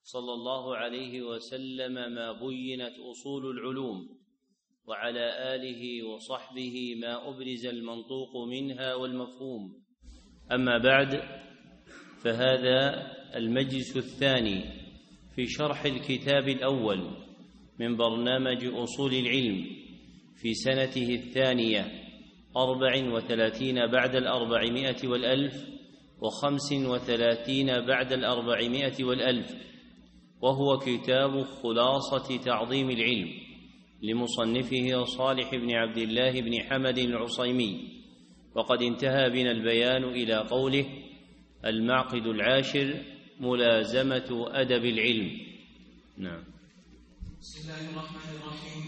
صلى الله عليه وسلم ما بينت أصول العلوم، وعلى آله وصحبه ما أبرز المنطوق منها والمفهوم. أما بعد، فهذا المجلس الثاني في شرح الكتاب الأول من برنامج أصول العلم في سنته الثانية 34 بعد 400 والألف، 35 بعد 400 والألف، وهو كتاب خلاصة تعظيم العلم لمصنفه صالح بن عبد الله بن حمد العصيمي. وقد انتهى بنا البيان إلى قوله: المعقد العاشر ملازمة أدب العلم. نعم. بسم الله الرحمن الرحيم.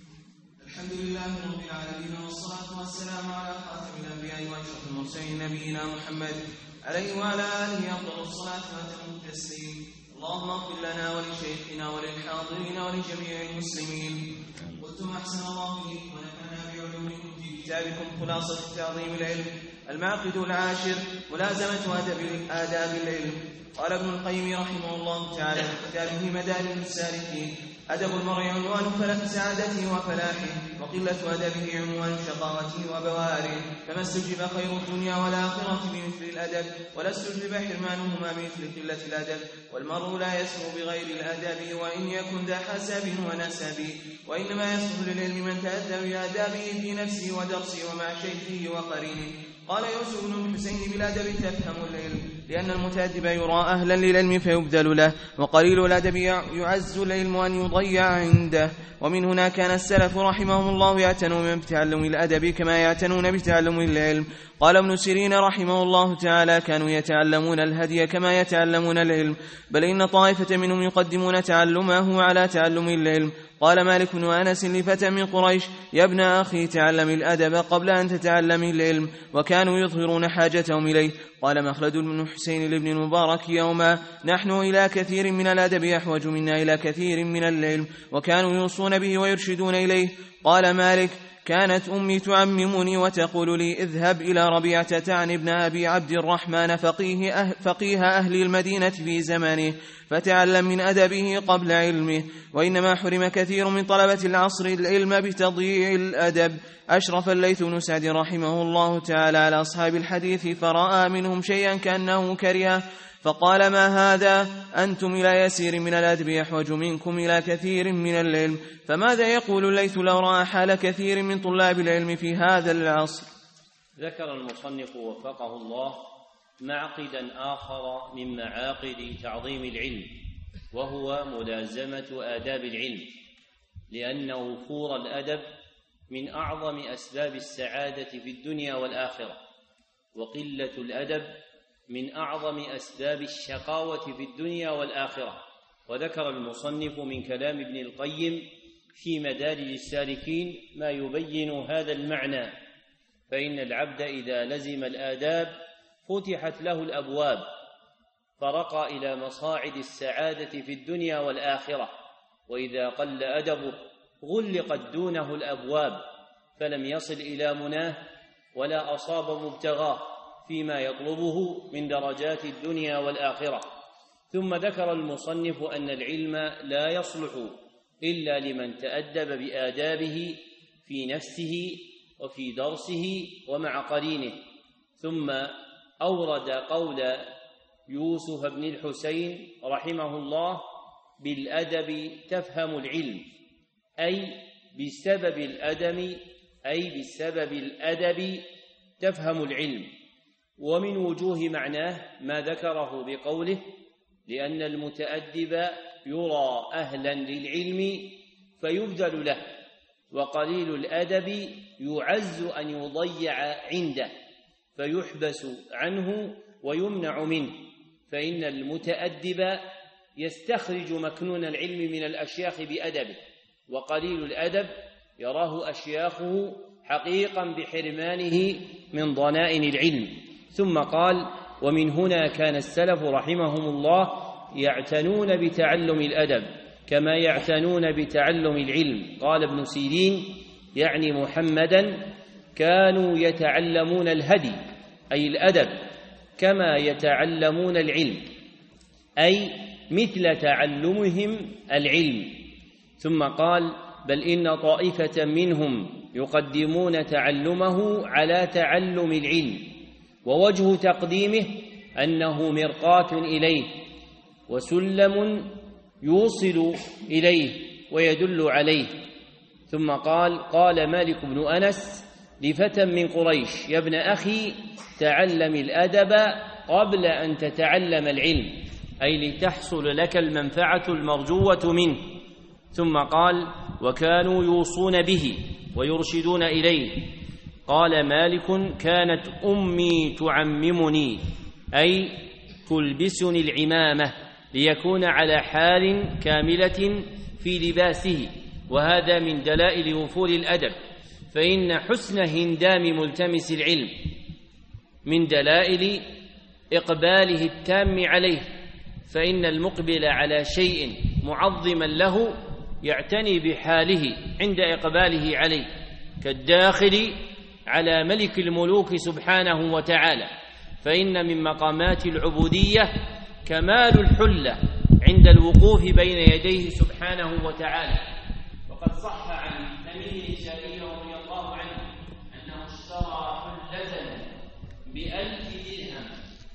الحمد لله رب العالمين، والصلاة والسلام على خاتم الأنبياء وأشرف المرسلين نبينا محمد عليه وعلى آله أفضل الصلاة وأتم التسليم. اللهم اغفر لنا ولشيخنا وللحاضرين ولجميع المسلمين. قلتم أحسن الله إليكم ونفعنا بعلومكم في كتابكم خلاصة تعظيم العلم. المعقد العاشر ملازمة آداب العلم. قال ابن القيم رحمه الله تعالى في كتابه مدارج السالكين: أدب المرء عنوان سعادته وفلاحه، وقلة أدبه عنوان شقاوته وبواره. فما استجلب خير الدنيا والآخرة بمثل الأدب، ولا استجلب حرمانهما بمثل قلة الأدب. والمرء لا يسمو بغير الأدب وإن يكن ذا حسب ونسب، وإنما يسمو للعلم من تأدب بآدابه في نفسه ودرسه ومع شيخه وقرينه. قال يوسف بن الحسين: بالأدب تفهم العلم، لأن المتأدب يرى أهلا للعلم فيبذل له، وقليل الأدب يعز العلم أن يضيع عنده. ومن هنا كان السلف رحمهم الله يعتنون بتعلم الأدب كما يعتنون بتعلم العلم. قال ابن سيرين رحمه الله تعالى: كانوا يتعلمون الهدي كما يتعلمون العلم، بل إن طائفة منهم يقدمون تعلمه على تعلم العلم. قال مالك بن أنس لفتى من قريش: يا ابن أخي تعلم الأدب قبل أن تتعلم العلم، وكانوا يظهرون حاجتهم إليه. قال مخلد بن حسين لابن المبارك يوما: نحن إلى كثير من الأدب أحوج منا إلى كثير من العلم، وكانوا يوصون به ويرشدون إليه. قال مالك: كانت أمي تعممني وتقول لي: اذهب إلى ربيعة تعني ابن أبي عبد الرحمن فقيه أهل المدينة في زمانه، فتعلم من أدبه قبل علمه. وإنما حرم كثير من طلبة العصر العلم بتضييع الأدب. أشرف الليث بن سعد رحمه الله تعالى على أصحاب الحديث فرأى منهم شيئا كأنه كرهه، فقال: ما هذا؟ أنتم إلى يسير من الأدب أحوج منكم إلى كثير من العلم. فماذا يقول الليث لو رأى حال كثير من طلاب العلم في هذا العصر؟ ذكر المصنف وفقه الله معقدا آخر من معاقد تعظيم العلم، وهو ملازمة آداب العلم، لأن وفور الأدب من أعظم أسباب السعادة في الدنيا والآخرة، وقلة الأدب من أعظم أسباب الشقاوة في الدنيا والآخرة. وذكر المصنف من كلام ابن القيم في مدارج السالكين ما يبين هذا المعنى: فإن العبد إذا لزم الآداب فتحت له الأبواب، فرقى إلى مصاعد السعادة في الدنيا والآخرة. وإذا قل أدبه غلقت دونه الأبواب، فلم يصل إلى مناه ولا أصاب مبتغاه فيما يطلبه من درجات الدنيا والآخرة. ثم ذكر المصنف أن العلم لا يصلح إلا لمن تأدب بآدابه في نفسه وفي درسه ومع قرينه. ثم أورد قول يوسف بن الحسين رحمه الله: بالأدب تفهم العلم، أي بسبب الأدب تفهم العلم. ومن وجوه معناه ما ذكره بقوله: لأن المتأدب يرى أهلا للعلم فيبذل له، وقليل الأدب يعز أن يضيع عنده فيحبس عنه ويمنع منه. فإن المتأدب يستخرج مكنون العلم من الأشياخ بأدبه، وقليل الأدب يراه أشياخه حقيقا بحرمانه من ضنائن العلم. ثم قال: ومن هنا كان السلف رحمهم الله يعتنون بتعلم الأدب كما يعتنون بتعلم العلم. قال ابن سيرين يعني محمدا: كانوا يتعلمون الهدي أي الأدب كما يتعلمون العلم، أي مثل تعلمهم العلم. ثم قال: بل إن طائفة منهم يقدمون تعلمه على تعلم العلم، ووجه تقديمه أنه مرقاة إليه وسلم يوصل إليه ويدل عليه. ثم قال: قال مالك بن أنس لفتى من قريش: يا ابن أخي تعلم الأدب قبل أن تتعلم العلم، أي لتحصل لك المنفعة المرجوة منه. ثم قال: وكانوا يوصون به ويرشدون إليه. قال مالك: كانت أمي تعممني، أي تلبسني العمامة ليكون على حال كاملة في لباسه، وهذا من دلائل وفور الأدب، فإن حسن هندام ملتمس العلم من دلائل إقباله التام عليه، فإن المقبل على شيء معظما له يعتني بحاله عند إقباله عليه، كالداخل على ملك الملوك سبحانه وتعالى، فإن من مقامات العبودية كمال الحلة عند الوقوف بين يديه سبحانه وتعالى. وقد صح عن أمير الشافعي رضي الله عنه أنه اشترى حلة ب1000 درهم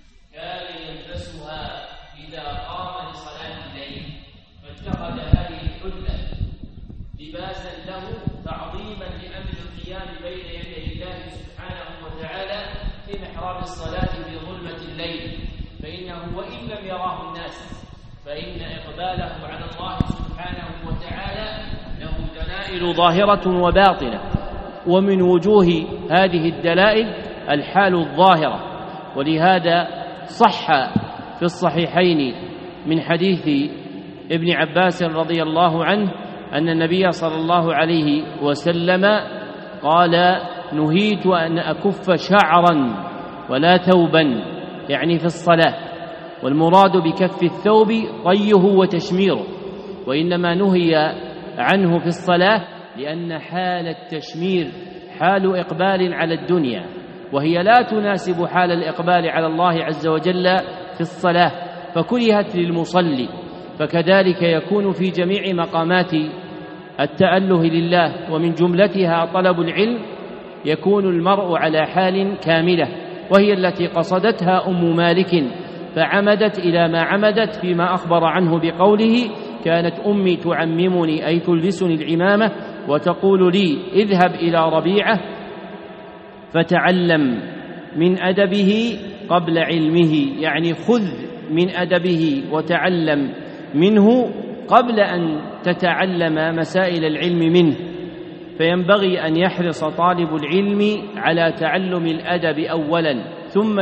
كان يلبسها إذا قام لصلاة الليل، فاتخذ هذه الحلة لباسا له تعظيما لأمر القيام بين يدي الله سبحانه وتعالى في محراب الصلاة في ظلمة الليل، فإنه وإن لم يراه الناس فإن إقباله على الله سبحانه وتعالى له دلائل ظاهرة وباطنة، ومن وجوه هذه الدلائل الحال الظاهرة. ولهذا صح في الصحيحين من حديث ابن عباس رضي الله عنه أن النبي صلى الله عليه وسلم قال: نهيت أن أكف شعرا ولا ثوبا، يعني في الصلاة، والمراد بكف الثوب طيه وتشميره، وإنما نهي عنه في الصلاة لأن حال التشمير حال إقبال على الدنيا، وهي لا تناسب حال الإقبال على الله عز وجل في الصلاة، فكرهت للمصلي. فكذلك يكون في جميع مقامات التأله لله، ومن جملتها طلب العلم، يكون المرء على حال كاملة، وهي التي قصدتها أم مالك فعمدت إلى ما عمدت فيما أخبر عنه بقوله: كانت أمي تعممني، أي تلبسني العمامة وتقول لي: اذهب إلى ربيعة فتعلم من أدبه قبل علمه، يعني خذ من أدبه وتعلم منه قبل أن تتعلم مسائل العلم منه. فينبغي أن يحرص طالب العلم على تعلم الأدب أولا، ثم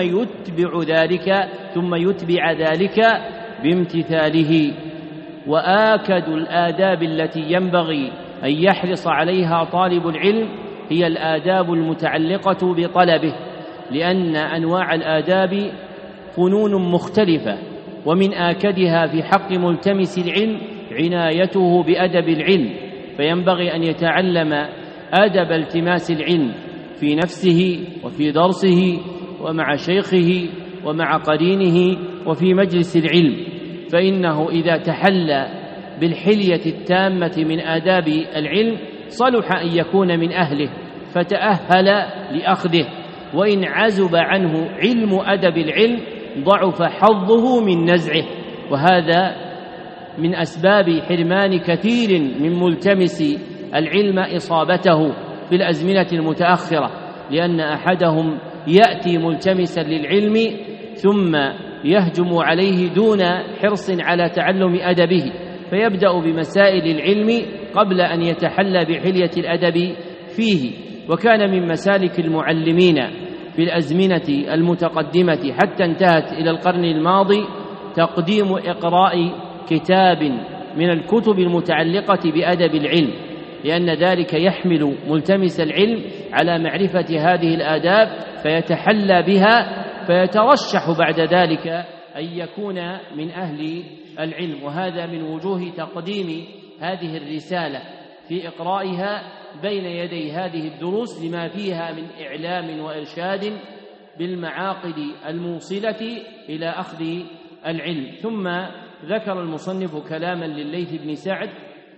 يتبع ذلك بامتثاله. وآكد الآداب التي ينبغي أن يحرص عليها طالب العلم هي الآداب المتعلقة بطلبه، لأن أنواع الآداب فنون مختلفة، ومن آكدها في حق ملتمس العلم عنايته بأدب العلم، فينبغي أن يتعلم أدب التماس العلم في نفسه وفي درسه ومع شيخه ومع قرينه وفي مجلس العلم، فإنه إذا تحلى بالحلية التامة من آداب العلم صلح أن يكون من أهله فتأهل لأخذه، وإن عزب عنه علم أدب العلم ضعف حظه من نزعه. وهذا من أسباب حرمان كثير من ملتمس العلم إصابته في الأزمنة المتأخرة، لأن أحدهم يأتي ملتمسا للعلم ثم يهجم عليه دون حرص على تعلم أدبه، فيبدأ بمسائل العلم قبل أن يتحلى بحلية الأدب فيه. وكان من مسالك المعلمين في الأزمنة المتقدمة حتى انتهت إلى القرن الماضي تقديم إقراء كتاب من الكتب المتعلقة بأدب العلم، لأن ذلك يحمل ملتمس العلم على معرفة هذه الآداب فيتحلى بها، فيترشح بعد ذلك أن يكون من أهل العلم. وهذا من وجوه تقديم هذه الرسالة في إقرائها بين يدي هذه الدروس لما فيها من إعلام وإرشاد بالمعاقد الموصلة إلى أخذ العلم. ثم ذكر المصنف كلاما لليث بن سعد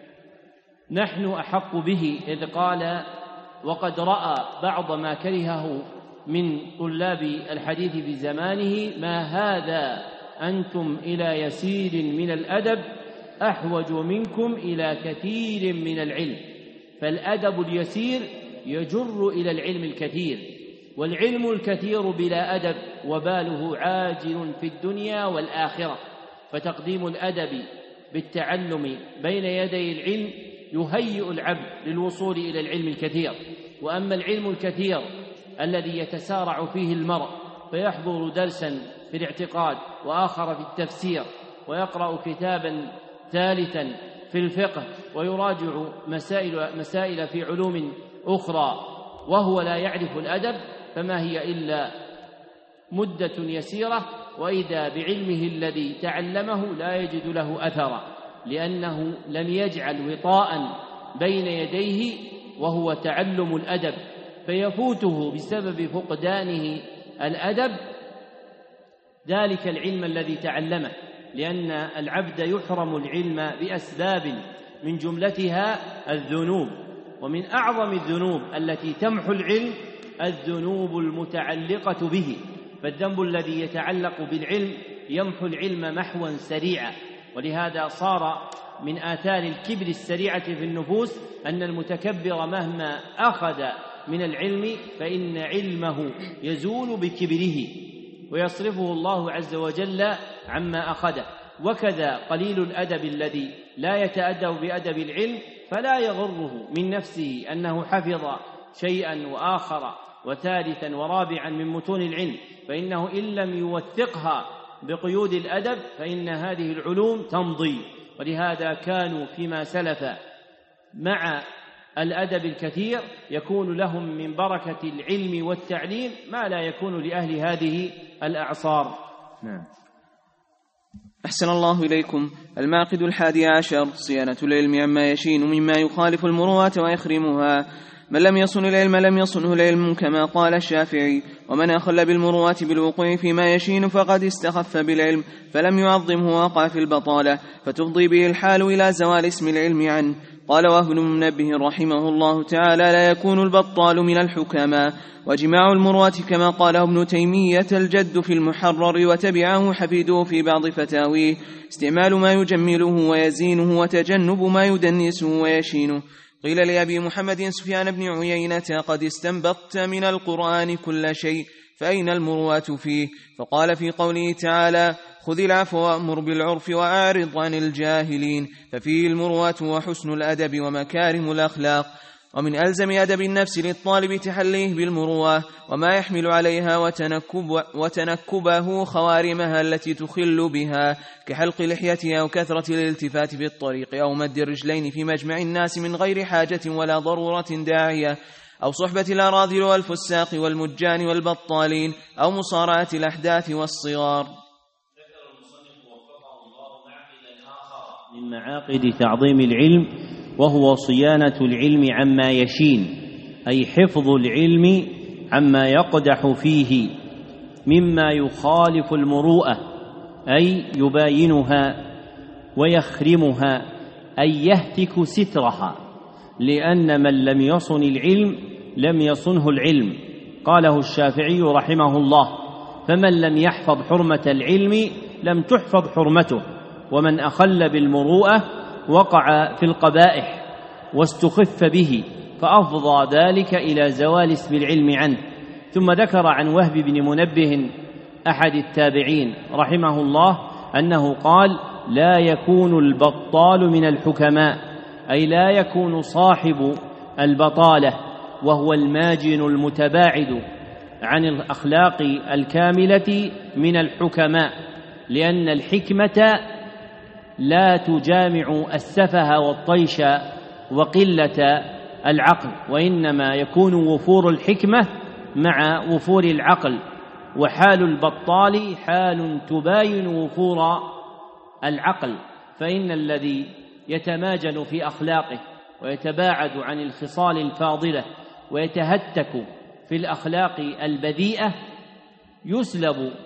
نحن أحق به، إذ قال: وقد رأى بعض ما كرهه من طلاب الحديث في زمانه: ما هذا أنتم إلى يسير من الأدب أحوج منكم إلى كثير من العلم. فالأدب اليسير يجر إلى العلم الكثير، والعلم الكثير بلا أدب وباله عاجل في الدنيا والآخرة. فتقديم الأدب بالتعلم بين يدي العلم يهيئ العبد للوصول إلى العلم الكثير. وأما العلم الكثير الذي يتسارع فيه المرء فيحضر درسا في الاعتقاد وآخر في التفسير ويقرأ كتابا ثالثا في الفقه ويراجع مسائل في علوم أخرى وهو لا يعرف الأدب، فما هي إلا مدة يسيرة، وإذا بعلمه الذي تعلمه لا يجد له أثرا، لأنه لم يجعل وطاء بين يديه وهو تعلم الأدب، فيفوته بسبب فقدانه الأدب ذلك العلم الذي تعلمه، لأن العبد يحرم العلم بأسباب من جملتها الذنوب. ومن أعظم الذنوب التي تمحو العلم الذنوب المتعلقة به، فالذنب الذي يتعلق بالعلم يمحو العلم محوا سريعا. ولهذا صار من آثار الكبر السريعة في النفوس أن المتكبر مهما أخذ من العلم فإن علمه يزول بكبره ويصرفه الله عز وجل عما أخذه. وكذا قليل الأدب الذي لا يتأدب بأدب العلم فلا يغره من نفسه أنه حفظ شيئا وآخر وثالثا ورابعا من متون العلم، فإنه إن لم يوثقها بقيود الأدب فإن هذه العلوم تمضي. ولهذا كانوا فيما سلف مع الأدب الكثير يكون لهم من بركة العلم والتعليم ما لا يكون لأهل هذه الأعصار. نعم. أحسن الله إليكم. المعقد 11 صيانة العلم عما يشين مما يخالف المروءة ويخرمها. من لم يصن العلم لم يصنه العلم كما قال الشافعي، ومن أخل بالمروءة بالوقوع فيما يشين فقد استخف بالعلم فلم يعظمه وقع في البطالة فتفضي به الحال إلى زوال اسم العلم عنه. قال وهب بن منبه رحمه الله تعالى: لا يكون البطال من الحكماء. وجماع المروءة كما قاله ابن تيمية الجد في المحرر وتبعه حفيده في بعض فتاويه استعمال ما يجمله ويزينه وتجنب ما يدنسه ويشينه. قيل لأبي محمد سفيان بن عيينة: قد استنبطت من القرآن كل شيء، فأين المروءة فيه؟ فقال في قوله تعالى: خذ العفو وأمر بالعرف وأعرض عن الجاهلين، ففيه المروءة وحسن الأدب ومكارم الأخلاق. ومن ألزم أدب النفس للطالب تحليه بالمروءة وما يحمل عليها وتنكبه خوارمها التي تخل بها كحلق لحيتها أو كثرة الالتفات في الطريق أو مد الرجلين في مجمع الناس من غير حاجة ولا ضرورة داعية، أو صحبة الأراذل والفساق والمجان والبطالين، أو مصارعة الأحداث والصغار. ذكر المصنف وفقه الله معقدا آخر من معاقد تعظيم العلم، وهو صيانة العلم عما يشين، أي حفظ العلم عما يقدح فيه مما يخالف المروءة، أي يباينها ويخرمها، أي يهتك سترها، لأن من لم يصن العلم لم يصنه العلم. قاله الشافعي رحمه الله: فمن لم يحفظ حرمة العلم لم تحفظ حرمته، ومن أخل بالمروءة وقع في القبائح واستخف به، فأفضى ذلك إلى زوال اسم العلم عنه. ثم ذكر عن وهب بن منبه أحد التابعين رحمه الله أنه قال: لا يكون البطال من الحكماء، أي لا يكون صاحب البطالة وهو الماجن المتباعد عن الأخلاق الكاملة من الحكماء، لأن الحكمة لا تجامع السفه والطيش وقلة العقل، وإنما يكون وفور الحكمة مع وفور العقل. وحال البطال حال تباين وفور العقل، فإن الذي يتماجن في أخلاقه ويتباعد عن الخصال الفاضلة ويتهتك في الأخلاق البذيئة يسلب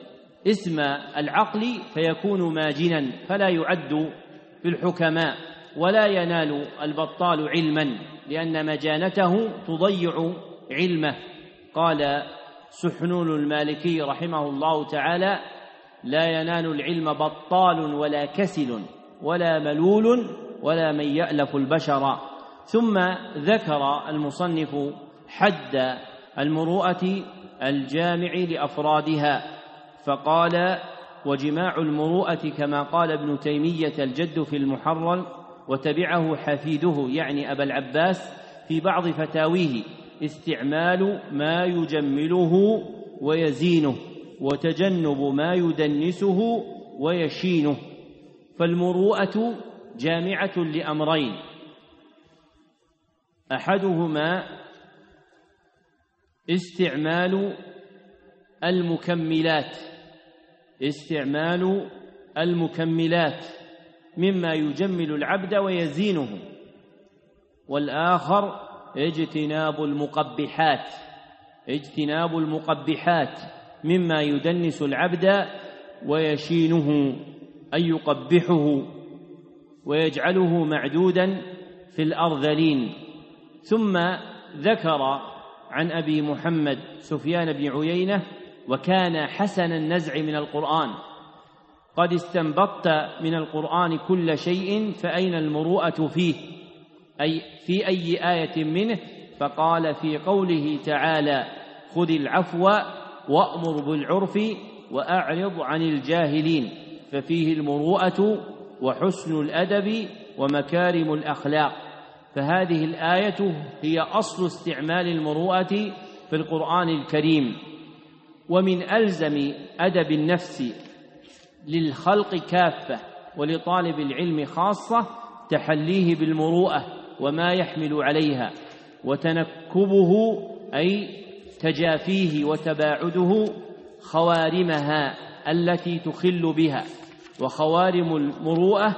اسم العقل فيكون ماجنا فلا يعد في الحكماء، ولا ينال البطال علما لأن مجانته تضيع علمه. قال سحنون المالكي رحمه الله تعالى: لا ينال العلم بطال ولا كسل ولا ملول ولا من يألف البشر. ثم ذكر المصنف حد المروءة الجامع لأفرادها فقال: وجماع المروءة كما قال ابن تيمية الجد في المحرر وتبعه حفيده يعني أبا العباس في بعض فتاويه: استعمال ما يجمله ويزينه وتجنب ما يدنسه ويشينه. فالمروءة جامعة لأمرين: أحدهما استعمال المكملات مما يجمل العبد ويزينه، والآخر اجتناب المقبحات مما يدنس العبد ويشينه أي يقبحه ويجعله معدودا في الأرذلين. ثم ذكر عن أبي محمد سفيان بن عيينة: وكان حسن النزع من القرآن، قد استنبطت من القرآن كل شيء فأين المروءة فيه، أي في أي آية منه؟ فقال: في قوله تعالى: خذ العفو وأمر بالعرف وأعرض عن الجاهلين، ففيه المروءة وحسن الأدب ومكارم الأخلاق. فهذه الآية هي أصل استعمال المروءة في القرآن الكريم. ومن ألزم أدب النفس للخلق كافة ولطالب العلم خاصة تحليه بالمروءة وما يحمل عليها، وتنكبه أي تجافيه وتباعده خوارمها التي تخل بها. وخوارم المروءة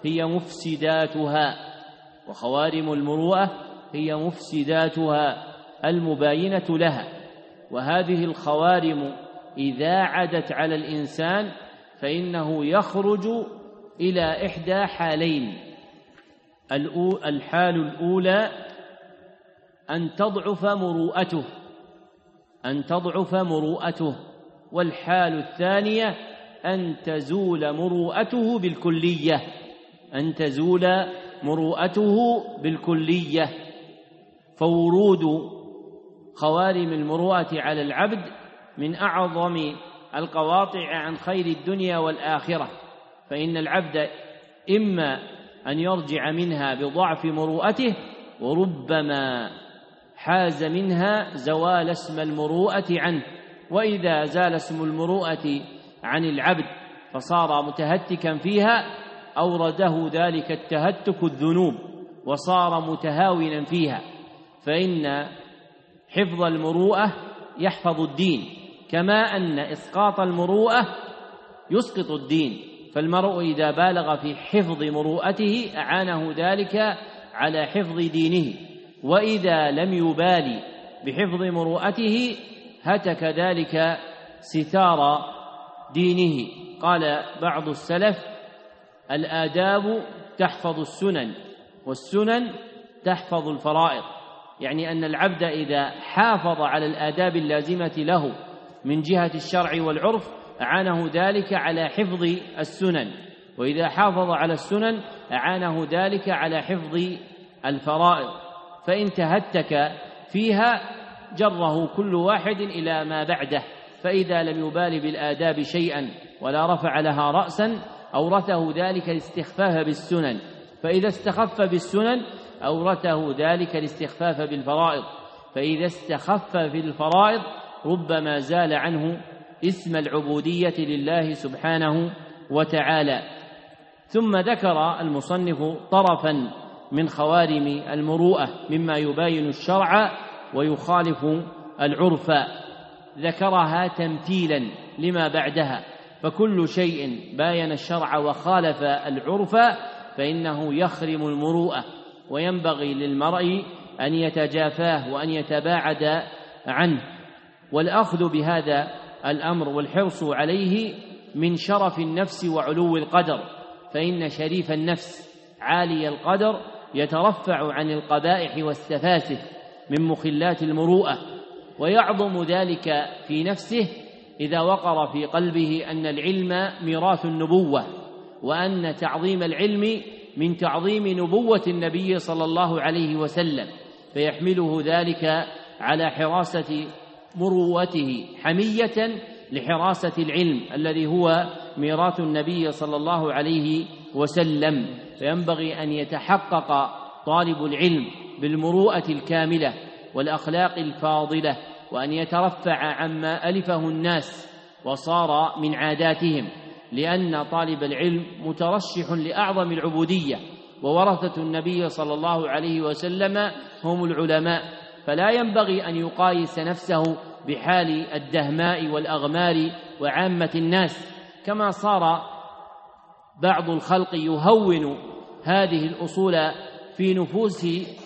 هي مفسداتها المباينة لها. وهذه الخوارم إذا عدت على الإنسان فإنه يخرج إلى إحدى حالين: الحال الأولى أن تضعف مروءته، والحال الثانية أن تزول مروءته بالكلية. فورود خوارم المروءة على العبد من أعظم القواطع عن خير الدنيا والآخرة، فإن العبد إما أن يرجع منها بضعف مروءته، وربما حاز منها زوال اسم المروءة عنه. وإذا زال اسم المروءة عن العبد فصار متهتكا فيها أورده ذلك التهتك الذنوب وصار متهاونا فيها. فإن حفظ المروءة يحفظ الدين، كما أن إسقاط المروءة يسقط الدين. فالمرء إذا بالغ في حفظ مروءته أعانه ذلك على حفظ دينه، وإذا لم يبالي بحفظ مروءته هتك ذلك ستار دينه. قال بعض السلف: الآداب تحفظ السنن والسنن تحفظ الفرائض، يعني أن العبد إذا حافظ على الآداب اللازمة له من جهة الشرع والعرف أعانه ذلك على حفظ السنن، وإذا حافظ على السنن أعانه ذلك على حفظ الفرائض. فإن تهتك فيها جره كل واحد إلى ما بعده، فإذا لم يبال بالآداب شيئا ولا رفع لها رأسا أورثه ذلك الاستخفاف بالسنن، فإذا استخف بالسنن أورثه ذلك الاستخفاف بالفرائض، فإذا استخف في الفرائض ربما زال عنه اسم العبودية لله سبحانه وتعالى. ثم ذكر المصنف طرفا من خوارم المروءة مما يباين الشرع ويخالف العرف، ذكرها تمثيلا لما بعدها. فكل شيء باين الشرع وخالف العرف فإنه يخرم المروءة، وينبغي للمرء أن يتجافاه وأن يتباعد عنه. والأخذ بهذا الأمر والحرص عليه من شرف النفس وعلو القدر، فإن شريف النفس عالي القدر يترفع عن القبائح والسفاسف من مخلات المروءة، ويعظم ذلك في نفسه إذا وقر في قلبه أن العلم ميراث النبوة، وأن تعظيم العلم من تعظيم نبوة النبي صلى الله عليه وسلم، فيحمله ذلك على حراسة مروته حمية لحراسة العلم الذي هو ميراث النبي صلى الله عليه وسلم. فينبغي أن يتحقق طالب العلم بالمروءة الكاملة والأخلاق الفاضلة، وأن يترفع عما ألفه الناس وصار من عاداتهم، لأن طالب العلم مترشح لأعظم العبودية، وورثة النبي صلى الله عليه وسلم هم العلماء، فلا ينبغي أن يقايس نفسه بحال الدهماء والأغمار وعامة الناس، كما صار بعض الخلق يهون هذه الأصول في نفوس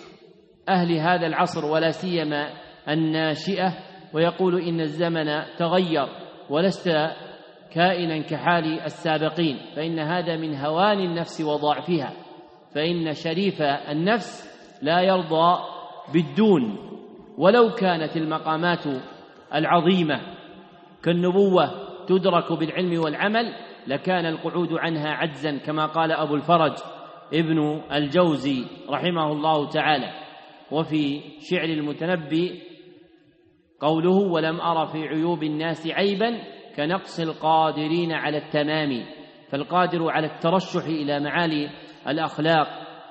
أهل هذا العصر ولا سيما الناشئة، ويقول إن الزمن تغير ولست كائنا كحال السابقين، فإن هذا من هوان النفس وضعفها، فإن شريف النفس لا يرضى بالدون، ولو كانت المقامات العظيمة كالنبوة تدرك بالعلم والعمل لكان القعود عنها عجزا، كما قال أبو الفرج ابن الجوزي رحمه الله تعالى. وفي شعر المتنبي قوله: ولم أر في عيوب الناس عيبا كنقص القادرين على التمام. فالقادر على الترشح إلى معالي الأخلاق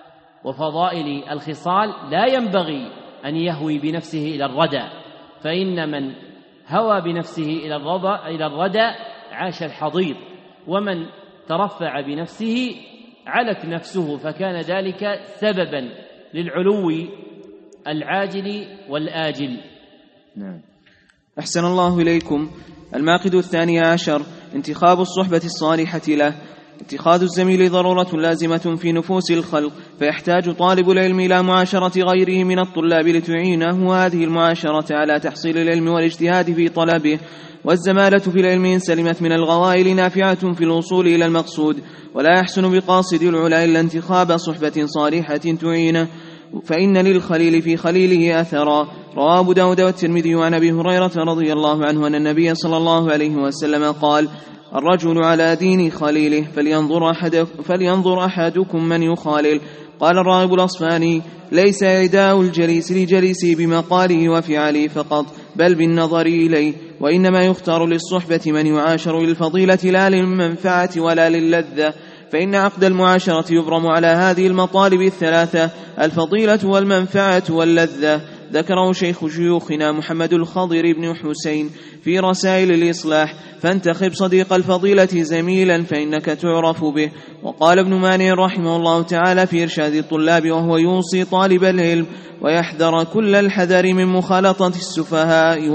وفضائل الخصال لا ينبغي أن يهوي بنفسه إلى الردى، فإن من هوى بنفسه إلى الردى عاش الحضيض، ومن ترفع بنفسه علت نفسه، فكان ذلك سببا للعلو العاجل والآجل. نعم. أحسن الله إليكم. المعقد 12: انتخاب الصحبة الصالحة له. اتخاذ الزميل ضرورة لازمة في نفوس الخلق، فيحتاج طالب العلم إلى معاشرة غيره من الطلاب لتعينه هذه المعاشرة على تحصيل العلم والاجتهاد في طلبه. والزمالة في العلم إن سلمت من الغوائل نافعة في الوصول إلى المقصود، ولا يحسن بقاصد العلا إلا انتخاب صحبة صالحة تعينه، فإن للخليل في خليله أثرا. رواه أبو داود والترمذي عن أبي هريرة رضي الله عنه أن النبي صلى الله عليه وسلم قال: الرجل على دين خليله فلينظر أحدكم من يخالل. قال الراغب الأصفهاني: ليس عداء الجليس لجليسه بمقاله وفعله فقط، بل بالنظر إليه، وإنما يختار للصحبة من يعاشر للفضيلة لا للمنفعة ولا للذة، فإن عقد المعاشرة يبرم على هذه المطالب الثلاثة: الفضيلة والمنفعة واللذة. ذكره شيخ شيوخنا محمد الخضر بن حسين في رسائل الإصلاح: فانتخب صديق الفضيلة زميلا فإنك تعرف به. وقال ابن مانع رحمه الله تعالى في إرشاد الطلاب وهو يوصي طالب العلم: ويحذر كل الحذر من مخالطة السفهاء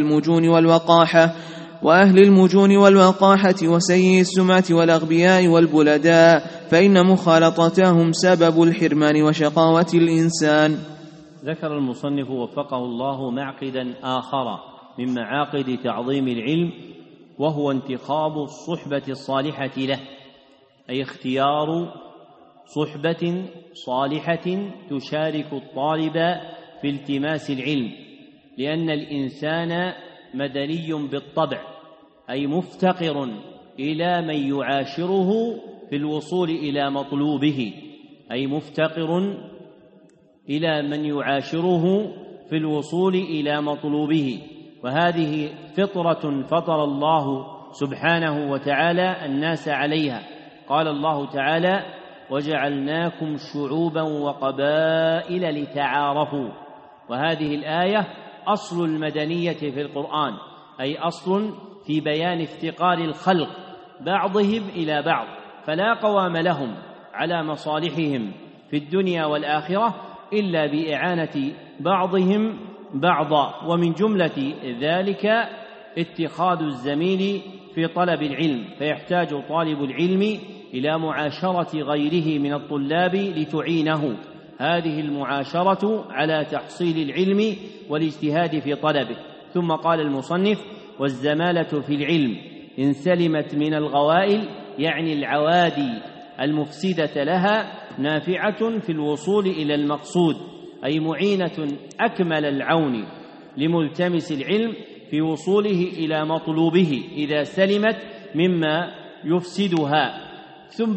وأهل المجون والوقاحة وسيء السمعة والأغبياء والبلداء، فإن مخالطتهم سبب الحرمان وشقاوة الإنسان. ذكر المصنف وفقه الله معقدا آخر من معاقد تعظيم العلم، وهو انتخاب الصحبة الصالحة له، أي اختيار صحبة صالحة تشارك الطالب في التماس العلم، لأن الإنسان مدني بالطبع، أي مفتقر إلى من يعاشره في الوصول إلى مطلوبه، أي مفتقر إلى من يعاشره في الوصول إلى مطلوبه. وهذه فطرة فطر الله سبحانه وتعالى الناس عليها. قال الله تعالى: وجعلناكم شعوبا وقبائل لتعارفوا. وهذه الآية أصل المدنية في القرآن، أي أصل في بيان افتقار الخلق بعضهم إلى بعض، فلا قوام لهم على مصالحهم في الدنيا والآخرة إلا بإعانة بعضهم بعضا. ومن جملة ذلك اتخاذ الزميل في طلب العلم، فيحتاج طالب العلم إلى معاشرة غيره من الطلاب لتعينه هذه المعاشرة على تحصيل العلم والاجتهاد في طلبه. ثم قال المصنف: والزمالة في العلم إن سلمت من الغوائل، يعني العوادي المفسدة لها، نافعة في الوصول إلى المقصود، أي معينة أكمل العون لملتمس العلم في وصوله إلى مطلوبه إذا سلمت مما يفسدها. ثم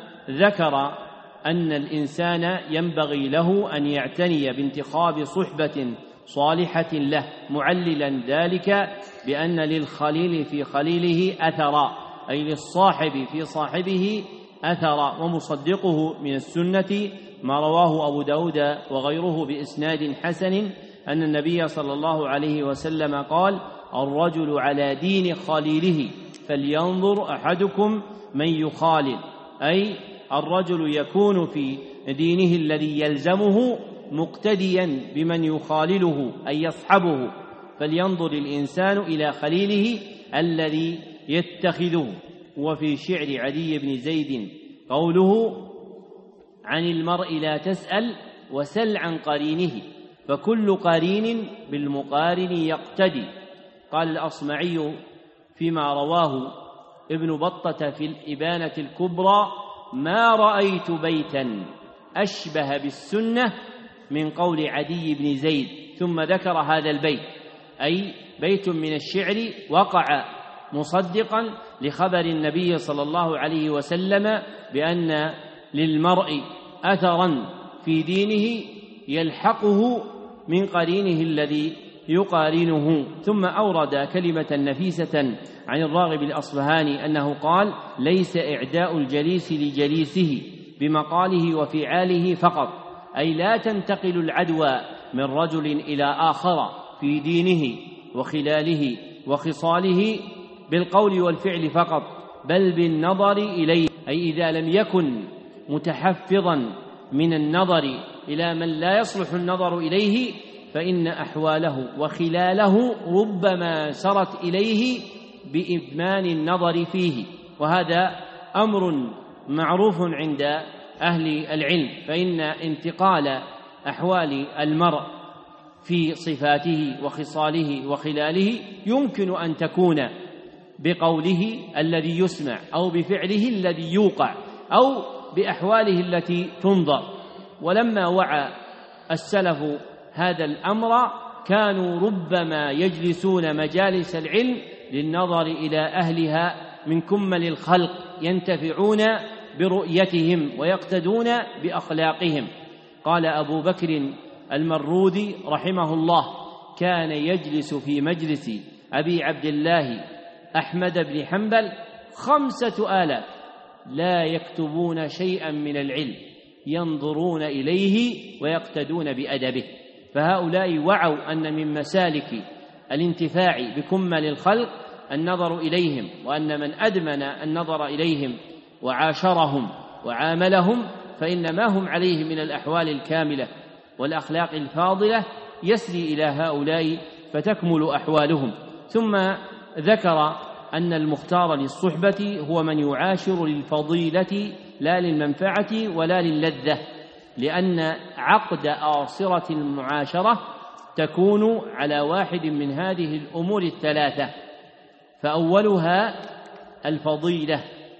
ذكر أن الإنسان ينبغي له أن يعتني بانتخاب صحبة صالحة له، معللا ذلك بأن للخليل في خليله أثرا، أي للصاحب في صاحبه أثرا، ومصدقه من السنة ما رواه أبو داود وغيره بإسناد حسن أن النبي صلى الله عليه وسلم قال: الرجل على دين خليله فلينظر أحدكم من يخالل، أي الرجل يكون في دينه الذي يلزمه مقتديا بمن يخالله أي يصحبه، فلينظر الإنسان إلى خليله الذي يتخذه. وفي شعر عدي بن زيد قوله: عن المرء لا تسأل وسل عن قرينه، فكل قرين بالمقارن يقتدي. قال الأصمعي فيما رواه ابن بطة في الإبانة الكبرى: ما رأيت بيتا أشبه بالسنة من قول عدي بن زيد. ثم ذكر هذا البيت، أي بيت من الشعر وقع مصدقا لخبر النبي صلى الله عليه وسلم بأن للمرء أثرا في دينه يلحقه من قرينه الذي يقارنه. ثم أورد كلمة نفيسة عن الراغب الأصفهاني أنه قال: ليس إعداء الجليس لجليسه بمقاله وفعاله فقط، أي لا تنتقل العدوى من رجل إلى آخر في دينه وخلاله وخصاله بالقول والفعل فقط، بل بالنظر إليه، أي إذا لم يكن متحفظا من النظر إلى من لا يصلح النظر إليه فإن أحواله وخلاله ربما سرت إليه بإدمان النظر فيه، وهذا أمر معروف عند أهل العلم، فإن انتقال أحوال المرء في صفاته وخصاله وخلاله يمكن أن تكون بقوله الذي يسمع، أو بفعله الذي يوقع، أو بأحواله التي تنظر. ولما وعى السلف هذا الأمر كانوا ربما يجلسون مجالس العلم للنظر إلى أهلها من كمل الخلق، ينتفعون برؤيتهم ويقتدون بأخلاقهم. قال أبو بكر المرودي رحمه الله: كان يجلس في مجلس أبي عبد الله أحمد بن حنبل 5000 لا يكتبون شيئا من العلم، ينظرون إليه ويقتدون بأدبه. فهؤلاء وعوا أن من مسالك الانتفاع بكمل الخلق النظر إليهم، وأن من أدمن النظر إليهم وعاشرهم وعاملهم فإن ما هم عليه من الأحوال الكاملة والأخلاق الفاضلة يسري إلى هؤلاء فتكمل أحوالهم. ثم ذكر أن المختار للصحبة هو من يعاشر للفضيلة لا للمنفعة ولا للذة، لأن عقد آصرة المعاشرة تكون على واحد من هذه الأمور الثلاثة، فأولها الفضيلة،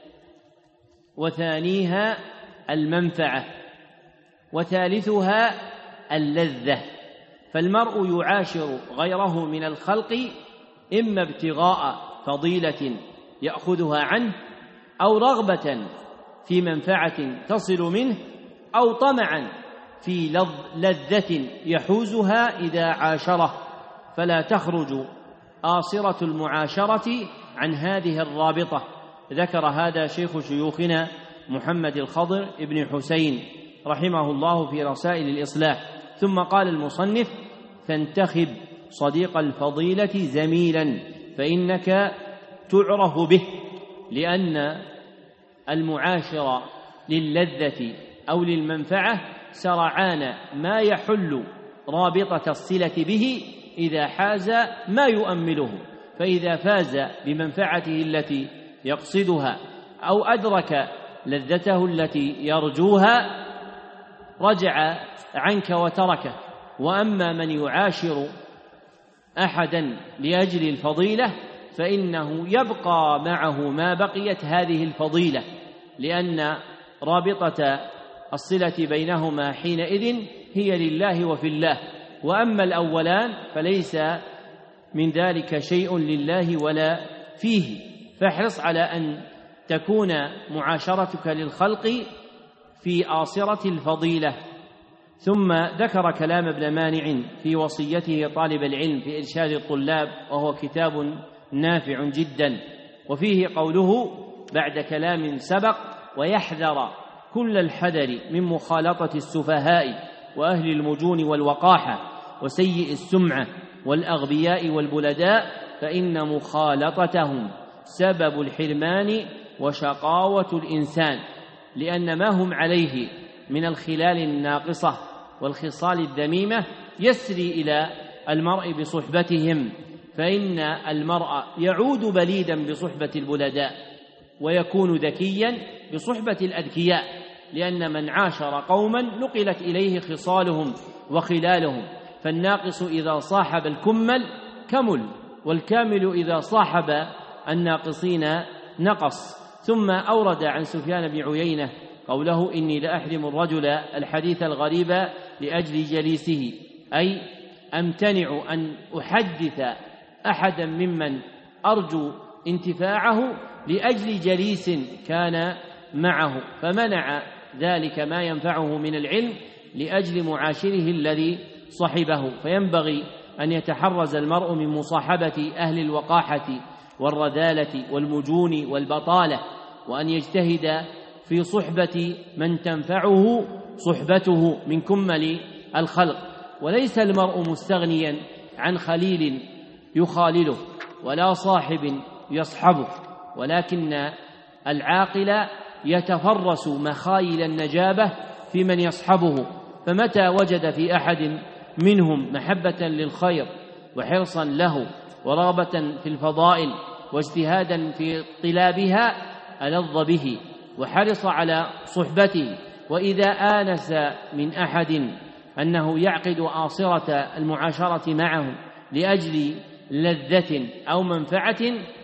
وثانيها المنفعة، وثالثها اللذة. فالمرء يعاشر غيره من الخلق إما ابتغاء فضيلة يأخذها عنه، أو رغبة في منفعة تصل منه، أو طمعا في لذة يحوزها إذا عاشره، فلا تخرج آصرة المعاشرة عن هذه الرابطة. ذكر هذا شيخ شيوخنا محمد الخضر ابن حسين رحمه الله في رسائل الإصلاح. ثم قال المصنف: فانتخب صديق الفضيلة زميلا فإنك تعرف به، لأن المعاشر للذة أو للمنفعة سرعان ما يحل رابطة الصلة به إذا حاز ما يؤمله، فإذا فاز بمنفعته التي يقصدها أو أدرك لذته التي يرجوها رجع عنك وتركه. وأما من يعاشر أحدا لأجل الفضيلة فإنه يبقى معه ما بقيت هذه الفضيلة، لأن رابطة الصلة بينهما حينئذ هي لله وفي الله. وأما الأولان فليس من ذلك شيء لله ولا فيه، فاحرص على أن تكون معاشرتك للخلق في آصرة الفضيلة. ثم ذكر كلام ابن مانع في وصيته طالب العلم في إرشاد الطلاب، وهو كتاب نافع جدا، وفيه قوله بعد كلام سبق: ويحذر كل الحذر من مخالطة السفهاء وأهل المجون والوقاحة وسيء السمعة والأغبياء والبلداء، فإن مخالطتهم سبب الحرمان وشقاوة الإنسان، لأن ما هم عليه من الخلال الناقصة والخصال الذميمة يسري إلى المرء بصحبتهم، فإن المرء يعود بليدا بصحبة البلداء، ويكون ذكيا بصحبة الأذكياء، لأن من عاشر قوما نقلت إليه خصالهم وخلالهم، فالناقص إذا صاحب الكمل كمل، والكامل إذا صاحب الناقصين نقص. ثم أورد عن سفيان بن عيينة قوله: إني لأحرم الرجل الحديث الغريب لأجل جليسه، أي أمتنع أن أحدث أحدا ممن أرجو انتفاعه لأجل جليس كان معه، فمنع ذلك ما ينفعه من العلم لأجل معاشره الذي صحبه. فينبغي أن يتحرز المرء من مصاحبة أهل الوقاحة والرذالة والمجون والبطالة، وأن يجتهد في صحبة من تنفعه صحبته من كمل الخلق. وليس المرء مستغنيا عن خليل يخالله ولا صاحب يصحبه، ولكن العاقل يتفرس مخايل النجابة في من يصحبه، فمتى وجد في أحد منهم محبة للخير وحرصا له ورغبة في الفضائل واجتهادا في طلابها ألظ به وحرص على صحبته. وإذا آنس من أحد أنه يعقد آصرة المعاشرة معه لأجل لذة أو منفعة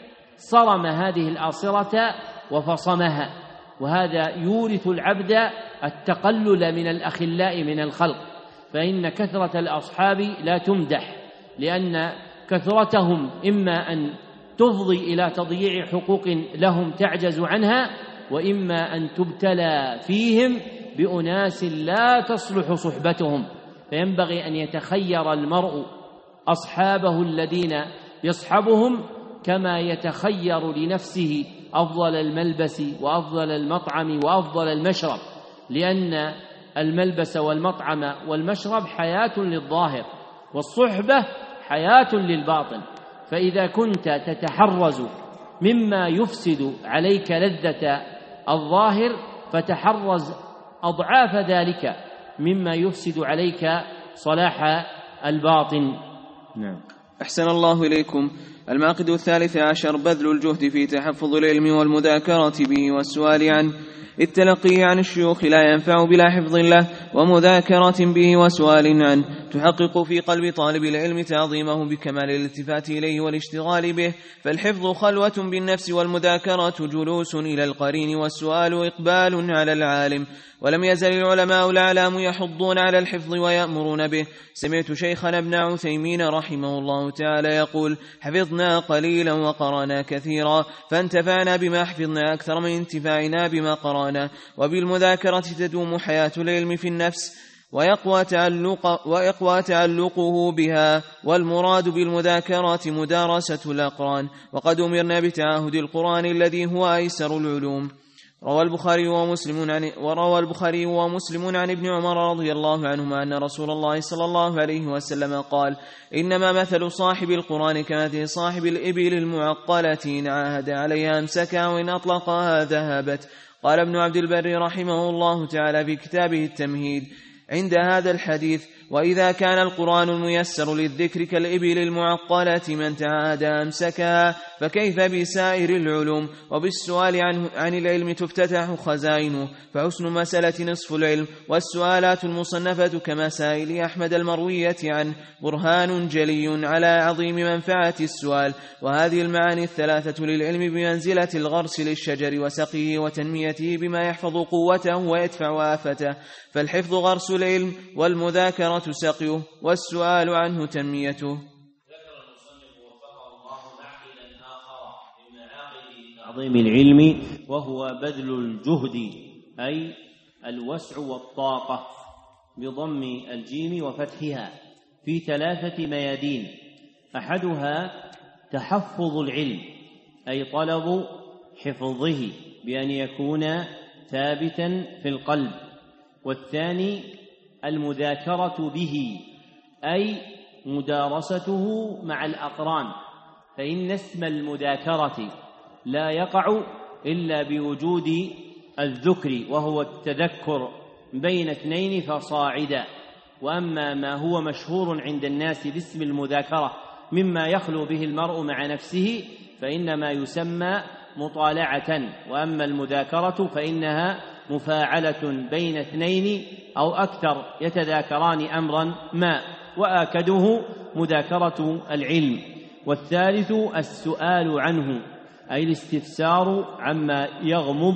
صرم هذه الآصرة وفصمها، وهذا يورث العبد التقلل من الأخلاء من الخلق، فإن كثرة الأصحاب لا تمدح، لأن كثرتهم إما أن تفضي إلى تضييع حقوق لهم تعجز عنها، وإما أن تبتلى فيهم بأناس لا تصلح صحبتهم. فينبغي أن يتخير المرء أصحابه الذين يصحبهم كما يتخير لنفسه أفضل الملبس وأفضل المطعم وأفضل المشرب، لأن الملبس والمطعم والمشرب حياة للظاهر، والصحبة حياة للباطن. فإذا كنت تتحرز مما يفسد عليك لذة الظاهر فتحرز أضعاف ذلك مما يفسد عليك صلاح الباطن. نعم. أحسن الله إليكم. المعقد 13 بذل الجهد في تحفظ العلم والمذاكرة به والسؤال عنه. التلقي عن الشيوخ لا ينفع بلا حفظ له ومذاكرة به وسؤال عنه تحقق في قلب طالب العلم تعظيمه بكمال الالتفات إليه والاشتغال به، فالحفظ خلوة بالنفس والمذاكرة جلوس إلى القرين والسؤال إقبال على العالم. ولم يزل العلماء الأعلام يحضون على الحفظ ويأمرون به. سمعت شيخنا ابن عثيمين رحمه الله تعالى يقول: حفظنا قليلا وقرانا كثيرا، فانتفعنا بما حفظنا أكثر من انتفاعنا بما قرانا. وبالمذاكرة تدوم حياة العلم في النفس ويقوى تعلقه بها، والمراد بالمذاكرة مدارسة الأقران. وقد أمرنا بتعاهد القرآن الذي هو أيسر العلوم. روى البخاري ومسلم عن ابن عمر رضي الله عنهما أن رسول الله صلى الله عليه وسلم قال: إنما مثل صاحب القرآن كمثل صاحب الإبل المعقلة، إن عاهد عليها أمسكها وإن أطلقها ذهبت. قال ابن عبد البر رحمه الله تعالى في كتابه التمهيد عند هذا الحديث: وإذا كان القرآن الميسر للذكر كالإبل المعقلة من تعاهد أمسكها، فكيف بسائر العلوم؟ وبالسؤال عن العلم تفتتح خزائنه، فحسن مسألة نصف العلم، والسؤالات المصنفة كمسائل أحمد المروية عنه برهان جلي على عظيم منفعة السؤال. وهذه المعاني الثلاثة للعلم بمنزلة الغرس للشجر وسقيه وتنميته بما يحفظ قوته ويدفع آفته، فالحفظ غرس العلم، والمذاكرة سقيه، والسؤال عنه تنميته. ذكر المصنف وفقه الله معقلا آخر من معاقد تعظيم العلم، وهو بذل الجهد أي الوسع والطاقة بضم الجيم وفتحها في 3 ميادين. أحدها تحفظ العلم أي طلب حفظه بأن يكون ثابتا في القلب، والثاني المذاكرة به أي مدارسته مع الأقران، فإن اسم المذاكرة لا يقع إلا بوجود الذكر وهو التذكر بين 2 فصاعدا. وأما ما هو مشهور عند الناس باسم المذاكرة مما يخلو به المرء مع نفسه فإنما يسمى مطالعة، وأما المذاكرة فإنها مفاعلة بين 2 أو أكثر يتذاكران أمرا ما، وآكده مذاكرة العلم. والثالث السؤال عنه أي الاستفسار عما يغمض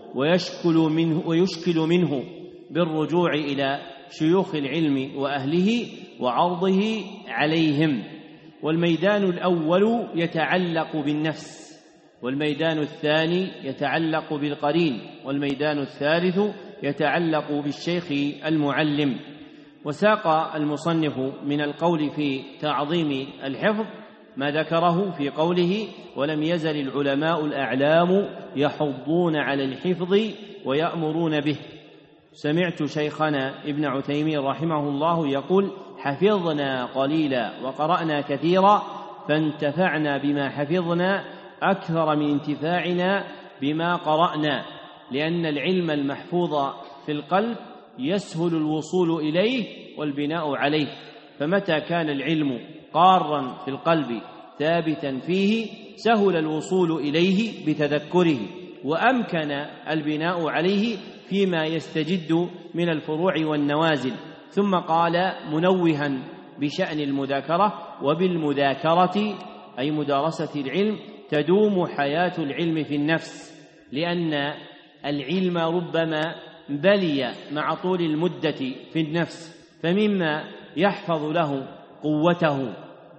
ويشكل منه بالرجوع إلى شيوخ العلم وأهله وعرضه عليهم. والميدان الأول يتعلق بالنفس، والميدان الثاني يتعلق بالقرين، والميدان الثالث يتعلق بالشيخ المعلم. وساق المصنف من القول في تعظيم الحفظ ما ذكره في قوله: ولم يزل العلماء الأعلام يحضون على الحفظ ويأمرون به. سمعت شيخنا ابن عثيمين رحمه الله يقول: حفظنا قليلا وقرأنا كثيرا، فانتفعنا بما حفظنا أكثر من انتفاعنا بما قرأنا، لأن العلم المحفوظ في القلب يسهل الوصول إليه والبناء عليه، فمتى كان العلم قارا في القلب ثابتا فيه سهل الوصول إليه بتذكره، وأمكن البناء عليه فيما يستجد من الفروع والنوازل. ثم قال منوها بشأن المذاكرة: وبالمذاكرة أي مدارسة العلم تدوم حياة العلم في النفس، لأن العلم ربما بلي مع طول المدة في النفس، فمما يحفظ له قوته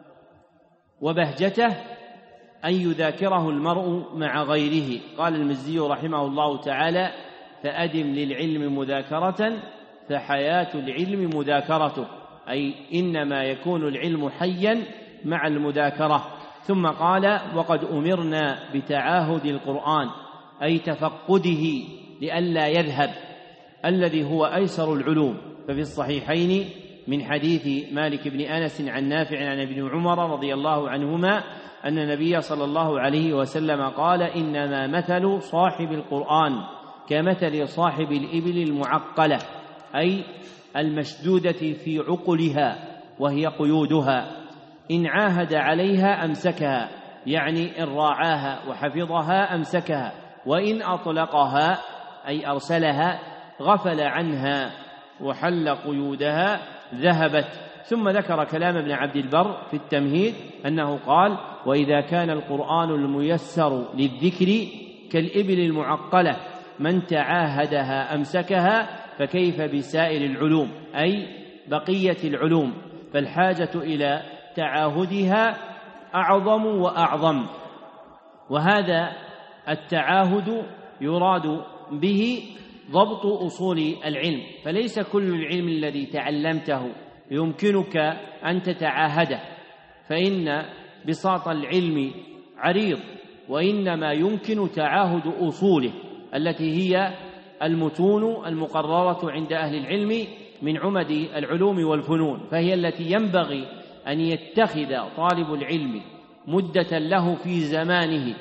وبهجته أن يذاكره المرء مع غيره. قال المزي رحمه الله تعالى: فأدم للعلم مذاكرة فحياة العلم مذاكرته، أي إنما يكون العلم حيا مع المذاكرة. ثم قال: وقد أمرنا بتعاهد القرآن أي تفقده لئلا يذهب، الذي هو أيسر العلوم. ففي الصحيحين من حديث مالك بن أنس عن نافع عن ابن عمر رضي الله عنهما أن النبي صلى الله عليه وسلم قال: إنما مثل صاحب القرآن كمثل صاحب الإبل المعقلة، أي المشدودة في عقلها وهي قيودها، إن عاهد عليها أمسكها، يعني إن راعاها وحفظها أمسكها، وإن أطلقها أي أرسلها غفل عنها وحل قيودها ذهبت. ثم ذكر كلام ابن عبد البر في التمهيد أنه قال: وإذا كان القرآن الميسر للذكر كالإبل المعقلة من تعاهدها أمسكها، فكيف بسائر العلوم أي بقية العلوم؟ فالحاجة إلى تعاهدها أعظم وأعظم، وهذا التعاهد يراد به ضبط أصول العلم، فليس كل العلم الذي تعلمته يمكنك أن تتعاهده، فإن بساط العلم عريض، وإنما يمكن تعاهد أصوله التي هي المتون المقررة عند أهل العلم من عمد العلوم والفنون، فهي التي ينبغي أن يتخذ طالب العلم مدة له في زمانه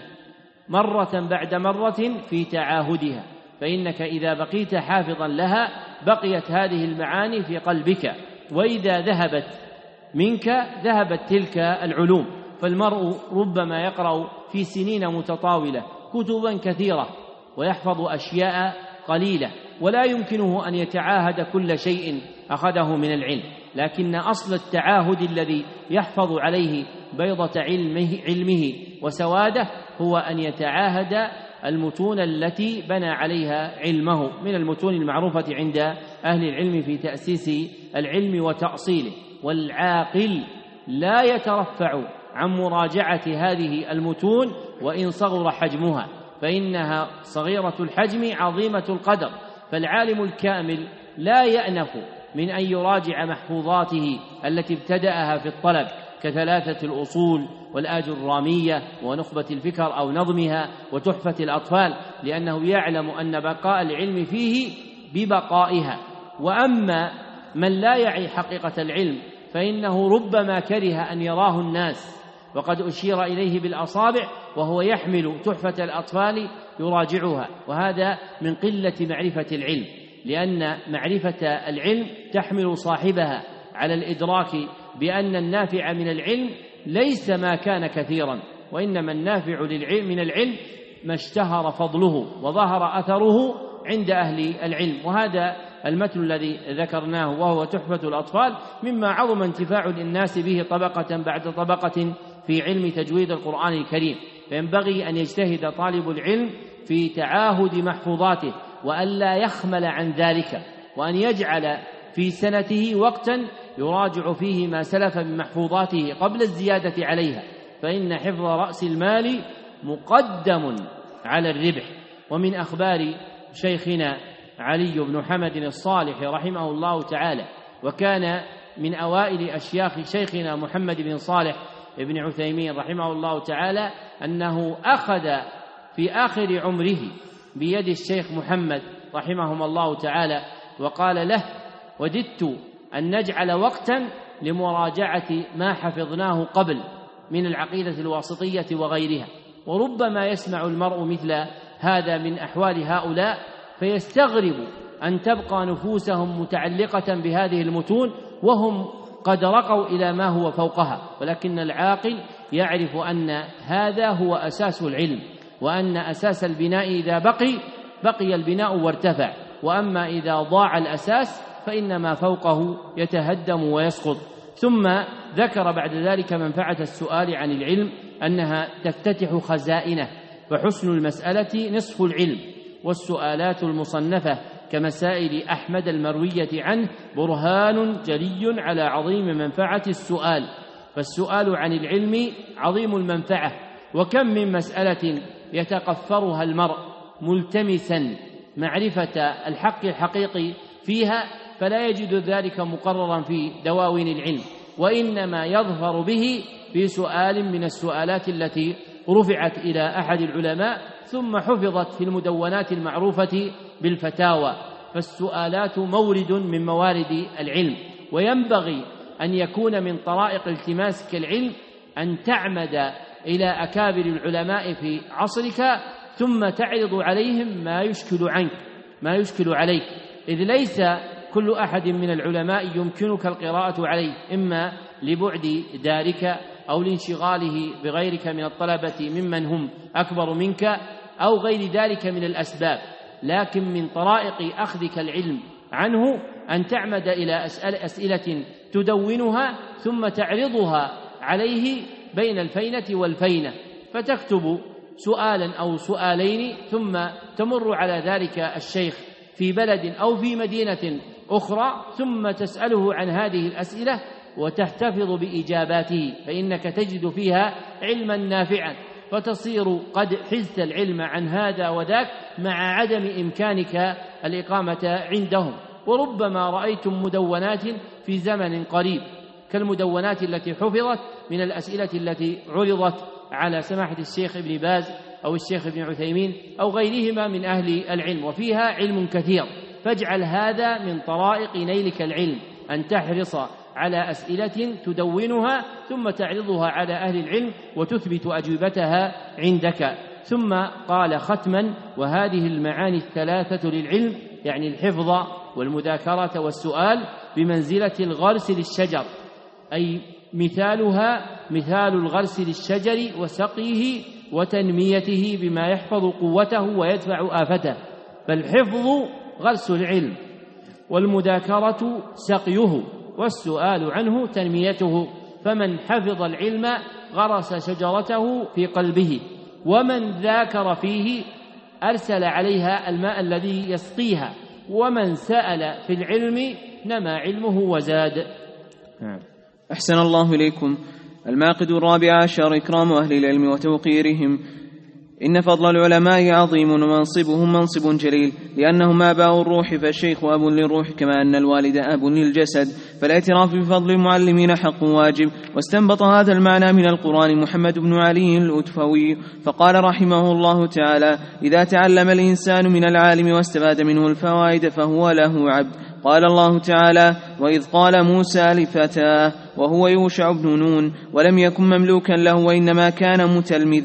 مرة بعد مرة في تعاهدها، فإنك إذا بقيت حافظا لها بقيت هذه المعاني في قلبك، وإذا ذهبت منك ذهبت تلك العلوم. فالمرء ربما يقرأ في سنين متطاولة كتبا كثيرة ويحفظ أشياء قليلة، ولا يمكنه أن يتعاهد كل شيء أخذه من العلم، لكن أصل التعاهد الذي يحفظ عليه بيضة علمه وسواده هو أن يتعاهد المتون التي بنى عليها علمه من المتون المعروفة عند أهل العلم في تأسيس العلم وتأصيله. والعاقل لا يترفع عن مراجعة هذه المتون وإن صغر حجمها، فإنها صغيرة الحجم عظيمة القدر. فالعالم الكامل لا يأنف من أن يراجع محفوظاته التي ابتدأها في الطلب كثلاثة الأصول والآج الرامية ونخبة الفكر أو نظمها وتحفة الأطفال، لأنه يعلم أن بقاء العلم فيه ببقائها. وأما من لا يعي حقيقة العلم فإنه ربما كره أن يراه الناس وقد أشير إليه بالأصابع وهو يحمل تحفة الأطفال يراجعها، وهذا من قلة معرفة العلم، لأن معرفة العلم تحمل صاحبها على الإدراك بأن النافع من العلم ليس ما كان كثيرا، وإنما النافع من العلم ما اشتهر فضله وظهر أثره عند أهل العلم. وهذا المتن الذي ذكرناه وهو تحفة الأطفال مما عظم انتفاع الناس به طبقة بعد طبقة في علم تجويد القرآن الكريم، فينبغي أن يجتهد طالب العلم في تعاهد محفوظاته وألا يخمل عن ذلك، وأن يجعل في سنته وقتا يراجع فيه ما سلف من محفوظاته قبل الزيادة عليها، فإن حفظ رأس المال مقدم على الربح. ومن أخبار شيخنا علي بن حمد الصالح رحمه الله تعالى، وكان من أوائل أشياخ شيخنا محمد بن صالح بن عثيمين رحمه الله تعالى، أنه أخذ في آخر عمره بيد الشيخ محمد رحمهم الله تعالى وقال له: وددت أن نجعل وقتا لمراجعة ما حفظناه قبل من العقيدة الواسطية وغيرها. وربما يسمع المرء مثل هذا من أحوال هؤلاء فيستغرب أن تبقى نفوسهم متعلقة بهذه المتون وهم قد رقوا إلى ما هو فوقها، ولكن العاقل يعرف أن هذا هو أساس العلم، وأن أساس البناء إذا بقي البناء وارتفع، وأما إذا ضاع الأساس فإن ما فوقه يتهدم ويسقط. ثم ذكر بعد ذلك منفعة السؤال عن العلم أنها تفتتح خزائنه، فحسن المسألة نصف العلم، والسؤالات المصنفة كمسائل أحمد المروية عنه برهان جلي على عظيم منفعة السؤال. فالسؤال عن العلم عظيم المنفعة، وكم من مسألة يتقفرها المرء ملتمسا معرفة الحق الحقيقي فيها فلا يجد ذلك مقررا في دواوين العلم، وإنما يظفر به في سؤال من السؤالات التي رفعت إلى أحد العلماء ثم حفظت في المدونات المعروفة بالفتاوى. فالسؤالات مورد من موارد العلم، وينبغي أن يكون من طرائق التماسك العلم أن تعمد إلى أكابر العلماء في عصرك ثم تعرض عليهم ما يشكل عليك، إذ ليس كل أحد من العلماء يمكنك القراءة عليه، إما لبعد دارك أو لانشغاله بغيرك من الطلبة ممن هم أكبر منك أو غير ذلك من الأسباب. لكن من طرائق أخذك العلم عنه أن تعمد إلى أسئلة تدونها ثم تعرضها عليه بين الفينة والفينة، فتكتب سؤالا أو سؤالين ثم تمر على ذلك الشيخ في بلد أو في مدينة أخرى ثم تسأله عن هذه الأسئلة وتحتفظ بإجاباته، فإنك تجد فيها علما نافعا، فتصير قد حزت العلم عن هذا وذاك مع عدم إمكانك الإقامة عندهم. وربما رأيتم مدونات في زمن قريب كالمدونات التي حفظت من الأسئلة التي عرضت على سماحة الشيخ ابن باز أو الشيخ ابن عثيمين أو غيرهما من أهل العلم، وفيها علم كثير. فاجعل هذا من طرائق نيلك العلم أن تحرص على أسئلة تدونها ثم تعرضها على أهل العلم وتثبت أجوبتها عندك. ثم قال ختما: وهذه المعاني الثلاثة للعلم، يعني الحفظ والمذاكرة والسؤال، بمنزلة الغرس للشجر، أي مثالها مثال الغرس للشجر وسقيه وتنميته بما يحفظ قوته ويدفع آفته، فالحفظ غرس العلم، والمذاكرة سقيه، والسؤال عنه تنميته. فمن حفظ العلم غرس شجرته في قلبه، ومن ذاكر فيه أرسل عليها الماء الذي يسقيها، ومن سأل في العلم نمى علمه وزاد. أحسن الله إليكم. المعقد 14 إكرام أهل العلم وتوقيرهم. إن فضل العلماء عظيم ومنصبهم منصب جليل، لأنهم آباء الروح، فالشيخ أب للروح كما أن الوالد أب للجسد، فالاعتراف بفضل المعلمين حق واجب. واستنبط هذا المعنى من القرآن محمد بن علي الأتفوي فقال رحمه الله تعالى: إذا تعلم الإنسان من العالم واستفاد منه الفوائد فهو له عبد. قال الله تعالى: وإذ قال موسى لفتاه وهو يوشع بن نون ولم يكن مملوكا له، وإنما كان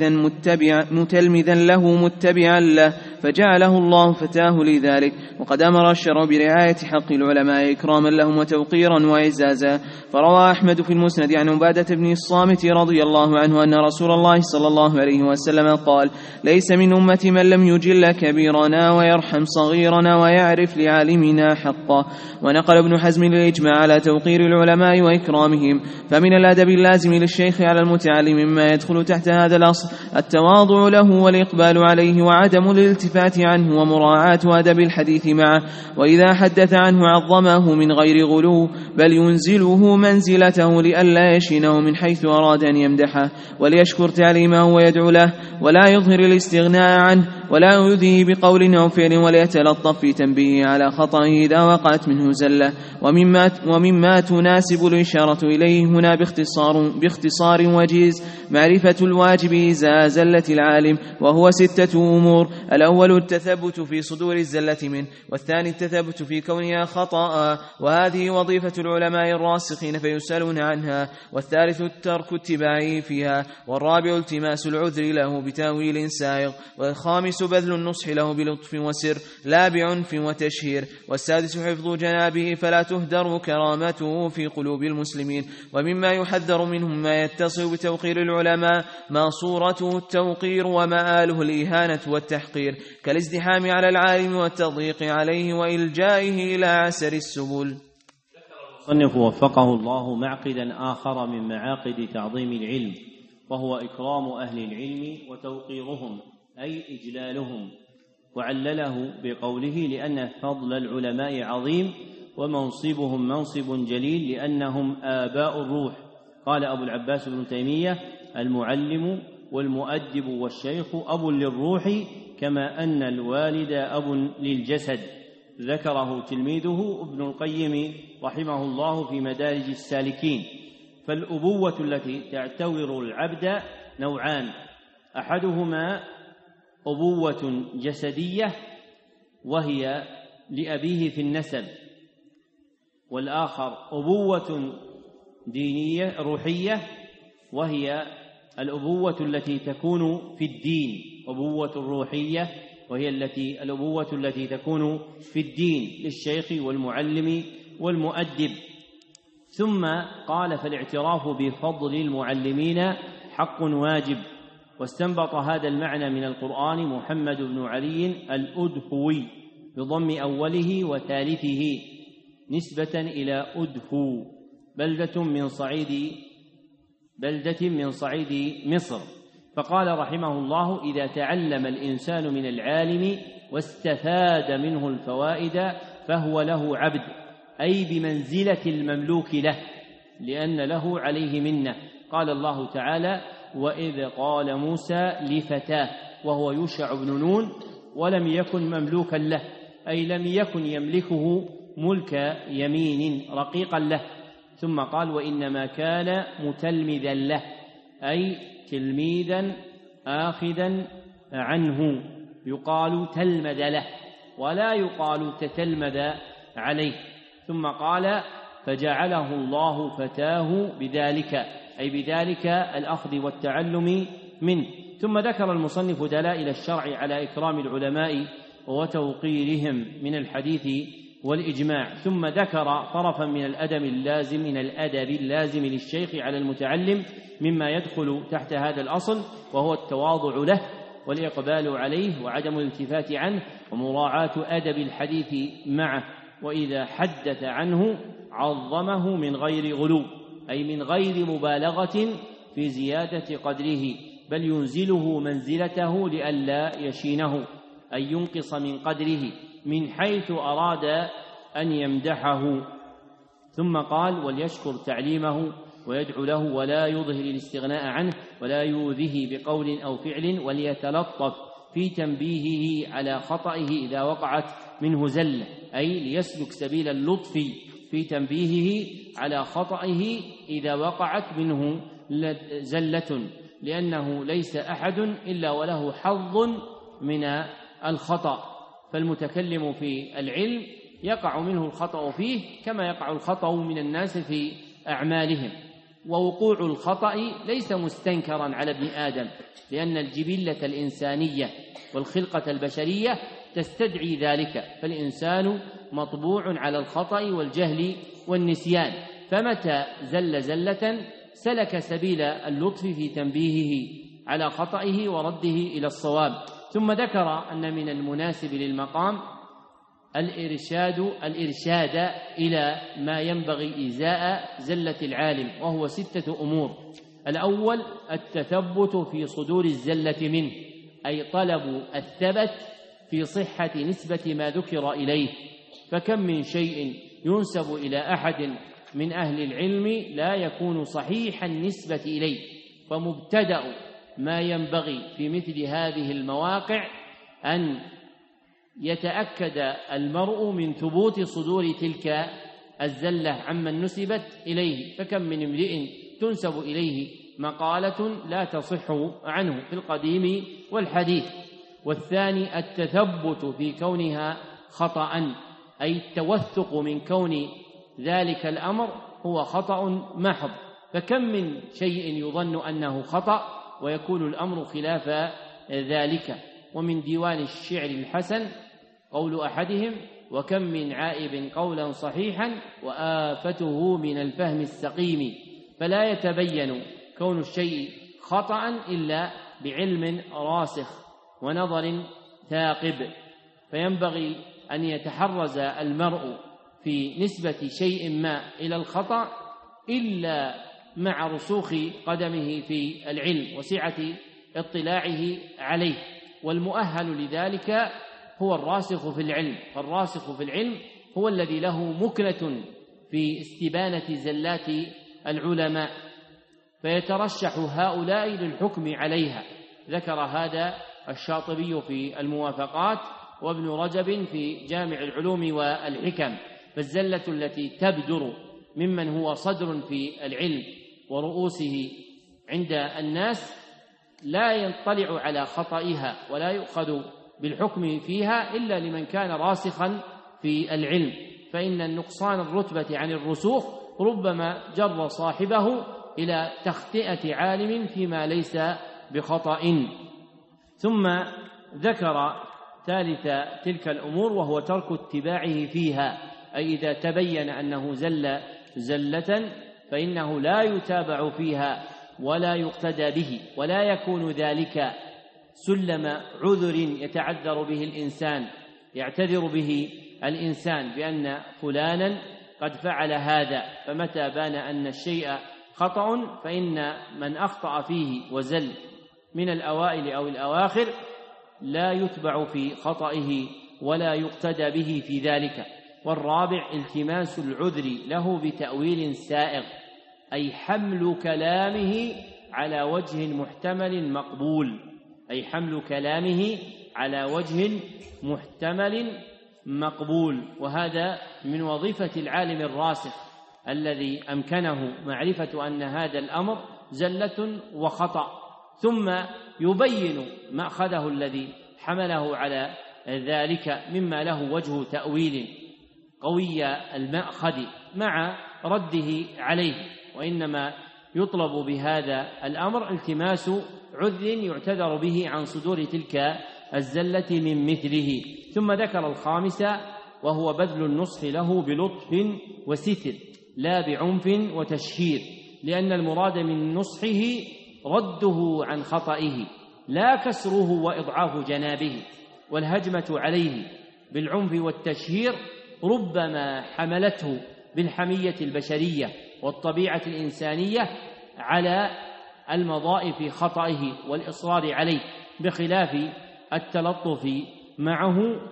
متلمذا له متبعا له، فجعله الله فتاه لذلك. وقد أمر الشرع برعاية حق العلماء إكراما لهم وتوقيرا وإعزازا. فروى أحمد في المسند عن عبادة بن الصامت رضي الله عنه أن رسول الله صلى الله عليه وسلم قال: ليس من أمتي من لم يجل كبيرنا ويرحم صغيرنا ويعرف لعالمنا حقا. ونقل ابن حزم الإجماع على توقير العلماء وإكرامهم. فمن الأدب اللازم للشيخ على المتعلم مما يدخل تحت هذا الأصل التواضع له والإقبال عليه وعدم الالتفات عنه ومراعاة أدب الحديث معه، وإذا حدث عنه عظمه من غير غلو، بل ينزله منزلته لئلا يشينه من حيث أراد أن يمدحه، وليشكر تعليمه ويدعو له، ولا يظهر الاستغناء عنه، ولا يؤذيه بقول أو فعل، وليتلطف في تنبيهه على خطئه إذا وقعت منه زلة. ومما تناسب الإشارة إليه هنا باختصار وجيز معرفة الواجب إزاء زلة العالم، وهو 6 أمور: الأول التثبت في صدور الزلة منه، والثاني التثبت في كونها خطأ، وهذه وظيفة العلماء الراسخين فيسألون عنها، والثالث الترك اتباعه فيها، والرابع التماس العذر له بتأويل سائغ، والخامس بذل النصح له بلطف وسر لا بعنف وتشهير، والسادس حفظ جنابه فلا تهدر كرامته في قلوب المسلمين. ومما يحذر منهم ما يتصل بتوقير العلماء ما صورته التوقير ومآله الإهانة والتحقير، كالازدحام على العالم والتضييق عليه وإلجائه إلى عسر السبل. المصنف وفقه الله معقدا آخر من معاقد تعظيم العلم، وهو إكرام أهل العلم وتوقيرهم، أي إجلالهم، وعلله بقوله: لأن فضل العلماء عظيم ومنصبهم منصب جليل، لأنهم آباء الروح. قال أبو العباس بن تيمية: المعلم والمؤدب والشيخ أب للروح كما أن الوالد أب للجسد. ذكره تلميذه ابن القيم رحمه الله في مدارج السالكين. فالأبوة التي تعتبر العبد نوعان: أحدهما أبوة جسدية وهي لأبيه في النسب، والآخر أبوة دينية روحية وهي الأبوة التي تكون في الدين. أبوة الروحية وهي الأبوة التي تكون في الدين للشيخ والمعلم والمؤدب. ثم قال: فالاعتراف بفضل المعلمين حق واجب. واستنبط هذا المعنى من القرآن محمد بن علي الأدهوي بضم أوله وثالثه نسبة إلى أدهو، بلدة من صعيد مصر. فقال رحمه الله: إذا تعلم الإنسان من العالم واستفاد منه الفوائد فهو له عبد، أي بمنزلة المملوك له، لأن له عليه منة. قال الله تعالى: وإذ قال موسى لفتاه، وهو يوشع بن نون، ولم يكن مملوكا له، أي لم يكن يملكه ملك يمين رقيقا له. ثم قال: وإنما كان متلمذا له، أي تلميذا آخذا عنه، يقال تلمذ له ولا يقال تتلمذ عليه. ثم قال: فجعله الله فتاه بذلك، أي بذلك الأخذ والتعلم منه. ثم ذكر المصنف دلائل الشرع على إكرام العلماء وتوقيرهم من الحديث والإجماع. ثم ذكر طرفا من الأدب اللازم للشيخ على المتعلم مما يدخل تحت هذا الأصل، وهو التواضع له والإقبال عليه وعدم الالتفات عنه ومراعاة أدب الحديث معه، وإذا حدث عنه عظمه من غير غلو، أي من غير مبالغة في زيادة قدره، بل ينزله منزلته لئلا يشينه، أي ينقص من قدره من حيث أراد أن يمدحه. ثم قال: وليشكر تعليمه ويدعو له ولا يظهر الاستغناء عنه ولا يؤذيه بقول أو فعل، وليتلطف في تنبيهه على خطئه إذا وقعت منه زلة، أي ليسلك سبيل اللطف في تنبيهه على خطئه إذا وقعت منه زلة، لأنه ليس أحد إلا وله حظ من الخطأ، فالمتكلم في العلم يقع منه الخطأ فيه كما يقع الخطأ من الناس في أعمالهم. ووقوع الخطأ ليس مستنكرا على ابن آدم، لأن الجبلة الإنسانية والخلقة البشرية تستدعي ذلك، فالإنسان مطبوع على الخطأ والجهل والنسيان، فمتى زل زلة سلك سبيل اللطف في تنبيهه على خطئه ورده إلى الصواب. ثم ذكر أن من المناسب للمقام الإرشاد إلى ما ينبغي إزاء زلة العالم، وهو 6 أمور. الأول التثبت في صدور الزلة منه، أي طلب الثبت في صحة نسبة ما ذكر إليه، فكم من شيء ينسب إلى أحد من أهل العلم لا يكون صحيح النسبة إليه، فمبتدأ ما ينبغي في مثل هذه المواقع أن يتأكد المرء من ثبوت صدور تلك الزلة عمن نسبت إليه، فكم من امرئ تنسب إليه مقالة لا تصح عنه في القديم والحديث. والثاني التثبت في كونها خطأ، أي التوثق من كون ذلك الأمر هو خطأ محض، فكم من شيء يظن أنه خطأ ويكون الأمر خلاف ذلك. ومن ديوان الشعر الحسن قول أحدهم: وكم من عائب قولا صحيحا وآفته من الفهم السقيم، فلا يتبين كون الشيء خطأ إلا بعلم راسخ ونظر ثاقب، فينبغي أن يتحرز المرء في نسبة شيء ما إلى الخطأ إلا مع رسوخ قدمه في العلم وسعة اطلاعه عليه، والمؤهل لذلك هو الراسخ في العلم، فالراسخ في العلم هو الذي له مكنة في استبانة زلات العلماء، فيترشح هؤلاء للحكم عليها. ذكر هذا الشاطبي في الموافقات وابن رجب في جامع العلوم والحكم. فالزلة التي تبدر ممن هو صدر في العلم ورؤوسه عند الناس لا ينطلع على خطئها ولا يؤخذ بالحكم فيها إلا لمن كان راسخا في العلم، فإن النقصان الرتبة عن الرسوخ ربما جر صاحبه إلى تخطئة عالم فيما ليس بخطأ. ثم ذكر ثالث تلك الأمور وهو ترك اتباعه فيها، أي إذا تبين أنه زل زلة فإنه لا يتابع فيها ولا يقتدى به، ولا يكون ذلك سلم عذر يتعذر به الإنسان، يعتذر به الإنسان بأن فلانا قد فعل هذا، فمتى بان أن الشيء خطأ فإن من أخطأ فيه وزل من الأوائل أو الأواخر لا يتبع في خطئه ولا يقتدى به في ذلك. والرابع التماس العذر له بتأويل سائغ، أي حمل كلامه على وجه محتمل مقبول، أي حمل كلامه على وجه محتمل مقبول، وهذا من وظيفة العالم الراسخ الذي أمكنه معرفة أن هذا الأمر زلة وخطأ، ثم يبين مأخذه الذي حمله على ذلك مما له وجه تأويل قوي المأخذ مع رده عليه، وإنما يطلب بهذا الأمر التماس عذر يعتذر به عن صدور تلك الزلة من مثله. ثم ذكر الخامس وهو بذل النصح له بلطف وستر لا بعنف وتشهير، لأن المراد من نصحه رده عن خطئه لا كسره وإضعاف جنابه. والهجمة عليه بالعنف والتشهير ربما حملته بالحمية البشرية والطبيعة الإنسانية على المضاء في خطئه والإصرار عليه، بخلاف التلطف معه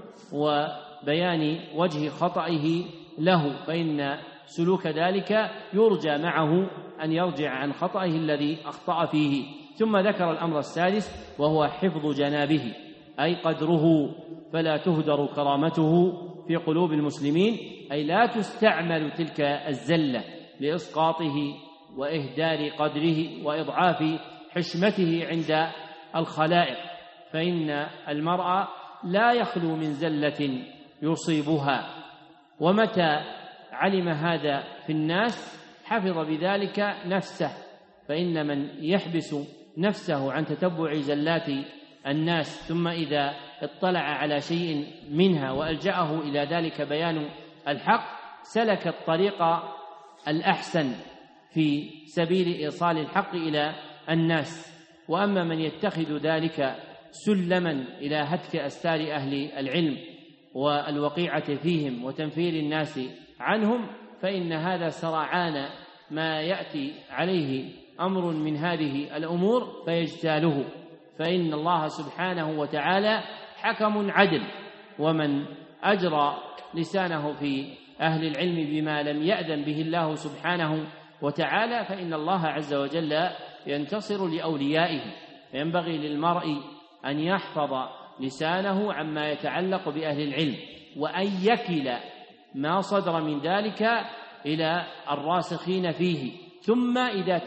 وبيان وجه خطئه له، فإن سلوك ذلك يرجى معه أن يرجع عن خطئه الذي أخطأ فيه. ثم ذكر الأمر السادس وهو حفظ جنابه أي قدره، فلا تهدر كرامته في قلوب المسلمين، أي لا تستعمل تلك الزلة لإسقاطه وإهدار قدره وإضعاف حشمته عند الخلائق، فإن المرء لا يخلو من زلة يصيبها، ومتى علم هذا في الناس حفظ بذلك نفسه، فإن من يحبس نفسه عن تتبع زلات الناس ثم إذا اطلع على شيء منها وألجأه إلى ذلك بيان الحق سلك الطريق الأحسن في سبيل إيصال الحق إلى الناس. وأما من يتخذ ذلك سلما إلى هتك أستار أهل العلم والوقيعة فيهم وتنفير الناس عنهم، فإن هذا سرعان ما يأتي عليه أمر من هذه الأمور فيجتاله، فإن الله سبحانه وتعالى حكم عدل، ومن أجرى لسانه في أهل العلم بما لم يأذن به الله سبحانه وتعالى فإن الله عز وجل ينتصر لأوليائه. فينبغي للمرء أن يحفظ لسانه عما يتعلق بأهل العلم، وأن يكل ما صدر من ذلك إلى الراسخين فيه، ثم إذا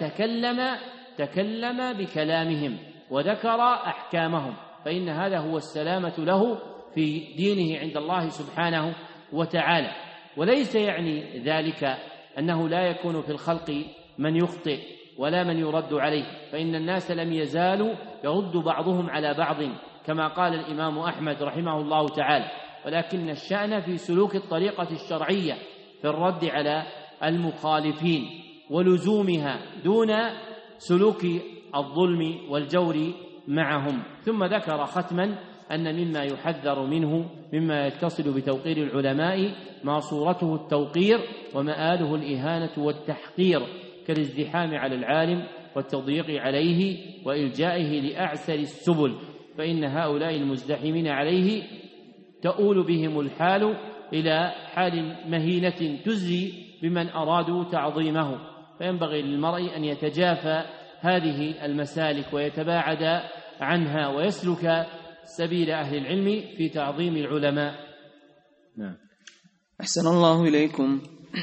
تكلم بكلامهم وذكر أحكامهم، فإن هذا هو السلامة له في دينه عند الله سبحانه وتعالى. وليس يعني ذلك أنه لا يكون في الخلق من يخطئ ولا من يرد عليه، فإن الناس لم يزالوا يرد بعضهم على بعض كما قال الإمام أحمد رحمه الله تعالى، ولكن الشأن في سلوك الطريقة الشرعية في الرد على المخالفين ولزومها دون سلوك الظلم والجور معهم. ثم ذكر ختما أن مما يحذر منه مما يتصل بتوقير العلماء ما صورته التوقير ومآله الإهانة والتحقير، كالازدحام على العالم والتضييق عليه وإلجائه لأعسر السبل، فإن هؤلاء المزدحمين عليه تؤول بهم الحال إلى حال مهينة تزري بمن أرادوا تعظيمه. فينبغي للمرء أن يتجافى هذه المسالك ويتباعد عنها ويسلك سبيل أهل العلم في تعظيم العلماء. نعم. أحسن الله إليكم.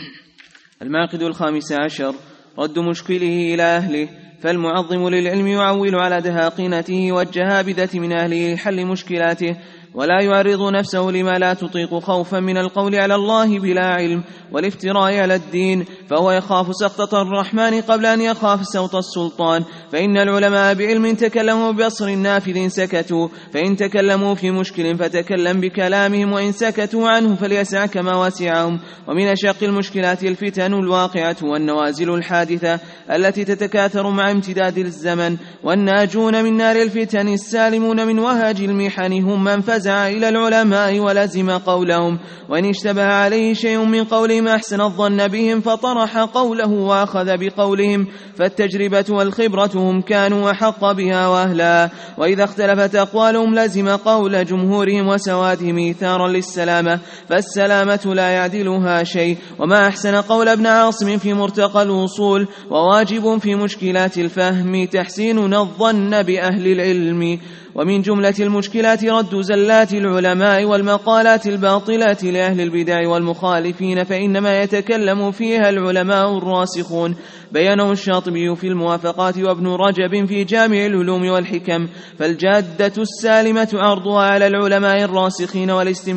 المعقد 15 رد مشكله إلى أهله. فالمعظم للعلم يعول على دهاقنته والجهابذة من أهله لحل مشكلاته، ولا يعرض نفسه لما لا تطيق خوفا من القول على الله بلا علم والافتراء على الدين، فهو يخاف سخطة الرحمن قبل أن يخاف سوط السلطان. فإن العلماء بعلم تكلموا ببصر نافذ سكتوا، فإن تكلموا في مشكل فتكلم بكلامهم، وإن سكتوا عنه فليسع كما وسعهم. ومن أشق المشكلات الفتن الواقعة والنوازل الحادثة التي تتكاثر مع امتداد الزمن، والناجون من نار الفتن السالمون من وهج المحن هم من فزع إلى العلماء ولزم قولهم، وإن اشتبه عليه شيء من قولهم أحسن الظن بهم فطرح قوله وأخذ بقولهم، فالتجربة والخبرة هم كانوا أحق بها وأهلا. وإذا اختلفت أقوالهم لزم قول جمهورهم وسوادهم إيثارا للسلامة، فالسلامة لا يعدلها شيء. وما أحسن قول ابن عاصم في مرتقى الوصول، وواجب في مشكلات الفهم تحسيننا الظن بأهل العلم. ومن جملة المشكلات رد زلات العلماء والمقالات الباطلة لأهل البدع والمخالفين، فإنما يتكلم فيها العلماء الراسخون، بيانه الشاطبي في الموافقات وابن رجب في جامع العلوم والحكم. فالجادة السالمة عرضها على العلماء الراسخين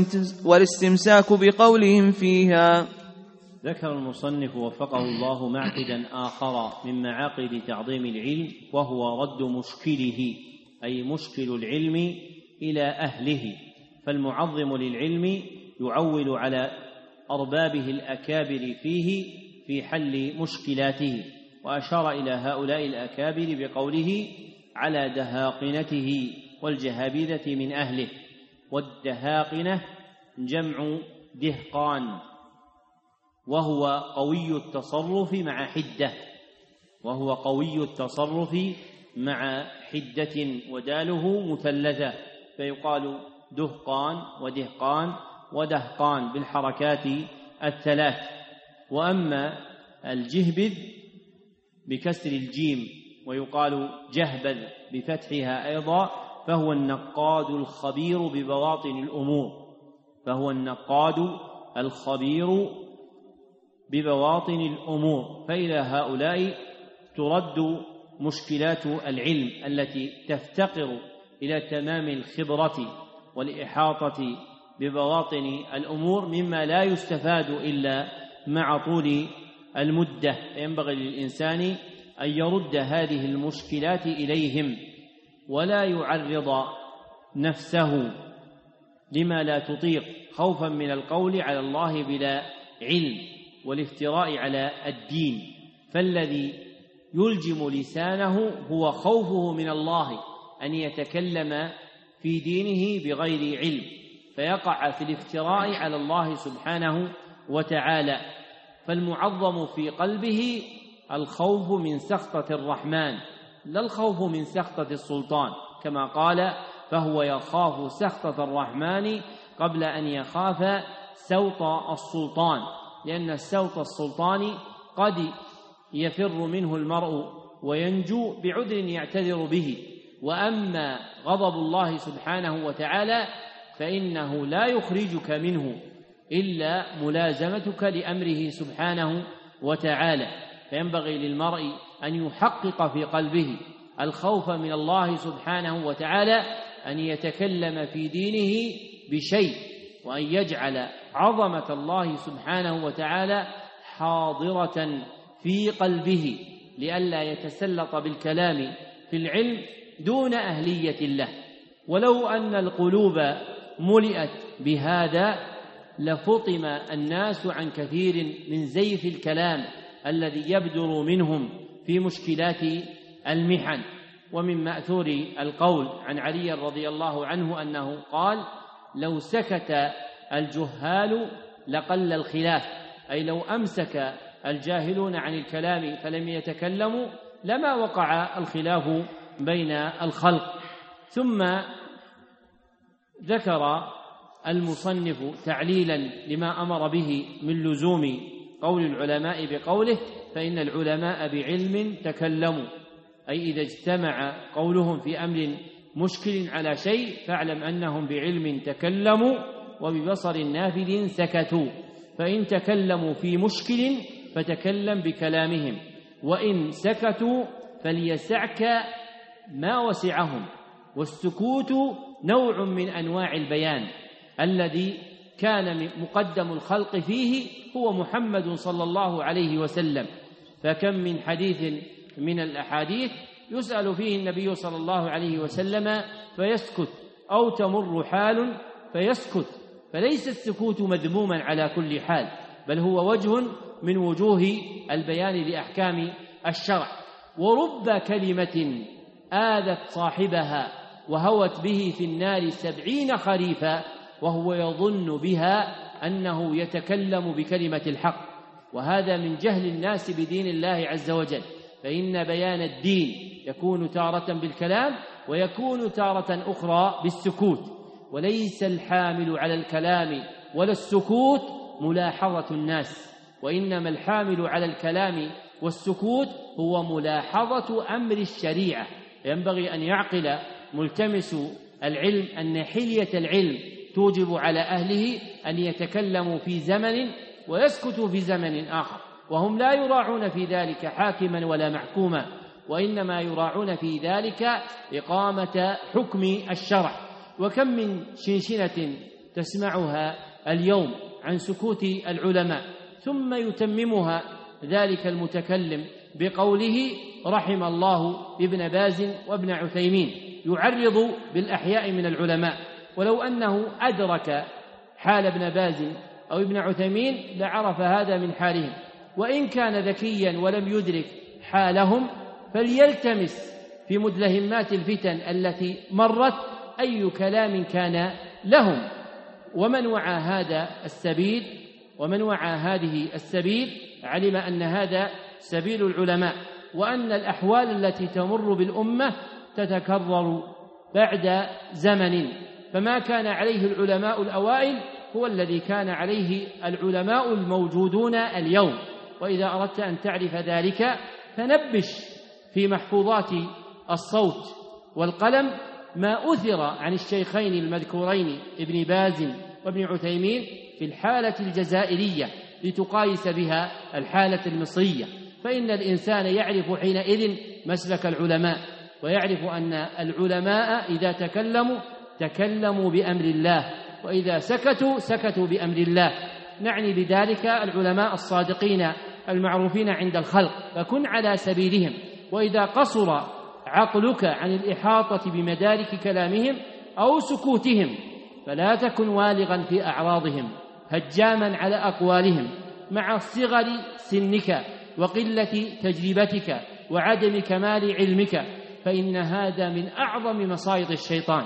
والاستمساك بقولهم فيها. ذكر المصنف وفقه الله معقدا آخر من معاقد تعظيم العلم، وهو رد مشكله أي مشكل العلم إلى أهله. فالمعظم للعلم يعول على أربابه الأكابر فيه في حل مشكلاته. وأشار إلى هؤلاء الأكابر بقوله على دهاقنته والجهابذة من أهله. والدهاقنة جمع دهقان، وهو قوي التصرف مع حدة وداله مثلثة، فيقال دهقان ودهقان ودهقان بالحركات الثلاث. وأما الجهبذ بكسر الجيم ويقال جهبذ بفتحها أيضا، فهو النقاد الخبير ببواطن الأمور. فإلى هؤلاء ترد مشكلات العلم التي تفتقر إلى تمام الخبرة والإحاطة ببواطن الأمور، مما لا يستفاد إلا مع طول المدة. ينبغي للإنسان أن يرد هذه المشكلات إليهم، ولا يعرض نفسه لما لا تطيق خوفا من القول على الله بلا علم والافتراء على الدين. فالذي يلجم لسانه هو خوفه من الله أن يتكلم في دينه بغير علم، فيقع في الافتراء على الله سبحانه وتعالى. فالمعظم في قلبه الخوف من سخطة الرحمن، لا الخوف من سخطة السلطان، كما قال فهو يخاف سخطة الرحمن قبل أن يخاف سوط السلطان، لأن سوط السلطان قد يفر منه المرء وينجو بعذر يعتذر به. وأما غضب الله سبحانه وتعالى فإنه لا يخرجك منه إلا ملازمتك لأمره سبحانه وتعالى. فينبغي للمرء أن يحقق في قلبه الخوف من الله سبحانه وتعالى، أن يتكلم في دينه بشيء، وأن يجعل عظمة الله سبحانه وتعالى حاضرة في قلبه، لئلا يتسلط بالكلام في العلم دون أهلية له. ولو أن القلوب ملئت بهذا لفطم الناس عن كثير من زيف الكلام الذي يبدر منهم في مشكلات المحن. ومن مأثور القول عن علي رضي الله عنه أنه قال: لو سكت الجهال لقل الخلاف، أي لو أمسك الجاهلون عن الكلام فلم يتكلموا لما وقع الخلاف بين الخلق. ثم ذكر المصنف تعليلا لما أمر به من لزوم قول العلماء بقوله: فإن العلماء بعلم تكلموا، أي إذا اجتمع قولهم في أمر مشكل على شيء فاعلم أنهم بعلم تكلموا وببصر نافذ سكتوا. فإن تكلموا في مشكل فتكلم بكلامهم، وإن سكتوا فليسعك ما وسعهم. والسكوت نوع من أنواع البيان الذي كان مقدم الخلق فيه هو محمد صلى الله عليه وسلم. فكم من حديث من الأحاديث يسأل فيه النبي صلى الله عليه وسلم فيسكت، أو تمر حال فيسكت. فليس السكوت مذموما على كل حال، بل هو وجه من وجوه البيان لأحكام الشرع. ورب كلمة آذت صاحبها وهوت به في النار 70 خريفا وهو يظن بها أنه يتكلم بكلمة الحق. وهذا من جهل الناس بدين الله عز وجل، فإن بيان الدين يكون تارة بالكلام ويكون تارة أخرى بالسكوت. وليس الحامل على الكلام ولا السكوت ملاحظة الناس، وإنما الحامل على الكلام والسكوت هو ملاحظة أمر الشريعة. ينبغي أن يعقل ملتمس العلم أن حلية العلم توجب على أهله أن يتكلموا في زمن ويسكتوا في زمن آخر، وهم لا يراعون في ذلك حاكما ولا محكوما، وإنما يراعون في ذلك إقامة حكم الشرع. وكم من شنشنة تسمعها اليوم عن سكوت العلماء، ثم يتممها ذلك المتكلم بقوله: رحم الله ابن باز وابن عثيمين، يعرض بالأحياء من العلماء. ولو أنه أدرك حال ابن باز أو ابن عثيمين لعرف هذا من حالهم. وإن كان ذكيا ولم يدرك حالهم فليلتمس في مدلهمات الفتن التي مرت أي كلام كان لهم. ومن وعى هذه السبيل علم أن هذا سبيل العلماء، وأن الأحوال التي تمر بالأمة تتكرر بعد زمن، فما كان عليه العلماء الأوائل هو الذي كان عليه العلماء الموجودون اليوم. وإذا أردت أن تعرف ذلك فنبش في محفوظات الصوت والقلم ما أثر عن الشيخين المذكورين ابن باز وابن عثيمين في الحالة الجزائرية لتقايس بها الحالة المصرية، فإن الإنسان يعرف حينئذ مسلك العلماء، ويعرف أن العلماء إذا تكلموا بأمر الله، وإذا سكتوا بأمر الله. نعني بذلك العلماء الصادقين المعروفين عند الخلق، فكن على سبيلهم. وإذا قصر عقلك عن الإحاطة بمدارك كلامهم أو سكوتهم فلا تكن والغا في أعراضهم هجاما على أقوالهم مع صغر سنك وقلة تجربتك وعدم كمال علمك، فإن هذا من أعظم مصائد الشيطان.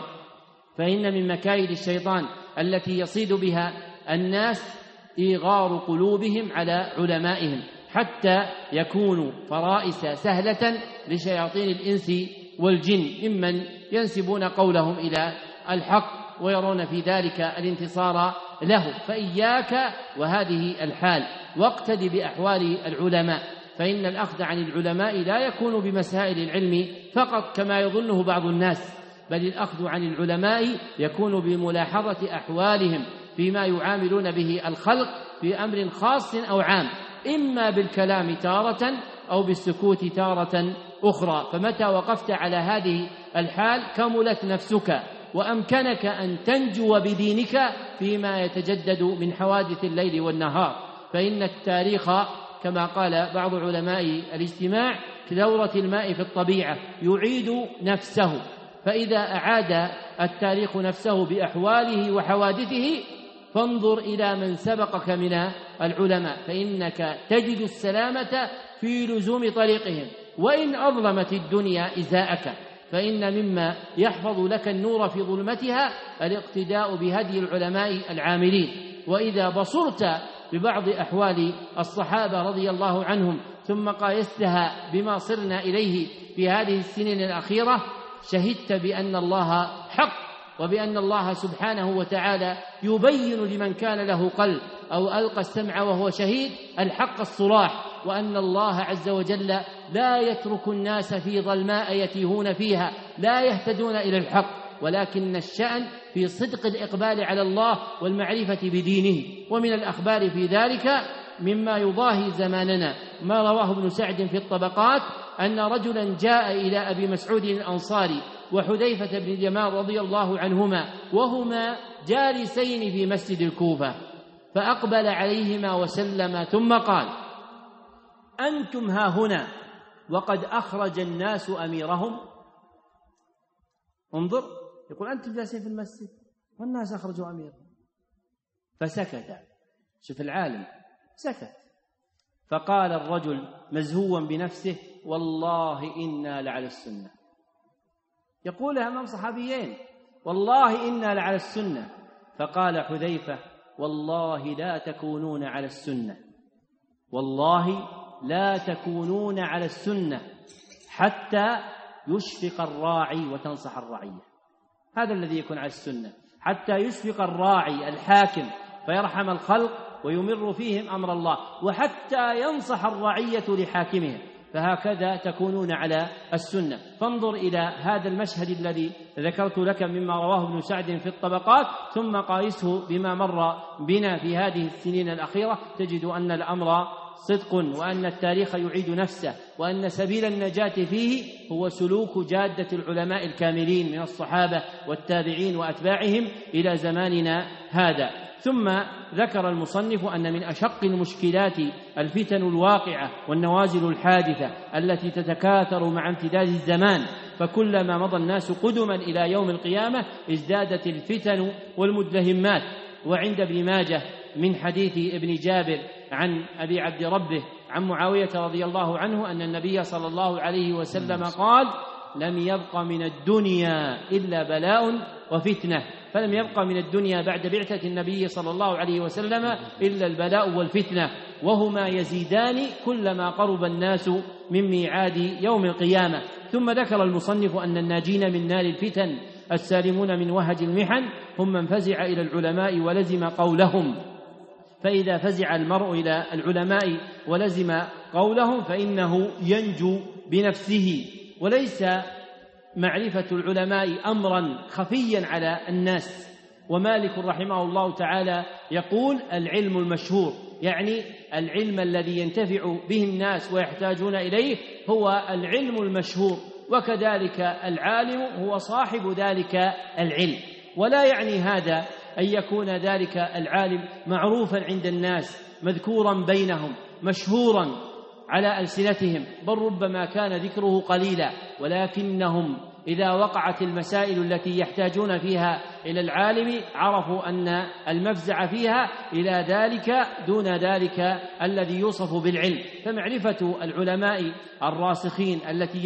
فإن من مكايد الشيطان التي يصيد بها الناس إيغار قلوبهم على علمائهم حتى يكونوا فرائس سهلة لشياطين الإنس والجن ممن ينسبون قولهم إلى الحق ويرون في ذلك الانتصار له. فإياك وهذه الحال، واقتد بأحوال العلماء، فإن الأخذ عن العلماء لا يكون بمسائل العلم فقط كما يظنه بعض الناس، بل الأخذ عن العلماء يكون بملاحظة أحوالهم فيما يعاملون به الخلق في أمر خاص أو عام، إما بالكلام تارة أو بالسكوت تارة أخرى. فمتى وقفت على هذه الحال كملت نفسك وأمكنك أن تنجو بدينك فيما يتجدد من حوادث الليل والنهار. فإن التاريخ كما قال بعض علماء الاجتماع كدورة الماء في الطبيعة يعيد نفسه، فإذا أعاد التاريخ نفسه بأحواله وحوادثه فانظر إلى من سبقك من العلماء، فإنك تجد السلامة في لزوم طريقهم وإن أظلمت الدنيا إزاءك. فإن مما يحفظ لك النور في ظلمتها الاقتداء بهدي العلماء العاملين. وإذا بصرت ببعض أحوال الصحابة رضي الله عنهم ثم قايستها بما صرنا إليه في هذه السنين الأخيرة شهدت بأن الله حق، وبأن الله سبحانه وتعالى يبين لمن كان له قلب أو ألقى السمع وهو شهيد الحق الصراح، وأن الله عز وجل لا يترك الناس في ظلماء يتيهون فيها لا يهتدون إلى الحق، ولكن الشأن في صدق الإقبال على الله والمعرفة بدينه. ومن الأخبار في ذلك مما يضاهي زماننا ما رواه ابن سعد في الطبقات أن رجلا جاء إلى أبي مسعود الأنصاري وحذيفة بن اليمان رضي الله عنهما وهما جالسين في مسجد الكوفة، فأقبل عليهما وسلم ثم قال: أنتم ها هنا وقد أخرج الناس أميرهم. انظر، يقول أنتم جالسين في المسجد والناس أخرجوا أميرهم. فسكت، شوف العالم سكت. فقال الرجل مزهوا بنفسه: والله إنا لعلى السنة. يقولها أمام صحابيين: والله إنا لعلى السنة. فقال حذيفة: والله لا تكونون على السنة، والله لا تكونون على السنة حتى يشفق الراعي وتنصح الرعية. هذا الذي يكون على السنة، حتى يشفق الراعي الحاكم فيرحم الخلق ويمر فيهم أمر الله، وحتى ينصح الرعية لحاكمهم، فهكذا تكونون على السنة. فانظر إلى هذا المشهد الذي ذكرت لك مما رواه ابن سعد في الطبقات، ثم قايسه بما مر بنا في هذه السنين الأخيرة، تجد أن الأمر صدق، وأن التاريخ يعيد نفسه، وأن سبيل النجاة فيه هو سلوك جادة العلماء الكاملين من الصحابة والتابعين وأتباعهم إلى زماننا هذا. ثم ذكر المصنف أن من أشق المشكلات الفتن الواقعة والنوازل الحادثة التي تتكاثر مع امتداد الزمان، فكلما مضى الناس قدما إلى يوم القيامة ازدادت الفتن والمدلهمات، وعند ابن ماجه من حديث ابن جابر عن أبي عبد ربه عن معاوية رضي الله عنه أن النبي صلى الله عليه وسلم قال: لم يبق من الدنيا إلا بلاء وفتنة. فلم يبق من الدنيا بعد بعثة النبي صلى الله عليه وسلم إلا البلاء والفتنة، وهما يزيدان كلما قرب الناس من ميعاد يوم القيامة. ثم ذكر المصنف أن الناجين من نار الفتن السالمون من وهج المحن هم من فزع إلى العلماء ولزم قولهم. فإذا فزع المرء إلى العلماء ولزم قولهم فإنه ينجو بنفسه. وليس معرفة العلماء أمرا خفيا على الناس. ومالك رحمه الله تعالى يقول: العلم المشهور، يعني العلم الذي ينتفع به الناس ويحتاجون إليه هو العلم المشهور، وكذلك العالم هو صاحب ذلك العلم. ولا يعني هذا أن يكون ذلك العالم معروفا عند الناس، مذكورا بينهم، مشهورا على ألسنتهم، بل ربما كان ذكره قليلا، ولكنهم إذا وقعت المسائل التي يحتاجون فيها إلى العالم عرفوا أن المفزع فيها إلى ذلك دون ذلك الذي يوصف بالعلم. فمعرفة العلماء الراسخين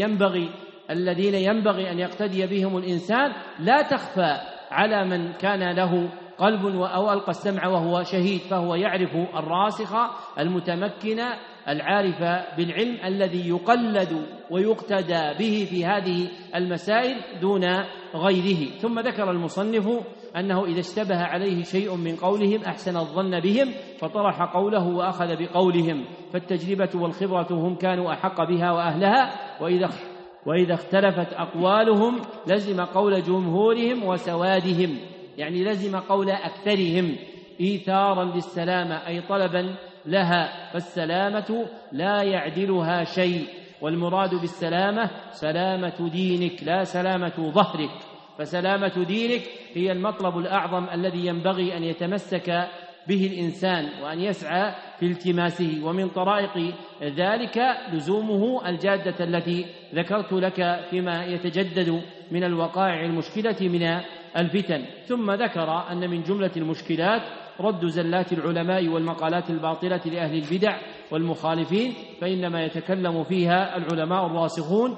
الذين ينبغي أن يقتدي بهم الإنسان لا تخفى على من كان له قلب أو ألقى السمع وهو شهيد، فهو يعرف الراسخ المتمكن العارف بالعلم الذي يقلد ويقتدى به في هذه المسائل دون غيره. ثم ذكر المصنف أنه إذا اشتبه عليه شيء من قولهم أحسن الظن بهم فطرح قوله وأخذ بقولهم، فالتجربة والخبرة هم كانوا أحق بها وأهلها، وإذا اختلفت أقوالهم لزم قول جمهورهم وسوادهم، يعني لزم قول أكثرهم إيثارا للسلامة أي طلبا لها، فالسلامة لا يعدلها شيء، والمراد بالسلامة سلامة دينك لا سلامة ظهرك. فسلامة دينك هي المطلب الأعظم الذي ينبغي أن يتمسك به الإنسان وأن يسعى في التماسه، ومن طرائق ذلك لزومه الجادة التي ذكرت لك فيما يتجدد من الوقائع المشكلة من الفتن. ثم ذكر أن من جملة المشكلات رد زلات العلماء والمقالات الباطلة لأهل البدع والمخالفين، فإنما يتكلم فيها العلماء الراسخون،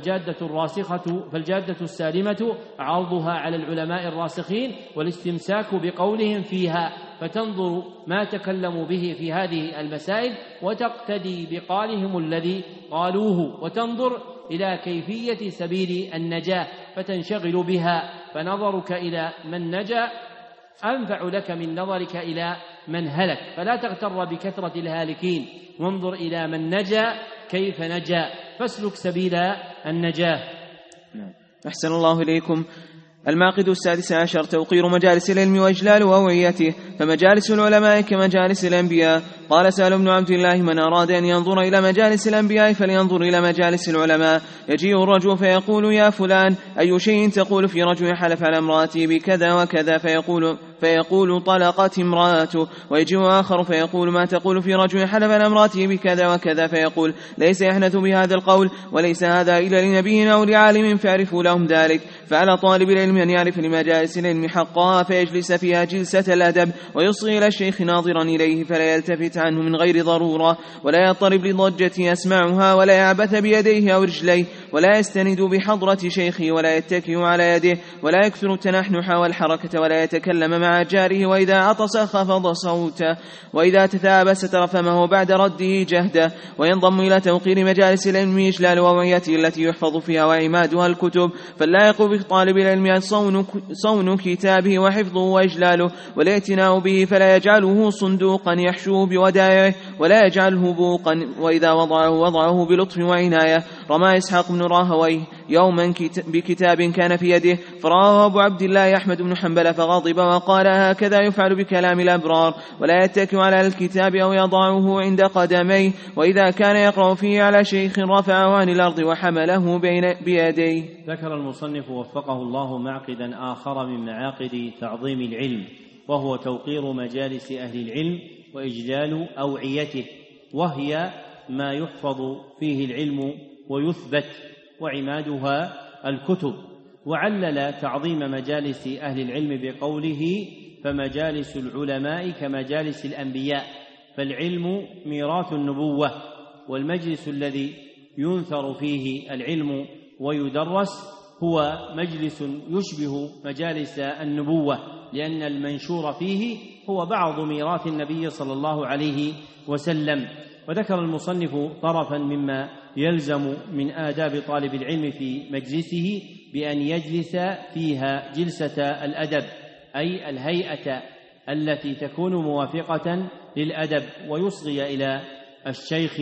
فالجادة السالمة عرضها على العلماء الراسخين والاستمساك بقولهم فيها، فتنظر ما تكلموا به في هذه المسائل وتقتدي بقالهم الذي قالوه، وتنظر إلى كيفية سبيل النجاة فتنشغل بها، فنظرك إلى من نجا أنفع لك من نظرك إلى من هلك، فلا تغتر بكثرة الهالكين، وانظر إلى من نجا كيف نجا، فاسلك سبيل النجاة. أحسن الله إليكم. المعقد 16 توقير مجالس العلم وإجلال وأوعيته، فمجالس العلماء كمجالس الأنبياء. قال سهل بن عبد الله: من أراد أن ينظر إلى مجالس الأنبياء فلينظر إلى مجالس العلماء. يجيء الرجل فيقول: يا فلان، أي شيء تقول في رجل حلف على امرأتي بكذا وكذا؟ فيقول: طلقت امرأته. ويجيء آخر فيقول: ما تقول في رجل حلف على امرأته بكذا وكذا؟ فيقول: ليس يحنث بهذا القول، وليس هذا إلا لنبي أو لعالم فاعرفوا لهم ذلك. فعلى طالب العلم أن يعرف لمجالس العلم حقها فيجلس فيها جلسة الأدب، ويصغي إلى الشيخ ناظرا إليه، فلا يلتفت عنه من غير ضرورة، ولا يضطرب لضجة يسمعها، ولا يعبث بيديه أو رجليه، ولا يستند بحضرة شيخه، ولا يتكئ على يده، ولا يكثر التنحنح والحركة، ولا يتكلم مع جاره، وإذا عطس خفض صوته، وإذا تثاب ستر فمه بعد رده جهده. وينضم إلى توقير مجالس العلم إجلال ووعيته التي يحفظ فيها وعمادها الكتب، فاللائق بطالب العلم صون كتابه وحفظه وإجلاله والاعتناء به، فلا يجعله صندوقا يحشوه بودائعه، ولا يجعله بوقا، وإذا وضعه بلطف وعناية. رمى إسحاق بن راهويه يوما بكتاب كان في يده، فرآه أبو عبد الله أحمد بن حنبل فغضب وقال: هكذا يفعل بكلام الأبرار، ولا يتكئ على الكتاب أو يضعه عند قدميه، وإذا كان يقرأ فيه على شيخ رفعه عن الأرض وحمله بيديه. ذكر المصنف وفقه الله معقدا آخر من معاقد تعظيم العلم، وهو توقير مجالس أهل العلم وإجلال أوعيته، وهي ما يحفظ فيه العلم ويثبت، وعمادها الكتب. وعلل تعظيم مجالس أهل العلم بقوله: فمجالس العلماء كمجالس الأنبياء، فالعلم ميراث النبوة، والمجلس الذي ينثر فيه العلم ويدرس هو مجلس يشبه مجالس النبوة، لأن المنشور فيه هو بعض ميراث النبي صلى الله عليه وسلم. وذكر المصنف طرفا مما يلزم من آداب طالب العلم في مجلسه بأن يجلس فيها جلسة الأدب، أي الهيئة التي تكون موافقة للأدب، ويصغي إلى الشيخ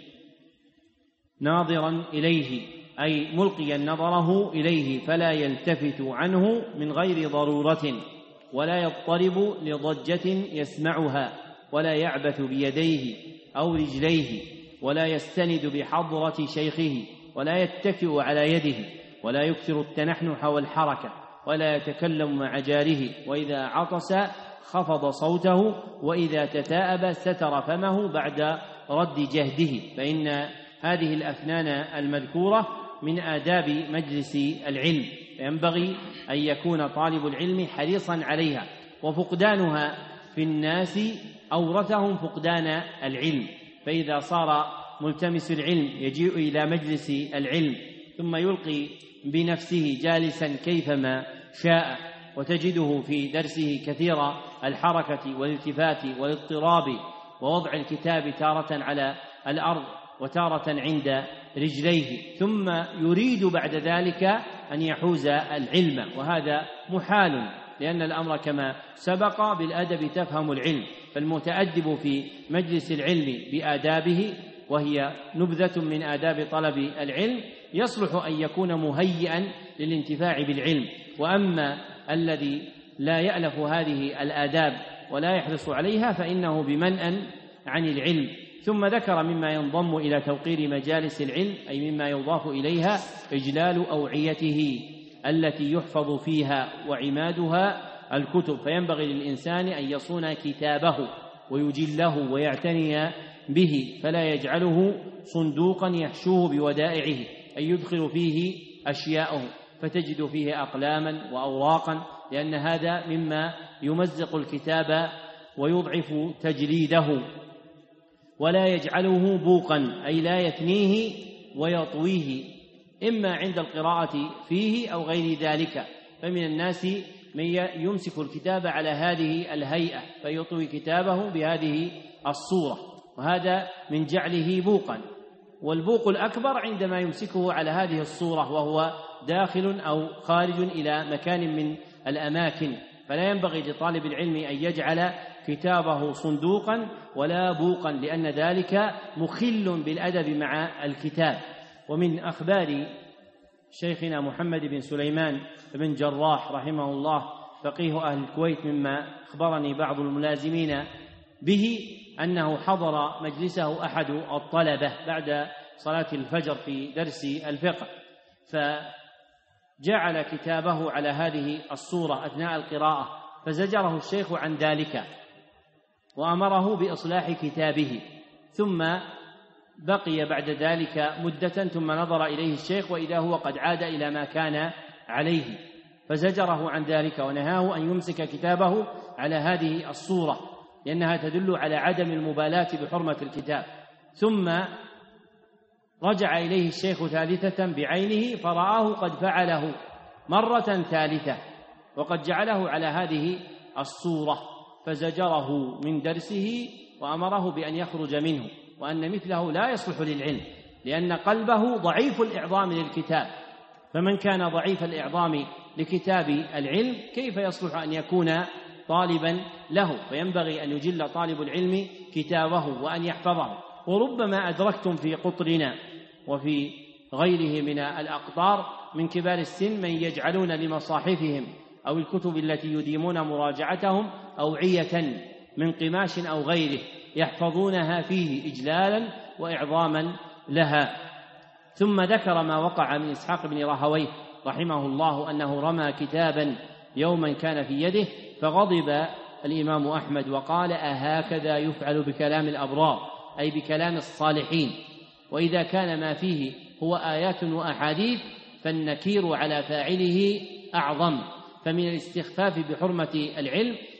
ناظرا إليه، أي ملقيا نظره إليه، فلا يلتفت عنه من غير ضرورة، ولا يضطرب لضجة يسمعها، ولا يعبث بيديه أو رجليه، ولا يستند بحضرة شيخه، ولا يتكئ على يده، ولا يكثر التنحنح والحركة، ولا يتكلم مع جاره، وإذا عطس خفض صوته، وإذا تثاءب ستر فمه بعد رد جهده، فإن هذه الأفنان المذكورة من آداب مجلس العلم، فينبغي أن يكون طالب العلم حريصا عليها، وفقدانها في الناس أورثهم فقدان العلم. فإذا صار ملتمس العلم يجيء إلى مجلس العلم ثم يلقي بنفسه جالسا كيفما شاء، وتجده في درسه كثير الحركة والالتفات والاضطراب، ووضع الكتاب تارة على الأرض وتارة عند رجليه، ثم يريد بعد ذلك أن يحوز العلم، وهذا محال، لأن الأمر كما سبق بالأدب تفهم العلم. فالمتأدب في مجلس العلم بآدابه، وهي نبذة من آداب طلب العلم، يصلح أن يكون مهيئا للانتفاع بالعلم. وأما الذي لا يألف هذه الآداب ولا يحرص عليها فإنه بمنأ عن العلم. ثم ذكر مما ينضم إلى توقير مجالس العلم، أي مما يضاف إليها، إجلال أوعيته التي يحفظ فيها وعمادها الكتب، فينبغي للإنسان أن يصون كتابه ويجله ويعتني به، فلا يجعله صندوقا يحشوه بودائعه، أي يدخل فيه أشياءه، فتجد فيه أقلاما وأوراقا، لأن هذا مما يمزق الكتاب ويضعف تجريده. ولا يجعله بوقا، أي لا يثنيه ويطويه، إما عند القراءة فيه أو غير ذلك. فمن الناس من يمسك الكتاب على هذه الهيئة فيطوي كتابه بهذه الصورة، وهذا من جعله بوقا. والبوق الأكبر عندما يمسكه على هذه الصورة وهو داخل أو خارج إلى مكان من الأماكن، فلا ينبغي لطالب العلم أن يجعل كتابه صندوقا ولا بوقا، لأن ذلك مخل بالأدب مع الكتاب. ومن أخبار شيخنا محمد بن سليمان بن جراح رحمه الله فقيه أهل الكويت، مما أخبرني بعض الملازمين به، أنه حضر مجلسه أحد الطلبة بعد صلاة الفجر في درس الفقه، فجعل كتابه على هذه الصورة أثناء القراءة، فزجره الشيخ عن ذلك وأمره بإصلاح كتابه، ثم بقي بعد ذلك مدة، ثم نظر إليه الشيخ وإذا هو قد عاد إلى ما كان عليه، فزجره عن ذلك ونهاه أن يمسك كتابه على هذه الصورة، لأنها تدل على عدم المبالاة بحرمة الكتاب. ثم رجع إليه الشيخ ثالثة بعينه فرآه قد فعله مرة ثالثة وقد جعله على هذه الصورة، فزجره من درسه وأمره بأن يخرج منه، وأن مثله لا يصلح للعلم، لأن قلبه ضعيف الإعظام للكتاب، فمن كان ضعيف الإعظام لكتاب العلم كيف يصلح أن يكون طالبا له؟ فينبغي أن يجل طالب العلم كتابه وأن يحفظه. وربما أدركتم في قطرنا وفي غيره من الأقطار من كبار السن من يجعلون لمصاحفهم أو الكتب التي يديمون مراجعتهم أوعية من قماش أو غيره يحفظونها فيه إجلالا وإعظاما لها. ثم ذكر ما وقع من إسحاق بن راهويه رحمه الله أنه رمى كتابا يوما كان في يده، فغضب الإمام أحمد وقال: أهكذا يفعل بكلام الأبرار، أي بكلام الصالحين؟ وإذا كان ما فيه هو آيات وأحاديث فالنكير على فاعله أعظم. فمن الاستخفاف بحرمة العلم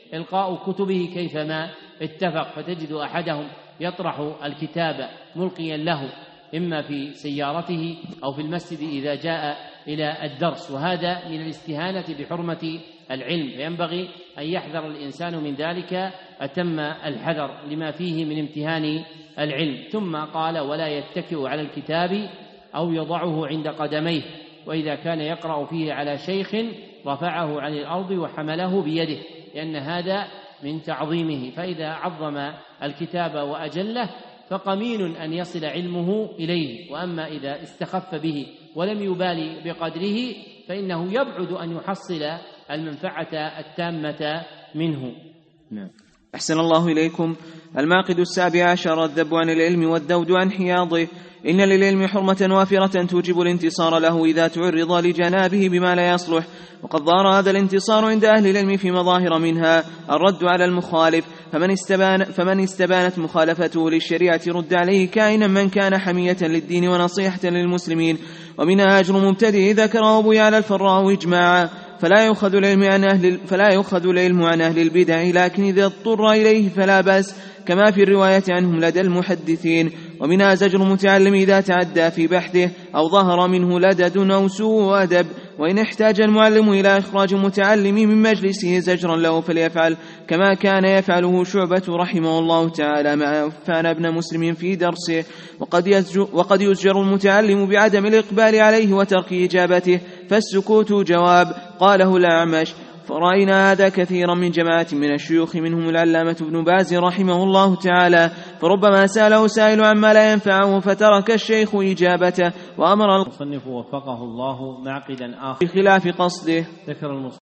إلقاء كتبه كيفما اتفق، فتجد أحدهم يطرح الكتاب ملقيا له إما في سيارته أو في المسجد إذا جاء إلى الدرس، وهذا من الاستهانة بحرمة العلم، فينبغي أن يحذر الإنسان من ذلك أتم الحذر لما فيه من امتهان العلم. ثم قال: ولا يتكئ على الكتاب أو يضعه عند قدميه، وإذا كان يقرأ فيه على شيخ رفعه عن الأرض وحمله بيده، لأن هذا من تعظيمه، فإذا عظم الكتاب وأجله فقمين أن يصل علمه إليه، وأما إذا استخف به ولم يبالي بقدره فإنه يبعد أن يحصل المنفعة التامة منه. نعم. أحسن الله إليكم. المعقد 17: الذب عن العلم والذود عن حياضه. إن للعلم حرمة وافرة توجب الانتصار له إذا تعرض لجنابه بما لا يصلح، وقد ظهر هذا الانتصار عند أهل العلم في مظاهر، منها الرد على المخالف، فمن استبانت مخالفته للشريعة رد عليه كائنا من كان، حمية للدين ونصيحة للمسلمين. ومنها هجر مبتدئ ذكره أبو يعلى الفراء إجماعا، فلا يؤخذ العلم عن أهل البدع، لكن إذا اضطر إليه فلا بأس، كما في الرواية عنهم لدى المحدثين. ومنها زجر المتعلم إذا تعدى في بحثه أو ظهر منه لدد أو سوء أدب، وإن احتاج المعلم إلى إخراج المتعلم من مجلسه زجرا له فليفعل، كما كان يفعله شعبة رحمه الله تعالى مع عفان بن مسلم في درسه. وقد يزجر المتعلم بعدم الإقبال عليه وترك إجابته، فالسكوت جواب. قاله الأعمش. فرأينا هذا كثيرا من جماعة من الشيوخ، منهم العلامة ابن باز رحمه الله تعالى، فربما سأله سائل عما لا ينفعه فترك الشيخ إجابته، وأمر المصنف وفقه الله معقدا آخر بخلاف قصده. ذكر المصنف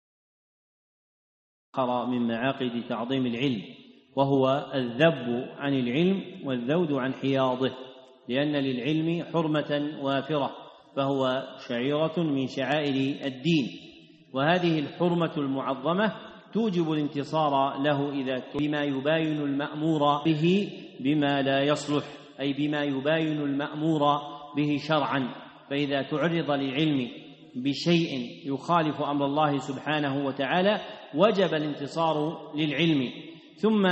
من معاقد تعظيم العلم، وهو الذب عن العلم والذود عن حياضه، لأن للعلم حرمة وافرة، فهو شعيرة من شعائر الدين، وهذه الحرمة المعظمة توجب الانتصار له إذا بما يباين المأمور به بما لا يصلح، أي بما يباين المأمور به شرعا. فإذا تعرض للعلم بشيء يخالف أمر الله سبحانه وتعالى وجب الانتصار للعلم. ثم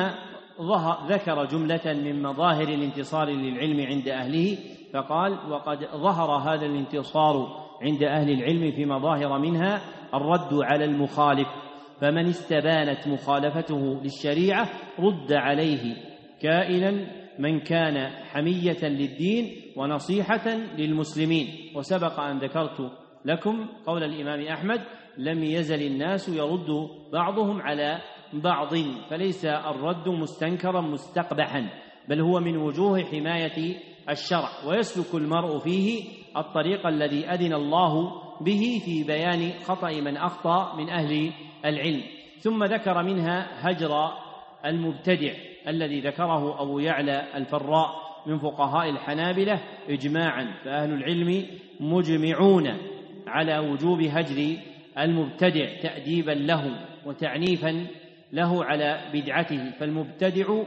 ذكر جملة من مظاهر الانتصار للعلم عند أهله، فقال: وقد ظهر هذا الانتصار عند أهل العلم في مظاهر، منها الرد على المخالف، فمن استبانت مخالفته للشريعة رد عليه كائنا من كان، حمية للدين ونصيحة للمسلمين. وسبق أن ذكرت لكم قول الإمام أحمد: لم يزل الناس يرد بعضهم على بعض، فليس الرد مستنكرا مستقبحا، بل هو من وجوه حماية الشرع، ويسلك المرء فيه الطريق الذي أذن الله به في بيان خطأ من أخطأ من أهل العلم. ثم ذكر منها هجر المبتدع الذي ذكره أبو يعلى الفراء من فقهاء الحنابلة إجماعا، فأهل العلم مجمعون على وجوب هجر المبتدع تأديبا له وتعنيفا له على بدعته، فالمبتدع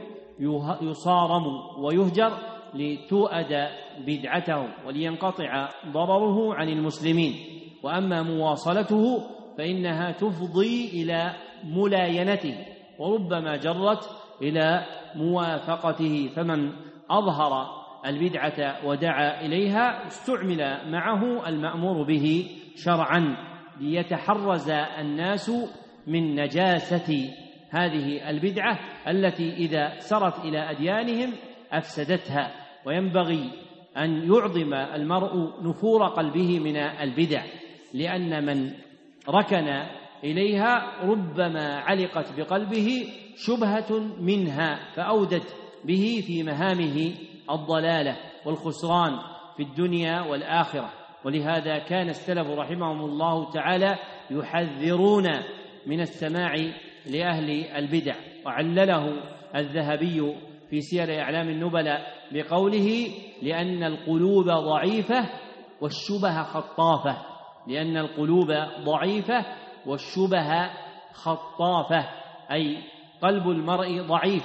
يصارم ويهجر لتؤد بدعته ولينقطع ضرره عن المسلمين. وأما مواصلته فإنها تفضي إلى ملاينته وربما جرت إلى موافقته، فمن أظهر البدعة ودعا إليها استعمل معه المأمور به شرعا، ليتحرز الناس من نجاسة هذه البدعة التي إذا سرت إلى أديانهم أفسدتها. وينبغي أن يعظم المرء نفور قلبه من البدع، لأن من ركن إليها ربما علقت بقلبه شبهة منها فأودت به في مهامه الضلالة والخسران في الدنيا والآخرة. ولهذا كان السلف رحمهم الله تعالى يحذرون من السماع لأهل البدع، وعلله الذهبي في سير أعلام النبلاء بقوله: لأن القلوب ضعيفة والشبه خطافة، لأن القلوب ضعيفة والشبه خطافة، أي قلب المرء ضعيف،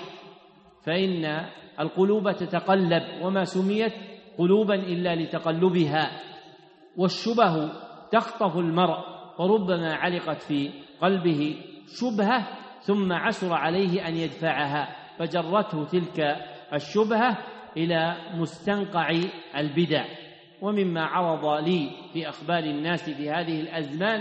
فإن القلوب تتقلب، وما سميت قلوبا إلا لتقلبها، والشبه تخطف المرء، وربما علقت في قلبه شبهة ثم عسر عليه أن يدفعها، فجرته تلك الشبهة إلى مستنقع البدع. ومما عرض لي في أخبار الناس في هذه الأزمان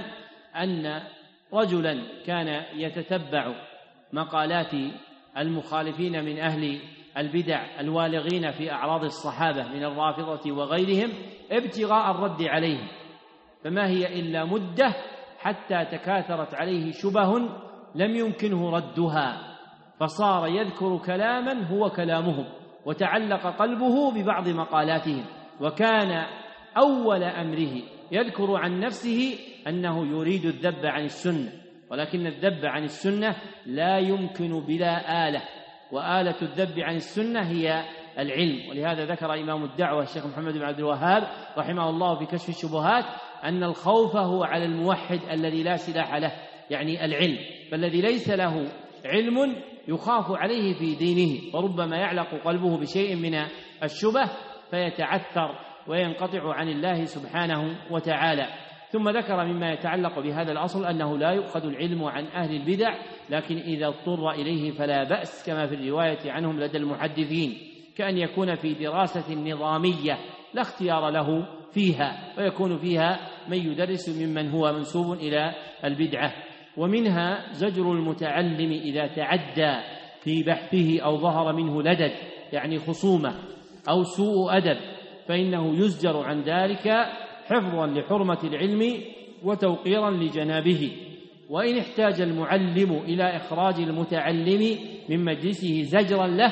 أن رجلا كان يتتبع مقالات المخالفين من أهل البدع الوالغين في أعراض الصحابة من الرافضة وغيرهم ابتغاء الرد عليهم، فما هي إلا مدة حتى تكاثرت عليه شبه لم يمكنه ردها، فصار يذكر كلاما هو كلامهم، وتعلق قلبه ببعض مقالاتهم، وكان أول أمره يذكر عن نفسه أنه يريد الذب عن السنة، ولكن الذب عن السنة لا يمكن بلا آلة، وآلة الذب عن السنة هي العلم. ولهذا ذكر إمام الدعوة الشيخ محمد بن عبد الوهاب رحمه الله في كشف الشبهات أن الخوف هو على الموحد الذي لا سلاح له، يعني العلم، فالذي ليس له علم يخاف عليه في دينه، فربما يعلق قلبه بشيء من الشبه فيتعثر وينقطع عن الله سبحانه وتعالى. ثم ذكر مما يتعلق بهذا الأصل أنه لا يؤخذ العلم عن أهل البدع، لكن إذا اضطر إليه فلا بأس، كما في الرواية عنهم لدى المحدثين، كأن يكون في دراسة نظامية لا اختيار له فيها، ويكون فيها من يدرس ممن هو منسوب إلى البدعة. ومنها زجر المتعلم إذا تعدى في بحثه أو ظهر منه لدد، يعني خصومة أو سوء أدب، فإنه يزجر عن ذلك حفظا لحرمة العلم وتوقيرا لجنابه. وإن احتاج المعلم إلى إخراج المتعلم من مجلسه زجرا له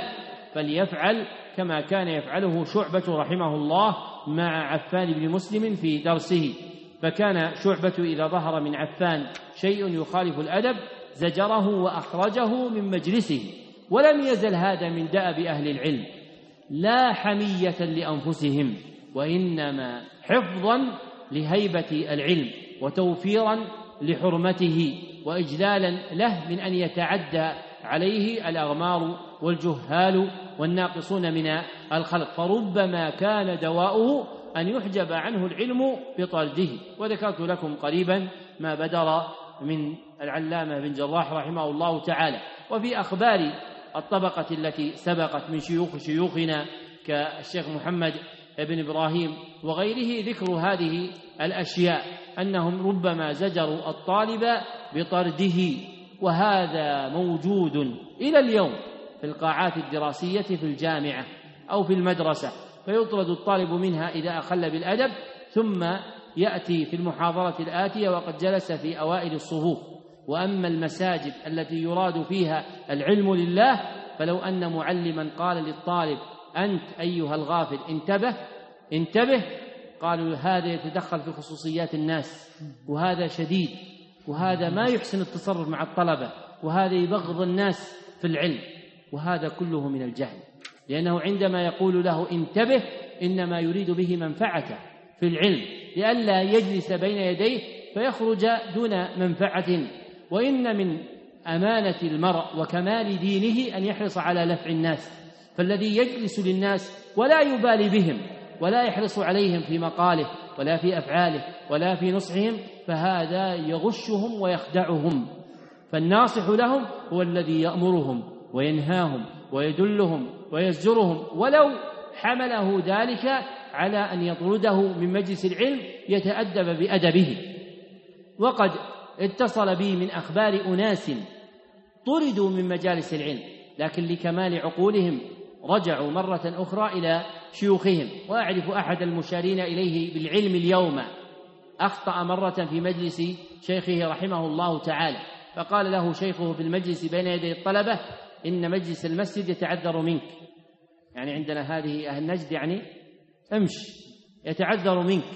فليفعل كما كان يفعله شعبة رحمه الله مع عفان بن مسلم في درسه، فكان شعبة إذا ظهر من عفان شيء يخالف الأدب زجره وأخرجه من مجلسه. ولم يزل هذا من دأب أهل العلم، لا حمية لأنفسهم، وإنما حفظا لهيبة العلم وتوفيرا لحرمته وإجلالا له من أن يتعدى عليه الأغمار والجهال والناقصون من الخلق، فربما كان دواؤه أن يحجب عنه العلم بطرده. وذكرت لكم قريبا ما بدر من العلامة بن جراح رحمه الله تعالى. وفي أخبار الطبقة التي سبقت من شيوخنا كالشيخ محمد بن إبراهيم وغيره ذكر هذه الأشياء، أنهم ربما زجروا الطالب بطرده، وهذا موجود إلى اليوم في القاعات الدراسية في الجامعة أو في المدرسة، فيطرد الطالب منها إذا أخل بالأدب، ثم يأتي في المحاضرة الآتية وقد جلس في أوائل الصفوف. وأما المساجد التي يراد فيها العلم لله، فلو أن معلما قال للطالب أنت أيها الغافل انتبه، قالوا هذا يتدخل في خصوصيات الناس، وهذا شديد، وهذا ما يحسن التصرف مع الطلبة، وهذا يبغض الناس في العلم، وهذا كله من الجهل، لأنه عندما يقول له انتبه إنما يريد به منفعته في العلم، لئلا يجلس بين يديه فيخرج دون منفعة. وإن من أمانة المرء وكمال دينه أن يحرص على نفع الناس، فالذي يجلس للناس ولا يبالي بهم ولا يحرص عليهم في مقاله ولا في أفعاله ولا في نصحهم، فهذا يغشهم ويخدعهم. فالناصح لهم هو الذي يأمرهم وينهاهم ويدلهم ويزجرهم، ولو حمله ذلك على أن يطرده من مجلس العلم يتأدب بأدبه. وقد اتصل بي من أخبار أناس طردوا من مجالس العلم، لكن لكمال عقولهم رجعوا مرة أخرى إلى شيوخهم. وأعرف أحد المشارين إليه بالعلم اليوم أخطأ مرة في مجلس شيخه رحمه الله تعالى، فقال له شيخه في المجلس بين يدي الطلبة إن مجلس المسجد يتعذر منك، يعني عندنا هذه أهل نجد يعني امشي يتعذر منك.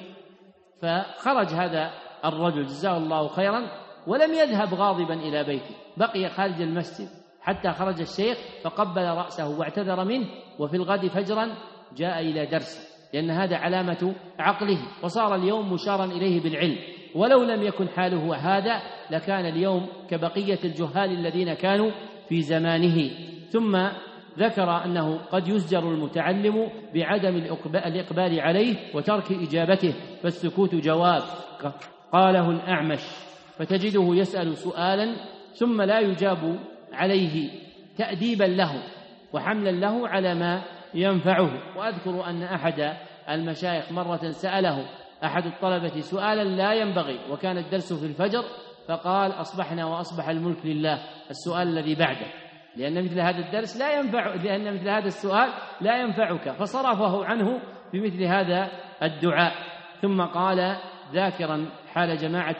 فخرج هذا الرجل جزاه الله خيرا ولم يذهب غاضبا إلى بيته، بقي خارج المسجد حتى خرج الشيخ فقبل رأسه واعتذر منه، وفي الغد فجرا جاء إلى درسه، لأن هذا علامة عقله، وصار اليوم مشارا إليه بالعلم. ولو لم يكن حاله هذا لكان اليوم كبقية الجهال الذين كانوا في زمانه. ثم ذكر أنه قد يزجر المتعلم بعدم الإقبال عليه وترك إجابته، فالسكوت جواب، قاله الأعمش، فتجده يسأل سؤالا ثم لا يجاب عليه تأديبا له وحملا له على ما ينفعه. وأذكر أن أحد المشايخ مرة سأله أحد الطلبة سؤالا لا ينبغي، وكان الدرس في الفجر، فقال: أصبحنا وأصبح الملك لله، السؤال الذي بعده، لأن مثل هذا الدرس لا ينفع، لأن مثل هذا السؤال لا ينفعك، فصرفه عنه بمثل هذا الدعاء. ثم قال ذاكرا حال جماعة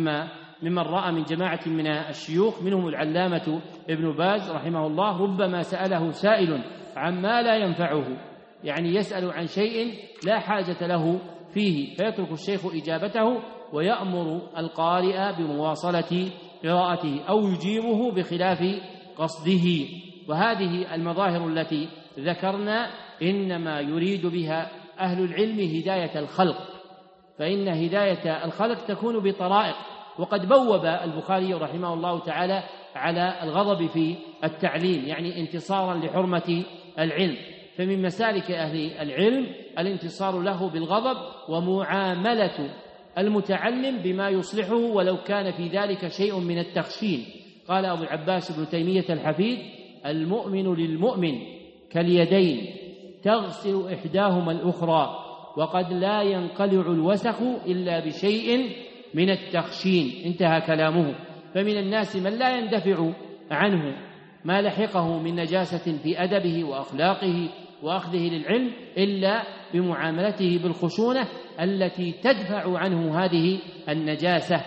ممن رأى من جماعة من الشيوخ منهم العلامة ابن باز رحمه الله: ربما سأله سائل عما لا ينفعه، يعني يسأل عن شيء لا حاجة له فيه، فيترك الشيخ إجابته ويأمر القارئ بمواصلة قراءته أو يجيبه بخلاف قصده. وهذه المظاهر التي ذكرنا إنما يريد بها أهل العلم هداية الخلق، فإن هداية الخلق تكون بطرائق. وقد بوب البخاري رحمه الله تعالى على الغضب في التعليم، يعني انتصارا لحرمة العلم، فمن مسالك أهل العلم الانتصار له بالغضب ومعاملة المتعلم بما يصلحه ولو كان في ذلك شيء من التخشين. قال أبو العباس ابن تيمية الحفيد: المؤمن للمؤمن كاليدين تغسل إحداهما الأخرى، وقد لا ينقلع الوسخ إلا بشيء من التخشين. انتهى كلامه. فمن الناس من لا يندفع عنه ما لحقه من نجاسة في أدبه وأخلاقه وأخذه للعلم إلا بمعاملته بالخشونة التي تدفع عنه هذه النجاسة.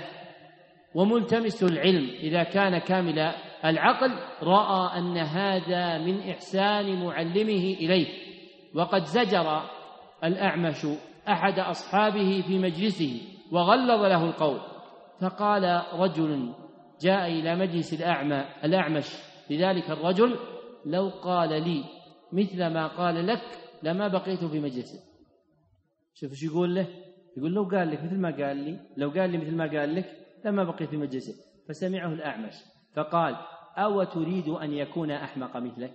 وملتمس العلم إذا كان كامل العقل رأى أن هذا من إحسان معلمه إليه. وقد زجر الأعمش أحد أصحابه في مجلسه وغلظ له القول، فقال رجل جاء إلى مجلس الأعمش لذلك الرجل: لو قال لي مثل ما قال لك لما بقيت في مجلسه. شوف ايش يقول له، يقول: لو قال لك مثل ما قال لي، لو قال لي مثل ما قال لك لما بقيت في مجلسه. فسمعه الأعمش فقال: أو تريد أن يكون أحمق مثلك؟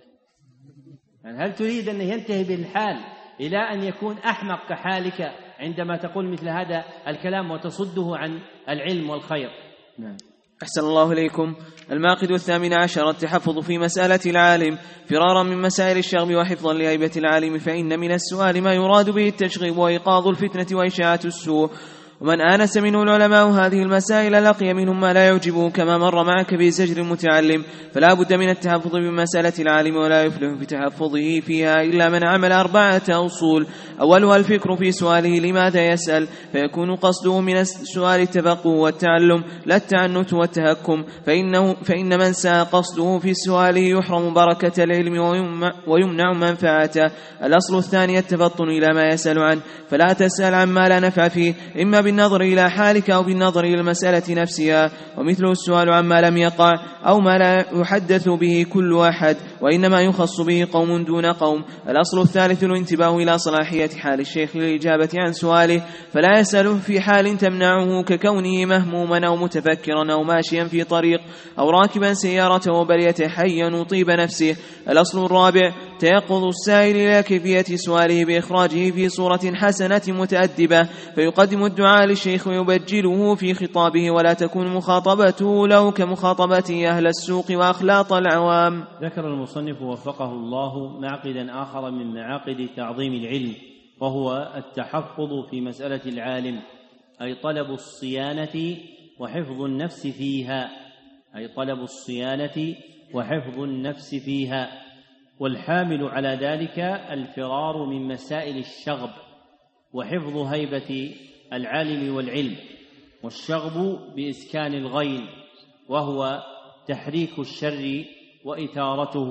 يعني هل تريد أن ينتهي بالحال إلى أن يكون أحمق كحالك عندما تقول مثل هذا الكلام وتصده عن العلم والخير؟ نعم. أحسن الله إليكم. الماقد 18 التحفظ في مسألة العالم فرارا من مسائل الشغب وحفظا لهيبة العالم، فإن من السؤال ما يراد به التشغيب وإيقاظ الفتنة وإشاعة السوء. ومن آنس منه العلماء هذه المسائل لقي منهم ما لا يعجبه كما مر معك بزجر المتعلم، فلا بد من التحفظ بمسألة العالم، ولا يفلح في تحفظه فيها إلا من عمل 4 أصول. أولها الفكر في سؤاله لماذا يسأل، فيكون قصده من السؤال التفقه والتعلم لا التعنت والتهكم، فإن من ساء قصده في سؤاله يحرم بركة العلم ويمنع منفعته. الأصل الثاني التفطن إلى ما يسأل عنه، فلا تسأل عما لا نفع فيه، إما بالنظر إلى حالك أو بالنظر إلى المسألة نفسها، ومثله السؤال عما لم يقع أو ما لا يحدث به كل أحد، وإنما يخص به قوم دون قوم. الأصل الثالث الانتباه إلى صلاحية حال الشيخ للإجابة عن سؤاله، فلا يسأله في حال تمنعه ككونه مهموما أو متفكرا أو ماشيا في طريق أو راكبا سيارة بل يتحين وطيب نفسه. الأصل الرابع تيقظ السائل إلى كيفية سؤاله بإخراجه في صورة حسنة متأدبة، فيقدم الدعاء للشيخ ويبجله في خطابه، ولا تكون مخاطبته له كمخاطبته أهل السوق وأخلاط العوام. ذكر المصنف وفقه الله معقدا آخر من معاقد تعظيم العلم، وهو التحفظ في مسألة العالم، أي طلب الصيانة وحفظ النفس فيها، أي طلب الصيانة وحفظ النفس فيها. والحامل على ذلك الفرار من مسائل الشغب وحفظ هيبة العالم والعلم. والشغب بإسكان الغين، وهو تحريك الشر وإثارته،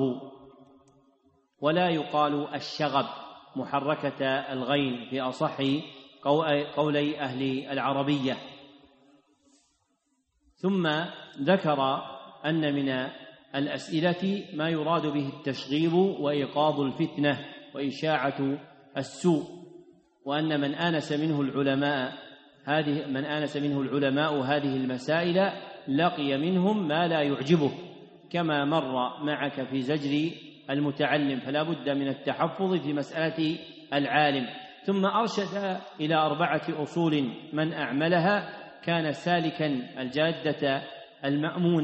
ولا يقال الشغب محركة الغين في أصح قولي أهل العربية. ثم ذكر أن من الأسئلة ما يراد به التشغيب وإيقاظ الفتنة وإشاعة السوء، وأن من آنس منه العلماء هذه المسائل لقي منهم ما لا يعجبه كما مر معك في زجر المتعلم، فلا بد من التحفظ في مسألة العالم. ثم أرشد إلى 4 أصول من أعملها كان سالكا الجادة المأمونة،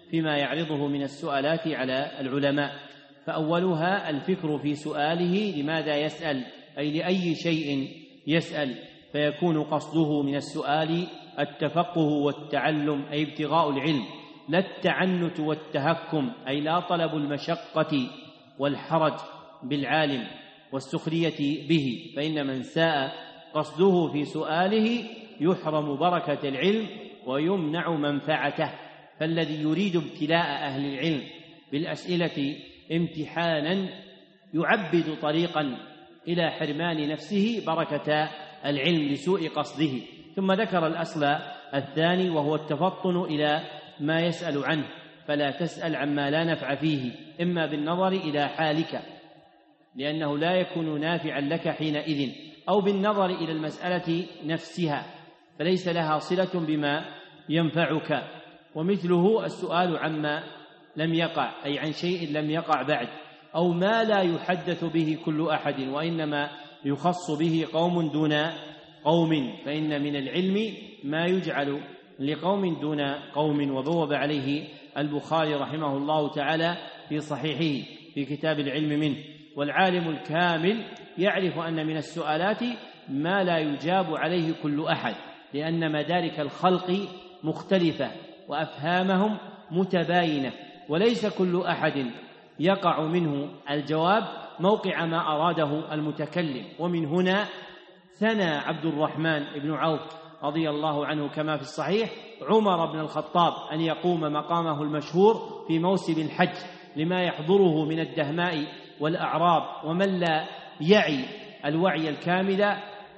فيما يعرضه من السؤالات على العلماء. فأولها الفكر في سؤاله لماذا يسأل، أي لأي شيء يسأل، فيكون قصده من السؤال التفقه والتعلم أي ابتغاء العلم، لا التعنت والتهكم أي لا طلب المشقة والحرج بالعالم والسخرية به، فإن من ساء قصده في سؤاله يحرم بركة العلم ويمنع منفعته. فالذي يريد ابتلاء أهل العلم بالأسئلة امتحانا يعبد طريقا إلى حرمان نفسه بركة العلم لسوء قصده. ثم ذكر الأصل الثاني وهو التفطن إلى ما يسأل عنه، فلا تسأل عما لا نفع فيه، إما بالنظر إلى حالك لأنه لا يكون نافعا لك حينئذ، أو بالنظر إلى المسألة نفسها فليس لها صلة بما ينفعك. ومثله السؤال عما لم يقع، أي عن شيء لم يقع بعد، أو ما لا يحدث به كل أحد وإنما يخص به قوم دون قوم، فإن من العلم ما يجعل لقوم دون قوم. وبوب عليه البخاري رحمه الله تعالى في صحيحه في كتاب العلم منه. والعالم الكامل يعرف أن من السؤالات ما لا يجاب عليه كل أحد، لأن مدارك الخلق مختلفة وأفهامهم متباينة، وليس كل أحد يقع منه الجواب موقع ما أراده المتكلم. ومن هنا ثنى عبد الرحمن بن عوف رضي الله عنه كما في الصحيح عمر بن الخطاب أن يقوم مقامه المشهور في موسم الحج لما يحضره من الدهماء والأعراب، ومن لا يعي الوعي الكامل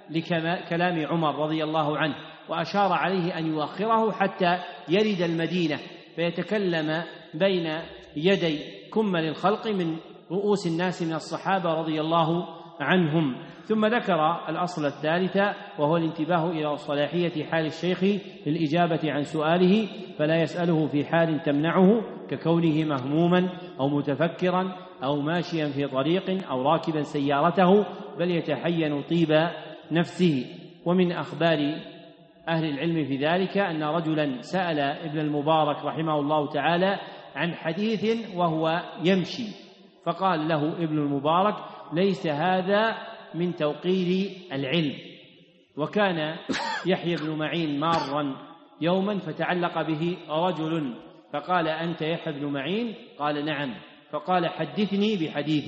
لكلام عمر رضي الله عنه، وأشار عليه أن يؤخره حتى يرد المدينة فيتكلم بين يدي كمل الخلق من رؤوس الناس من الصحابة رضي الله عنهم. ثم ذكر الأصل الثالث وهو الانتباه إلى صلاحية حال الشيخ للإجابة عن سؤاله، فلا يسأله في حال تمنعه ككونه مهموما أو متفكرا أو ماشيا في طريق أو راكبا سيارته، بل يتحين طيب نفسه. ومن أخبار أهل العلم في ذلك أن رجلا سأل ابن المبارك رحمه الله تعالى عن حديث وهو يمشي، فقال له ابن المبارك: ليس هذا من توقير العلم. وكان يحيى بن معين مارا يوما فتعلق به رجل فقال: أنت يحيى بن معين؟ قال: نعم. فقال: حدثني بحديث.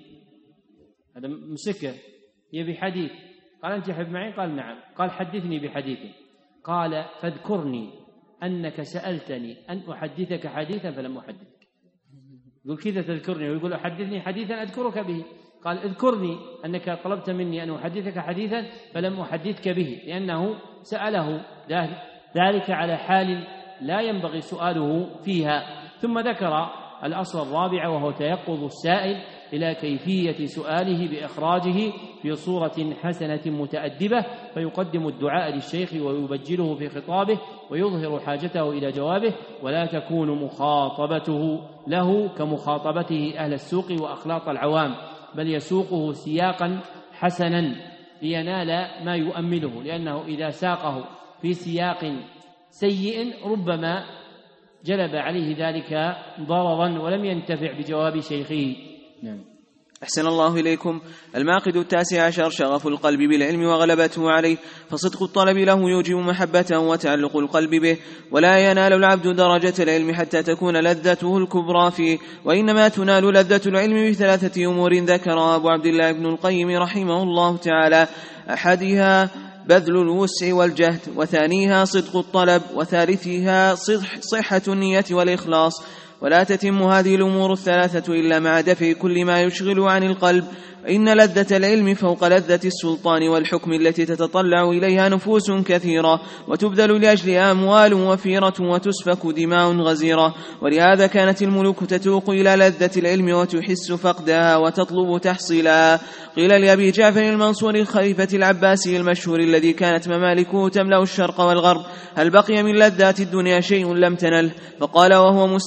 هذا مسكه هي بحديث. قال: أنت يحيى بن معين؟ قال: نعم. قال: حدثني بحديث. قال: فاذكرني أنك سألتني أن أحدثك حديثا فلم أحدثك. يقول كذا تذكرني، ويقول: أحدثني حديثا أذكرك به. قال: اذكرني أنك طلبت مني أن أحدثك حديثا فلم أحدثك به، لأنه سأله ذلك على حال لا ينبغي سؤاله فيها. ثم ذكر الأصل الرابع وهو تيقظ السائل إلى كيفية سؤاله بإخراجه في صورة حسنة متأدبة، فيقدم الدعاء للشيخ ويبجله في خطابه ويظهر حاجته إلى جوابه، ولا تكون مخاطبته له كمخاطبته أهل السوق وأخلاط العوام، بل يسوقه سياقا حسنا لينال ما يؤمله، لأنه إذا ساقه في سياق سيء ربما جلب عليه ذلك ضررا ولم ينتفع بجواب شيخه. نعم. أحسن الله إليكم. المعقد 19 شغف القلب بالعلم وغلبته عليه، فصدق الطلب له يوجب محبته وتعلق القلب به، ولا ينال العبد درجة العلم حتى تكون لذته الكبرى فيه، وإنما تنال لذة العلم بثلاثة أمور ذكرها أبو عبد الله ابن القيم رحمه الله تعالى: أحدها بذل الوسع والجهد، وثانيها صدق الطلب، وثالثها صحة النية والإخلاص. ولا تتم هذه الأمور الثلاثة إلا مع دفع كل ما يشغل عن القلب. إن لذة العلم فوق لذة السلطان والحكم التي تتطلع إليها نفوس كثيرة، وتبذل لأجلها أموال وفيرة، وتسفك دماء غزيرة. ولهذا كانت الملوك تتوق إلى لذة العلم وتحس فقدها وتطلب تحصيلها. قيل لأبي جعفر المنصور الخليفة العباسي المشهور الذي كانت ممالكه تملأ الشرق والغرب: هل بقي من لذات الدنيا شيء لم تنله؟ فقال وهو مستو على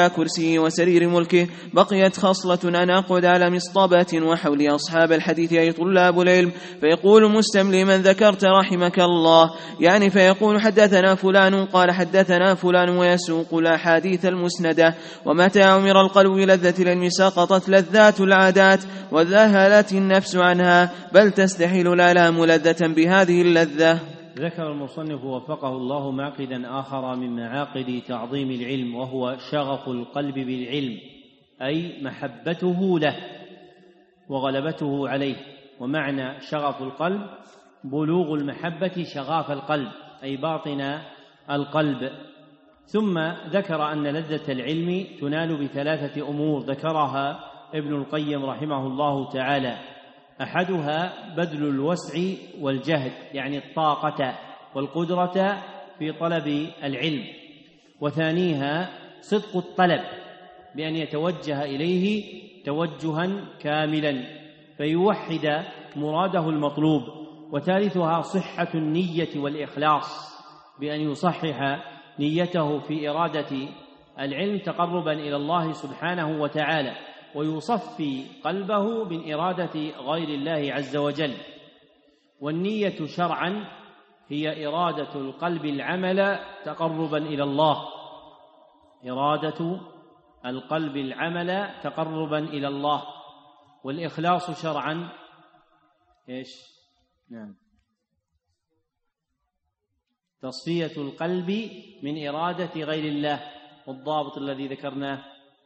على كرسيه وسرير ملكه. بقيت خصلة أن أقعد على مصطبة وحولي أصحاب الحديث أي طلاب العلم، فيقول المستملي من ذكرت رحمك الله، يعني فيقول حدثنا فلان قال حدثنا فلان، ويسوق الأحاديث المسندة. ومتى أمر القلب بلذة العلم سقطت لذات العادات وذهلت النفس عنها، بل تستحيل الآلام لذة بهذه اللذة. ذكر المصنف وفقه الله معقدا آخر من معاقد تعظيم العلم، وهو شغف القلب بالعلم، أي محبته له وغلبته عليه. ومعنى شغف القلب بلوغ المحبة شغاف القلب، أي باطن القلب. ثم ذكر أن لذة العلم تنال بثلاثة أمور ذكرها ابن القيم رحمه الله تعالى. أحدها بذل الوسع والجهد، يعني الطاقة والقدرة في طلب العلم. وثانيها صدق الطلب، بأن يتوجه إليه توجها كاملا فيوحد مراده المطلوب. وثالثها صحة النية والإخلاص، بأن يصحح نيته في إرادة العلم تقربا إلى الله سبحانه وتعالى، ويصفي قلبه من إرادة غير الله عز وجل. والنية شرعا هي إرادة القلب العمل تقربا إلى الله، إرادة القلب العمل تقربا إلى الله. والإخلاص شرعا إيش؟ نعم، تصفية القلب من إرادة غير الله. والضابط الذي ذكرناه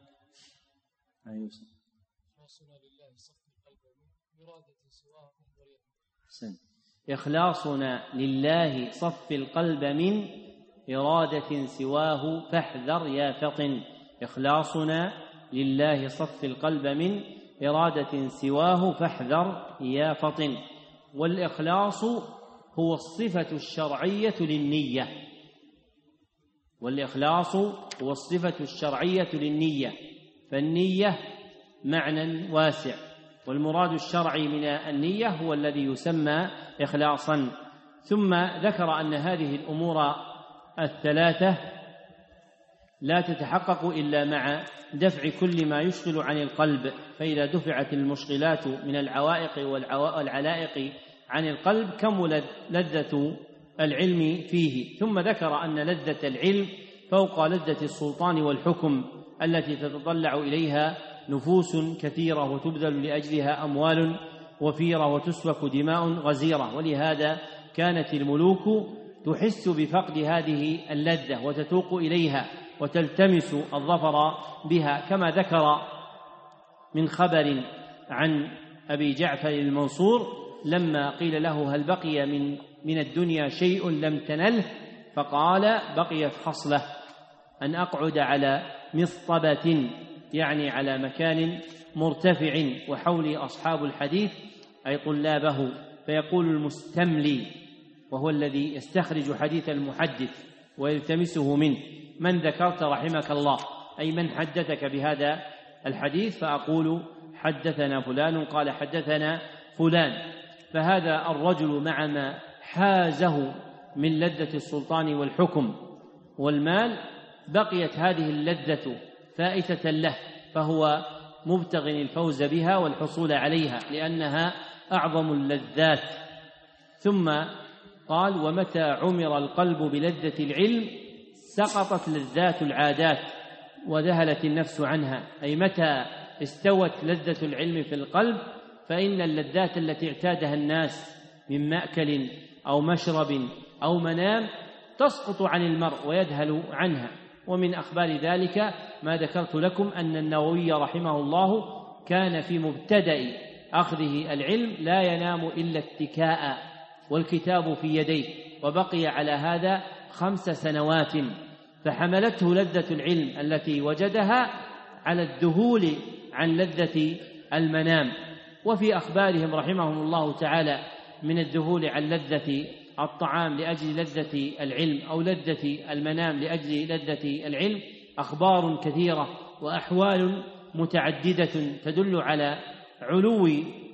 إخلاصنا لله صف القلب من إرادة سواه فاحذر يا فطن. إخلاصنا لله صف القلب من إرادة سواه فاحذر يا فطن. والإخلاص هو الصفة الشرعية للنية، والإخلاص هو الصفة الشرعية للنية. فالنية معنى واسع، والمراد الشرعي من النية هو الذي يسمى إخلاصا. ثم ذكر أن هذه الأمور الثلاثة لا تتحقق إلا مع دفع كل ما يشغل عن القلب، فإذا دفعت المشغلات من العوائق والعلائق عن القلب كملت لذة العلم فيه. ثم ذكر أن لذة العلم فوق لذة السلطان والحكم التي تتطلع إليها نفوس كثيرة وتبذل لأجلها أموال وفيرة وتسفك دماء غزيرة. ولهذا كانت الملوك تحس بفقد هذه اللذة وتتوق إليها وتلتمس الظفر بها، كما ذكر من خبر عن أبي جعفر المنصور لما قيل له هل بقي من الدنيا شيء لم تنله، فقال بقيت خصلة أن أقعد على مصطبة، يعني على مكان مرتفع وحولي أصحاب الحديث أي طلابه، فيقول المستملي وهو الذي يستخرج حديث المحدث ويلتمسه منه من ذكرت رحمك الله، أي من حدثك بهذا الحديث، فأقول حدثنا فلان قال حدثنا فلان. فهذا الرجل مع ما حازه من لذة السلطان والحكم والمال بقيت هذه اللذة فائتة له، فهو مبتغ الفوز بها والحصول عليها لأنها أعظم اللذات. ثم قال ومتى عمر القلب بلذة العلم سقطت لذات العادات وذهلت النفس عنها، أي متى استوت لذة العلم في القلب فإن اللذات التي اعتادها الناس من مأكل أو مشرب أو منام تسقط عن المرء ويذهل عنها. ومن أخبار ذلك ما ذكرت لكم أن النووي رحمه الله كان في مبتدأ أخذه العلم لا ينام إلا اتكاء والكتاب في يديه، وبقي على هذا 5 سنوات، فحملته لذة العلم التي وجدها على الذهول عن لذة المنام. وفي أخبارهم رحمهم الله تعالى من الذهول عن لذة الطعام لأجل لذة العلم أو لذة المنام لأجل لذة العلم أخبار كثيرة وأحوال متعددة تدل على علو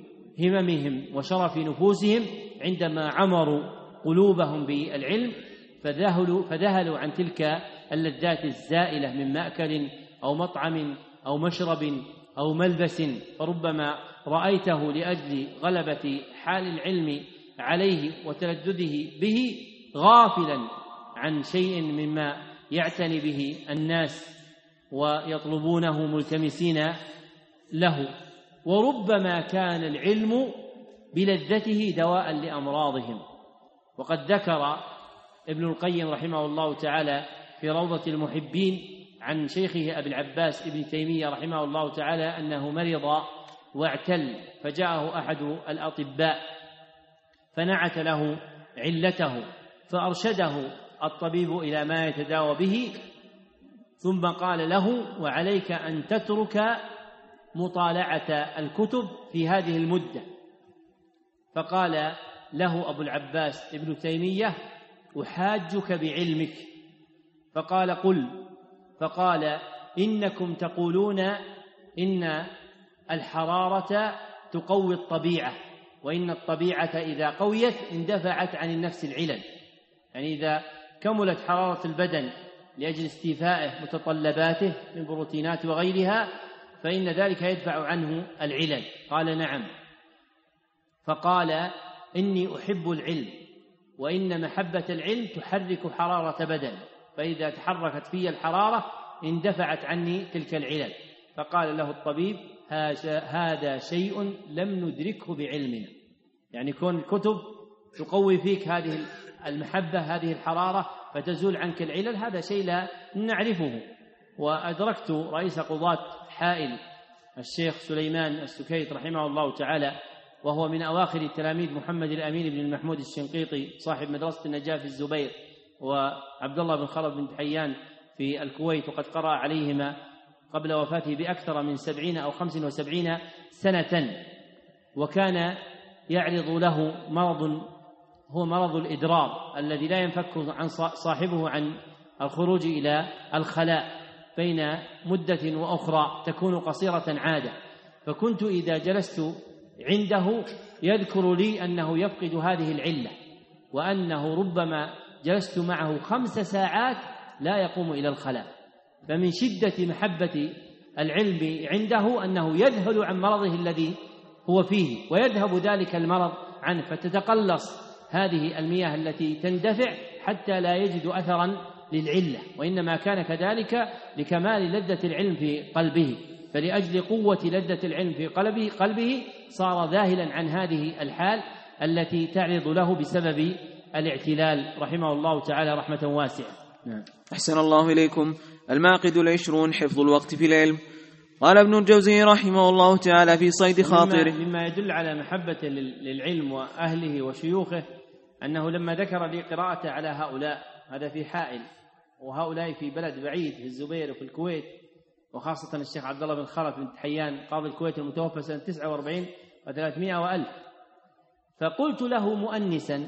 هممهم وشرف نفوسهم عندما عمروا قلوبهم بالعلم، فذهلوا عن تلك اللذات الزائلة من مأكل أو مطعم أو مشرب أو ملبس، فربما رأيته لأجل غلبة حال العلم عليه وتلذذه به غافلا عن شيء مما يعتني به الناس ويطلبونه ملتمسين له. وربما كان العلم بلذته دواء لأمراضهم. وقد ذكر ابن القيم رحمه الله تعالى في روضة المحبين عن شيخه أبي العباس ابن تيمية رحمه الله تعالى أنه مرض واعتل، فجاءه أحد الأطباء فنعت له علته، فأرشده الطبيب إلى ما يتداوى به، ثم قال له: وعليك أن تترك مطالعة الكتب في هذه المدة. فقال له أبو العباس ابن تيمية: أحاجك بعلمك. فقال: قل. فقال: إنكم تقولون إن الحرارة تقوي الطبيعة، وإن الطبيعة إذا قويت اندفعت عن النفس العلل، يعني إذا كملت حرارة البدن لأجل استيفائه متطلباته من بروتينات وغيرها فإن ذلك يدفع عنه العلل. قال: نعم. فقال: إني أحب العلم، وإن محبة العلم تحرك حرارة بدن، فإذا تحركت في الحرارة اندفعت عني تلك العلل. فقال له الطبيب: هذا شيء لم ندركه بعلمنا، يعني كون الكتب تقوي فيك هذه المحبة، هذه الحرارة، فتزول عنك العلل، هذا شيء لا نعرفه. وأدركت رئيس قضاة حائل الشيخ سليمان السكيت رحمه الله تعالى، وهو من أواخر تلاميذ محمد الأمين بن المحمود الشنقيطي صاحب مدرسة النجاة في الزبير، وعبد الله بن خلف بن حيان في الكويت، وقد قرأ عليهما قبل وفاته بأكثر من 70 أو 75 سنة. وكان يعرض له مرض هو مرض الإدرار الذي لا ينفك عن صاحبه عن الخروج إلى الخلاء بين مدة وأخرى تكون قصيرة عادة. فكنت إذا جلست عنده يذكر لي أنه يفقد هذه العلة، وأنه ربما جلست معه 5 ساعات لا يقوم إلى الخلاء. فمن شدة محبة العلم عنده أنه يذهل عن مرضه الذي هو فيه ويذهب ذلك المرض عنه، فتتقلص هذه المياه التي تندفع حتى لا يجد أثرا للعلة، وإنما كان كذلك لكمال لذة العلم في قلبه. فلأجل قوة لذة العلم في قلبه صار ذاهلا عن هذه الحال التي تعرض له بسبب الاعتلال رحمه الله تعالى رحمة واسعة. نعم. أحسن الله إليكم. المعقد 20 حفظ الوقت في العلم. قال ابن الجوزي رحمه الله تعالى في صيد خاطره: مما يدل على محبة للعلم وأهله وشيوخه أنه لما ذكر لي قراءته على هؤلاء، هذا في حائل، وهؤلاء في بلد بعيد في الزبير وفي الكويت، وخاصة الشيخ عبد الله بن خلف بن حيان قاضي الكويت المتوفى سنة 49 و300 وألف. فقلت له مؤنسا: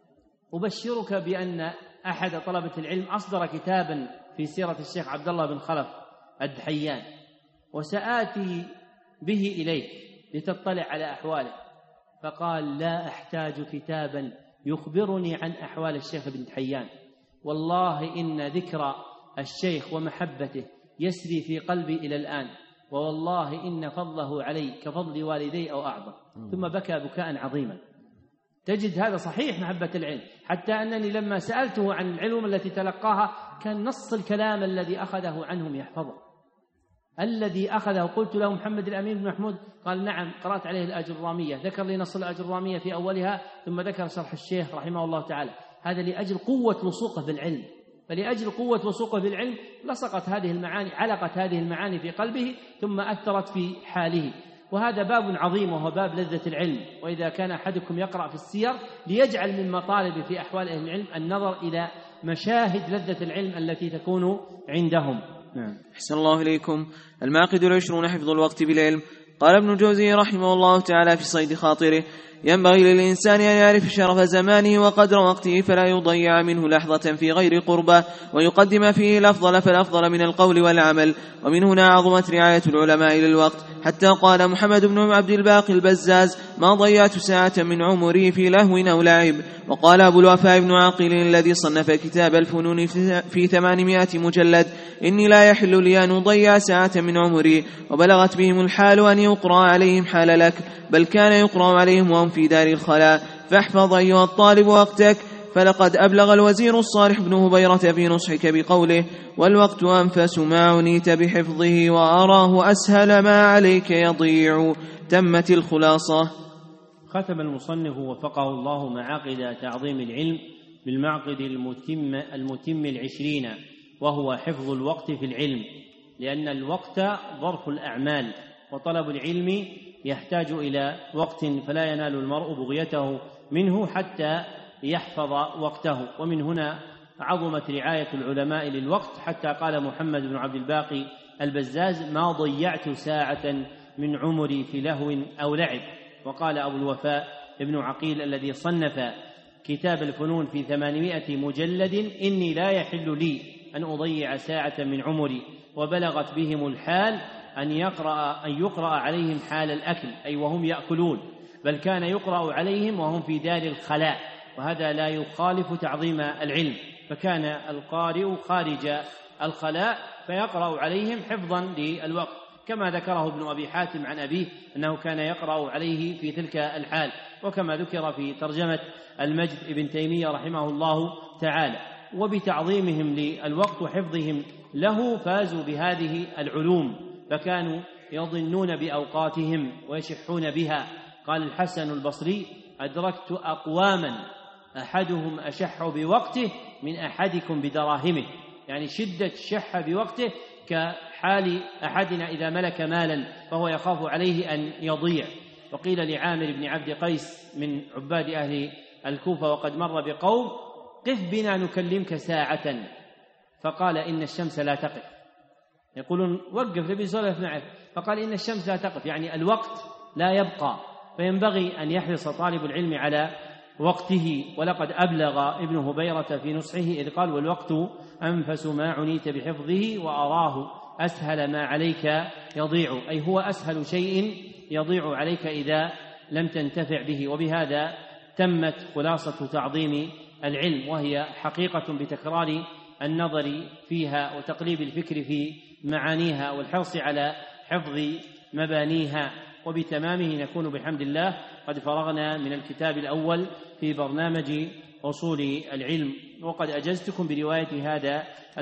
أبشرك بأن أحد طلبة العلم أصدر كتابا في سيرة الشيخ عبد الله بن خلف الدحيان، وسآتي به إليك لتطلع على أحواله. فقال: لا أحتاج كتابا يخبرني عن أحوال الشيخ بن حيان، والله إن ذكر الشيخ ومحبته يسري في قلبي إلى الآن، ووالله إن فضله علي كفضل والدي أو أعظم. ثم بكى بكاء عظيما. تجد هذا صحيح محبة العلم، حتى أنني لما سألته عن العلوم التي تلقاها كان نص الكلام الذي أخذه عنهم يحفظه، الذي أخذه. قلت له: محمد الأمين بن محمود؟ قال: نعم، قرأت عليه الأجرامية. ذكر لي نص الأجرامية في أولها، ثم ذكر شرح الشيخ رحمه الله تعالى. هذا لأجل قوة لصوقه بالعلم، فلأجل قوة وثوقه بالعلم لصقت هذه المعاني، علقت هذه المعاني في قلبه ثم أثرت في حاله. وهذا باب عظيم وهو باب لذة العلم. وإذا كان أحدكم يقرأ في السير ليجعل من مطالب في أحوال أهل العلم النظر إلى مشاهد لذة العلم التي تكون عندهم. نعم. أحسن الله إليكم. المعقد 20 حفظ الوقت بالعلم. قال ابن الجوزي رحمه الله تعالى في صيد خاطره: ينبغي للإنسان أن يعرف شرف زمانه وقدر وقته فلا يضيع منه لحظة في غير قربة، ويقدم فيه الأفضل فالأفضل من القول والعمل. ومن هنا عظمت رعاية العلماء للوقت، حتى قال محمد بن عبد الباقي البزاز: ما ضيعت ساعة من عمري في لهو أو لعب. وقال أبو الوفاء بن عقيل الذي صنف كتاب الفنون في 800 مجلد: إني لا يحل لي أن أضيع ساعة من عمري. وبلغت بهم الحال أن يقرأ عليهم حال لك، بل كان يقرأ عليهم وهم في دار الخلاء. فاحفظ أيها الطالب وقتك، فلقد أبلغ الوزير الصالح بن هبيرة في نصحك بقوله: والوقت أنفس ما عنيت بحفظه وأراه أسهل ما عليك يضيع. تمت الخلاصة. ختم المصنف وفقه الله معاقد تعظيم العلم بالمعقد المتم 20، وهو حفظ الوقت في العلم، لأن الوقت ظرف الأعمال، وطلب العلم يحتاج إلى وقت، فلا ينال المرء بغيته منه حتى يحفظ وقته. ومن هنا عظمت رعاية العلماء للوقت، حتى قال محمد بن عبد الباقي البزاز: ما ضيعت ساعة من عمري في لهو أو لعب. وقال أبو الوفاء ابن عقيل الذي صنف كتاب الفنون في 800 مجلد: إني لا يحل لي أن أضيع ساعة من عمري. وبلغت بهم الحال أن يقرأ عليهم حال الأكل، أي وهم يأكلون، بل كان يقرأ عليهم وهم في دار الخلاء، وهذا لا يخالف تعظيم العلم. فكان القارئ خارج الخلاء فيقرأ عليهم حفظا للوقت، كما ذكره ابن أبي حاتم عن أبيه أنه كان يقرأ عليه في تلك الحال، وكما ذكر في ترجمة المجد ابن تيمية رحمه الله تعالى. وبتعظيمهم للوقت وحفظهم له فازوا بهذه العلوم، فكانوا يظنون بأوقاتهم ويشحون بها. قال الحسن البصري: أدركت أقواما أحدهم أشح بوقته من أحدكم بدراهمه، يعني شدة الشح بوقته كحال أحدنا إذا ملك مالا فهو يخاف عليه أن يضيع. وقيل لعامر بن عبد قيس من عباد أهل الكوفة وقد مر بقوم: قف بنا نكلمك ساعة، فقال: إن الشمس لا تقف. يقولون: وقف نبي سولف معك، فقال: إن الشمس لا تقف، يعني الوقت لا يبقى، فينبغي أن يحرص طالب العلم على وقته. ولقد أبلغ ابن هبيرة في نصحه إذ قال: والوقت أنفس ما عنيت بحفظه وأراه أسهل ما عليك يضيع، أي هو أسهل شيء يضيع عليك إذا لم تنتفع به. وبهذا تمت خلاصة تعظيم العلم، وهي حقيقة بتكرار النظر فيها وتقليب الفكر في معانيها والحرص على حفظ مبانيها. وبتمامه نكون بحمد الله قد فرغنا من الكتاب الأول في برنامج أصول العلم، وقد أجزتكم برواية هذا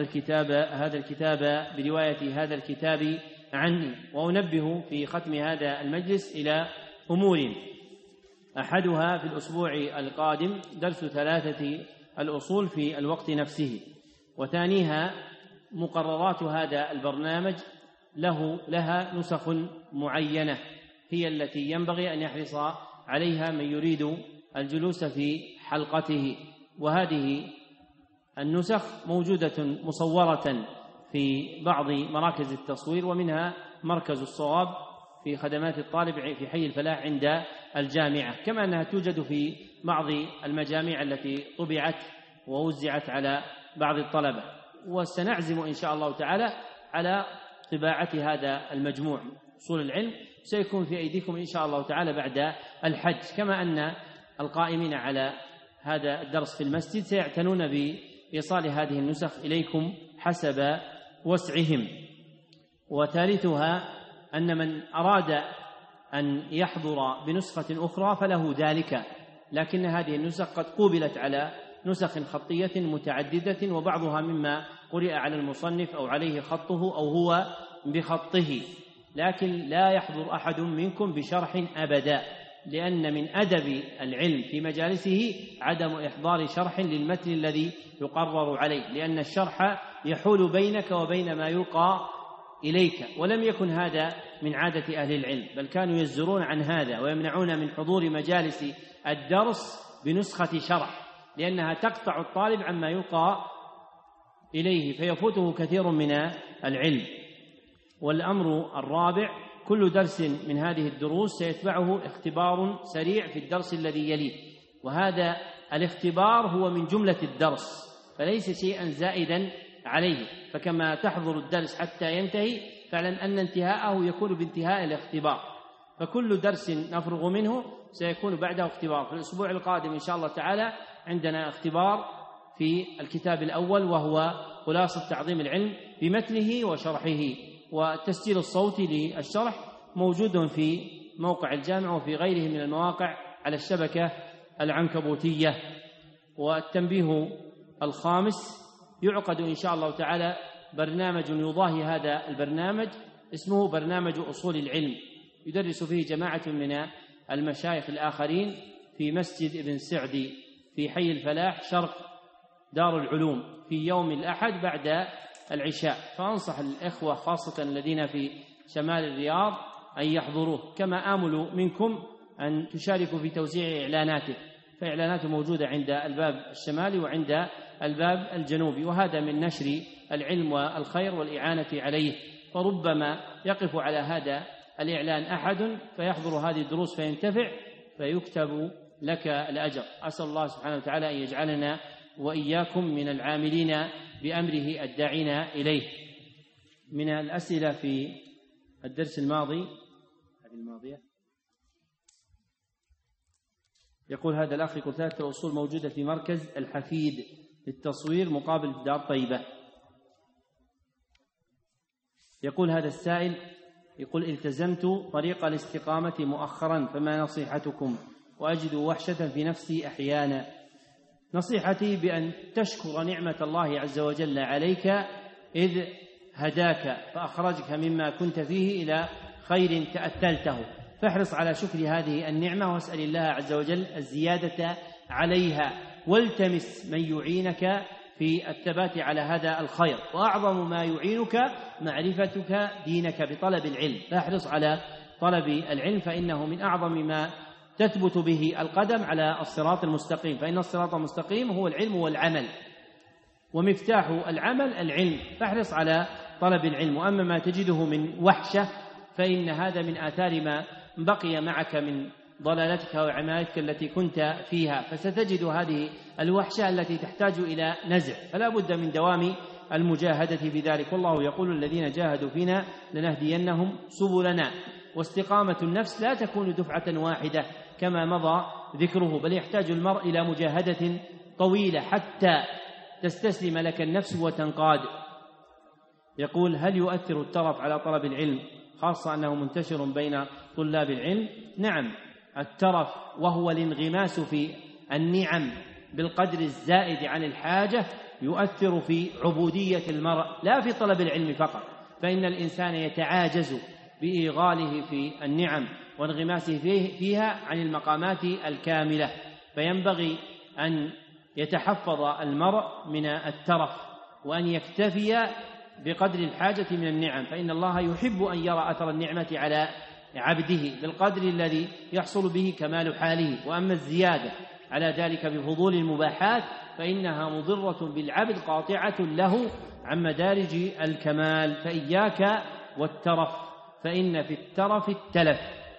الكتاب برواية هذا الكتاب عني. وأنبه في ختم هذا المجلس إلى أمور: أحدها في الأسبوع القادم درس 3 الأصول في الوقت نفسه، وثانيها مقررات هذا البرنامج لها نسخ معينة هي التي ينبغي أن يحرص عليها من يريد الجلوس في حلقته. وهذه النسخ موجودة مصورة في بعض مراكز التصوير، ومنها مركز الصواب في خدمات الطالب في حي الفلاح عند الجامعة، كما أنها توجد في بعض المجاميع التي طبعت ووزعت على بعض الطلبة. وسنعزم إن شاء الله تعالى على طباعة هذا المجموع أصول العلم، سيكون في أيديكم إن شاء الله تعالى بعد الحج، كما أن القائمين على هذا الدرس في المسجد سيعتنون بإيصال هذه النسخ إليكم حسب وسعهم. وثالثها أن من أراد أن يحضر بنسخة أخرى فله ذلك، لكن هذه النسخ قد قوبلت على نسخ خطية متعددة، وبعضها مما قرئ على المصنف أو عليه خطه أو هو بخطه، لكن لا يحضر أحد منكم بشرح أبدا، لأن من أدب العلم في مجالسه عدم إحضار شرح للمتن الذي يقرر عليه، لأن الشرح يحول بينك وبين ما يلقى إليك، ولم يكن هذا من عادة أهل العلم، بل كانوا يزجرون عن هذا ويمنعون من حضور مجالس الدرس بنسخة شرح، لأنها تقطع الطالب عما يلقى إليه فيفوته كثير من العلم. والأمر الرابع كل درس من هذه الدروس سيتبعه اختبار سريع في الدرس الذي يليه، وهذا الاختبار هو من جملة الدرس فليس شيئا زائدا عليه، فكما تحضر الدرس حتى ينتهي فاعلم أن انتهاءه يكون بانتهاء الاختبار، فكل درس نفرغ منه سيكون بعده اختبار. في الأسبوع القادم إن شاء الله تعالى عندنا اختبار في الكتاب الأول وهو خلاصة تعظيم العلم بمتنه وشرحه، والتسجيل الصوتي للشرح موجود في موقع الجامع وفي غيره من المواقع على الشبكة العنكبوتية. والتنبيه الخامس: يعقد إن شاء الله تعالى برنامج يضاهي هذا البرنامج اسمه برنامج أصول العلم، يدرس فيه جماعة من المشايخ الآخرين في مسجد ابن سعدي في حي الفلاح شرق دار العلوم في يوم الأحد بعد العشاء، فأنصح الإخوة خاصة الذين في شمال الرياض أن يحضروه، كما آمل منكم أن تشاركوا في توزيع إعلاناته، فإعلاناته موجودة عند الباب الشمالي وعند الباب الجنوبي، وهذا من نشر العلم والخير والإعانة عليه، فربما يقف على هذا الإعلان أحد فيحضر هذه الدروس فينتفع فيكتب لك الأجر. أسأل الله سبحانه وتعالى أن يجعلنا وإياكم من العاملين بأمره الداعين إليه. من الأسئلة في الدرس الماضي يقول هذا الأخ: يقول 3 أصول موجودة في مركز الحفيد للتصوير مقابل دار طيبة. يقول هذا السائل، يقول: التزمت طريق الاستقامة مؤخرا فما نصيحتكم؟ وأجد وحشة في نفسي أحيانا. نصيحتي بأن تشكر نعمة الله عز وجل عليك إذ هداك فأخرجك مما كنت فيه إلى خير تأتلته، فاحرص على شكر هذه النعمة واسأل الله عز وجل الزيادة عليها، والتمس من يعينك في الثبات على هذا الخير، وأعظم ما يعينك معرفتك دينك بطلب العلم، فاحرص على طلب العلم فإنه من أعظم ما تثبت به القدم على الصراط المستقيم، فإن الصراط المستقيم هو العلم والعمل، ومفتاح العمل العلم، فاحرص على طلب العلم. وأما ما تجده من وحشة فإن هذا من آثار ما بقي معك من ضلالتك وعمايتك التي كنت فيها، فستجد هذه الوحشة التي تحتاج إلى نزع، فلا بد من دوام المجاهدة بذلك. والله يقول: الذين جاهدوا فينا لنهدينهم سبلنا. واستقامة النفس لا تكون دفعة واحدة كما مضى ذكره، بل يحتاج المرء إلى مجاهدة طويلة حتى تستسلم لك النفس وتنقاد. يقول: هل يؤثر الترف على طلب العلم، خاصة أنه منتشر بين طلاب العلم؟ نعم، الترف وهو الانغماس في النعم بالقدر الزائد عن الحاجة يؤثر في عبودية المرء لا في طلب العلم فقط، فإن الإنسان يتعاجز بإيغاله في النعم وانغماسه فيها عن المقامات الكاملة، فينبغي أن يتحفظ المرء من الترف وأن يكتفي بقدر الحاجة من النعم، فإن الله يحب أن يرى أثر النعمة على عبده بالقدر الذي يحصل به كمال حاله. وأما الزيادة على ذلك بفضول المباحات فإنها مضرة بالعبد قاطعة له عن مدارج الكمال، فإياك والترف فإن في الترف التلف.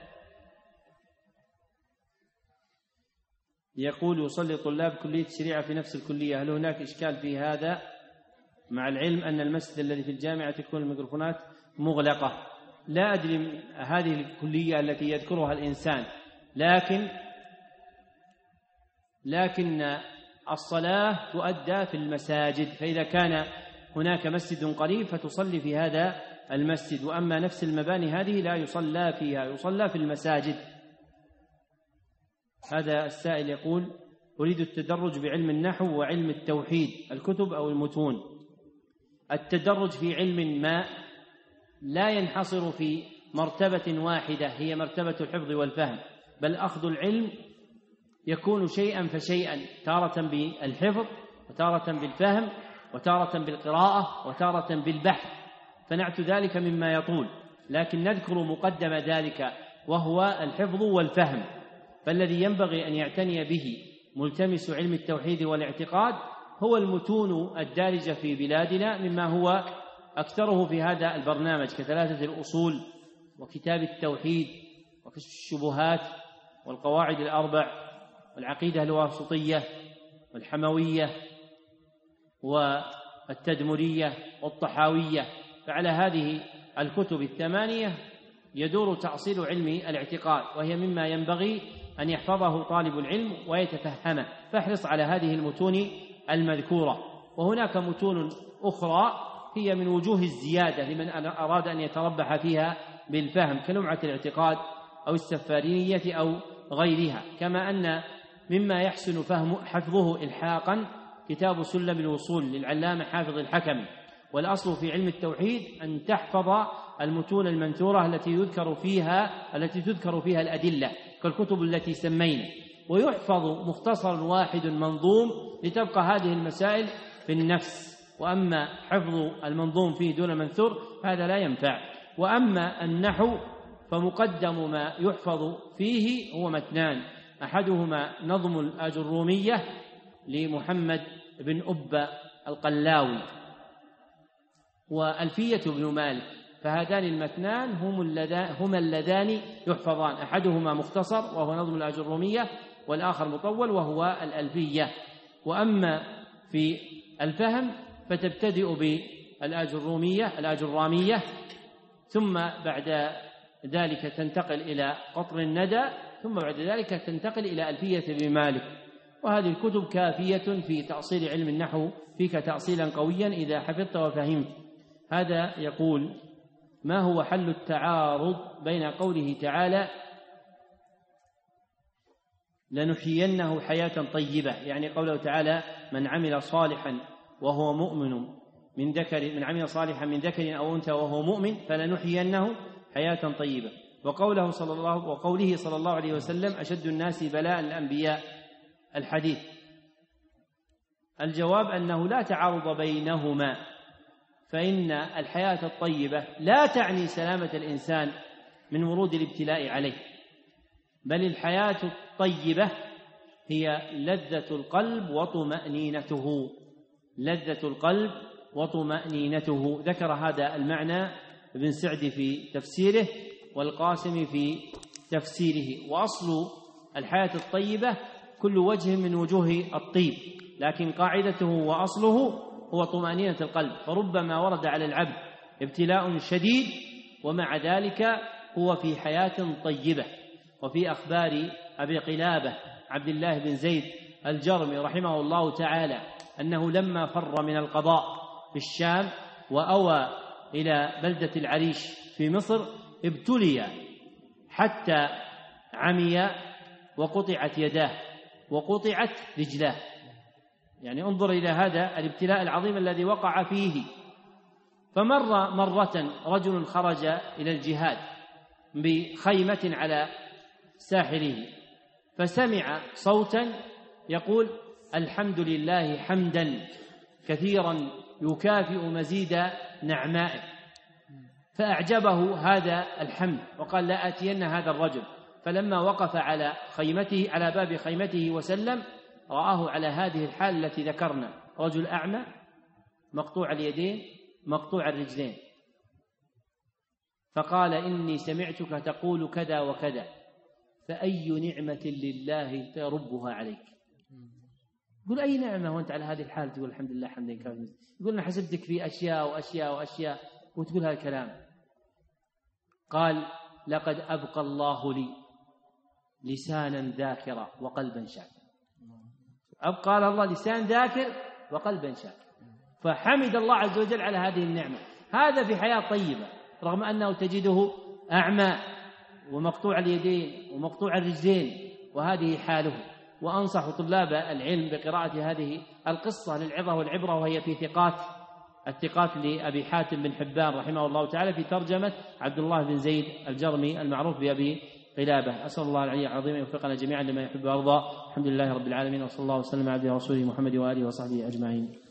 يقول: يصلي طلاب كلية الشريعة في نفس الكلية، هل هناك إشكال في هذا؟ مع العلم أن المسجد الذي في الجامعة تكون الميكروفونات مغلقة. لا أدري هذه الكلية التي يذكرها الإنسان، لكن الصلاة تؤدى في المساجد، فإذا كان هناك مسجد قريب فتصلي في هذا المسجد، وأما نفس المباني هذه لا يصلى فيها، يصلى في المساجد. هذا السائل يقول: أريد التدرج بعلم النحو وعلم التوحيد، الكتب أو المتون. التدرج في علم ما لا ينحصر في مرتبة واحدة هي مرتبة الحفظ والفهم، بل أخذ العلم يكون شيئا فشيئا، تارة بالحفظ وتارة بالفهم وتارة بالقراءة وتارة بالبحث، فنعت ذلك مما يطول، لكن نذكر مقدم ذلك وهو الحفظ والفهم. فالذي ينبغي أن يعتني به ملتمس علم التوحيد والاعتقاد هو المتون الدارجة في بلادنا، مما هو أكثره في هذا البرنامج ك3 الأصول وكتاب التوحيد وكشف الشبهات والقواعد الأربع والعقيدة الواسطية والحموية والتدمرية والطحاوية. فعلى هذه الكتب الثمانية يدور تأصيل علم الاعتقاد، وهي مما ينبغي أن يحفظه طالب العلم ويتفهمه، فاحرص على هذه المتون المذكورة. وهناك متون أخرى هي من وجوه الزيادة لمن أراد أن يتربح فيها بالفهم، كلمعة الاعتقاد أو السفارينية أو غيرها. كما أن مما يحسن حفظه إلحاقا كتاب سلم الوصول للعلامة حافظ الحكمي. والأصل في علم التوحيد أن تحفظ المتون المنثورة التي تذكر فيها الأدلة كالكتب التي سمينا، ويحفظ مختصر واحد منظوم لتبقى هذه المسائل في النفس. وأما حفظ المنظوم فيه دون منثور هذا لا ينفع. وأما النحو فمقدم ما يحفظ فيه هو متنان، أحدهما نظم الآجرومية لمحمد بن أبا القلاوي، وألفية ابن مالك، فهذان المتنان هما اللذان يحفظان، أحدهما مختصر وهو نظم الآجرومية، والآخر مطول وهو الألفية. وأما في الفهم فتبتدئ بالآجرامية ثم بعد ذلك تنتقل إلى قطر الندى، ثم بعد ذلك تنتقل إلى ألفية ابن مالك. وهذه الكتب كافية في تأصيل علم النحو فيك تأصيلا قويا إذا حفظت وفهمت. هذا يقول: ما هو حل التعارض بين قوله تعالى لنحيينه حياة طيبة، يعني قوله تعالى من عمل صالحا وهو مؤمن من عمل صالحا من ذكر أو أنثى وهو مؤمن فلنحيينه حياة طيبة، وقوله صلى الله عليه وسلم أشد الناس بلاء الأنبياء الحديث؟ الجواب أنه لا تعارض بينهما، فإن الحياة الطيبة لا تعني سلامة الإنسان من ورود الابتلاء عليه، بل الحياة الطيبة هي لذة القلب وطمأنينته، لذة القلب وطمأنينته. ذكر هذا المعنى ابن سعدي في تفسيره والقاسم في تفسيره. وأصل الحياة الطيبة كل وجه من وجوه الطيب، لكن قاعدته وأصله هو طمأنينة القلب. فربما ورد على العبد ابتلاء شديد ومع ذلك هو في حياة طيبة. وفي أخبار أبي قلابة عبد الله بن زيد الجرمي رحمه الله تعالى أنه لما فر من القضاء في الشام وأوى إلى بلدة العريش في مصر ابتلي حتى عمي وقطعت يداه وقطعت رجلاه. يعني انظر إلى هذا الابتلاء العظيم الذي وقع فيه. فمر مرة رجل خرج إلى الجهاد بخيمة على ساحله، فسمع صوتا يقول الحمد لله حمدا كثيرا يكافئ مزيد نعمائه، فأعجبه هذا الحمد وقال لا آتين هذا الرجل. فلما وقف على باب خيمته وسلم رآه على هذه الحال التي ذكرنا، رجل أعمى مقطوع اليدين مقطوع الرجلين، فقال إني سمعتك تقول كذا وكذا، فأي نعمة لله تربها عليك؟ يقول أي نعمة وأنت على هذه الحال تقول الحمد لله حمدا كاملا؟ يقول أنا حسبتك في أشياء وأشياء وأشياء وتقول هذا الكلام. قال لقد أبقى الله لي لسانا ذاكرا وقلبا شاكرا. أبقى الله لسان ذاكر وقلبا شاكر، فحمد الله عز وجل على هذه النعمة. هذا في حياة طيبة رغم أنه تجده أعمى ومقطوع اليدين ومقطوع الرجلين، وهذه حاله. وأنصح طلاب العلم بقراءة هذه القصة للعظة والعبرة، وهي في الثقات لأبي حاتم بن حبان رحمه الله تعالى في ترجمة عبد الله بن زيد الجرمي المعروف بأبي قلابة. أسأل الله العلي العظيم يوفقنا جميعا لما يحب ويرضى. الحمد لله رب العالمين، وصلى الله وسلم على عبده ورسوله محمد وآله وصحبه أجمعين.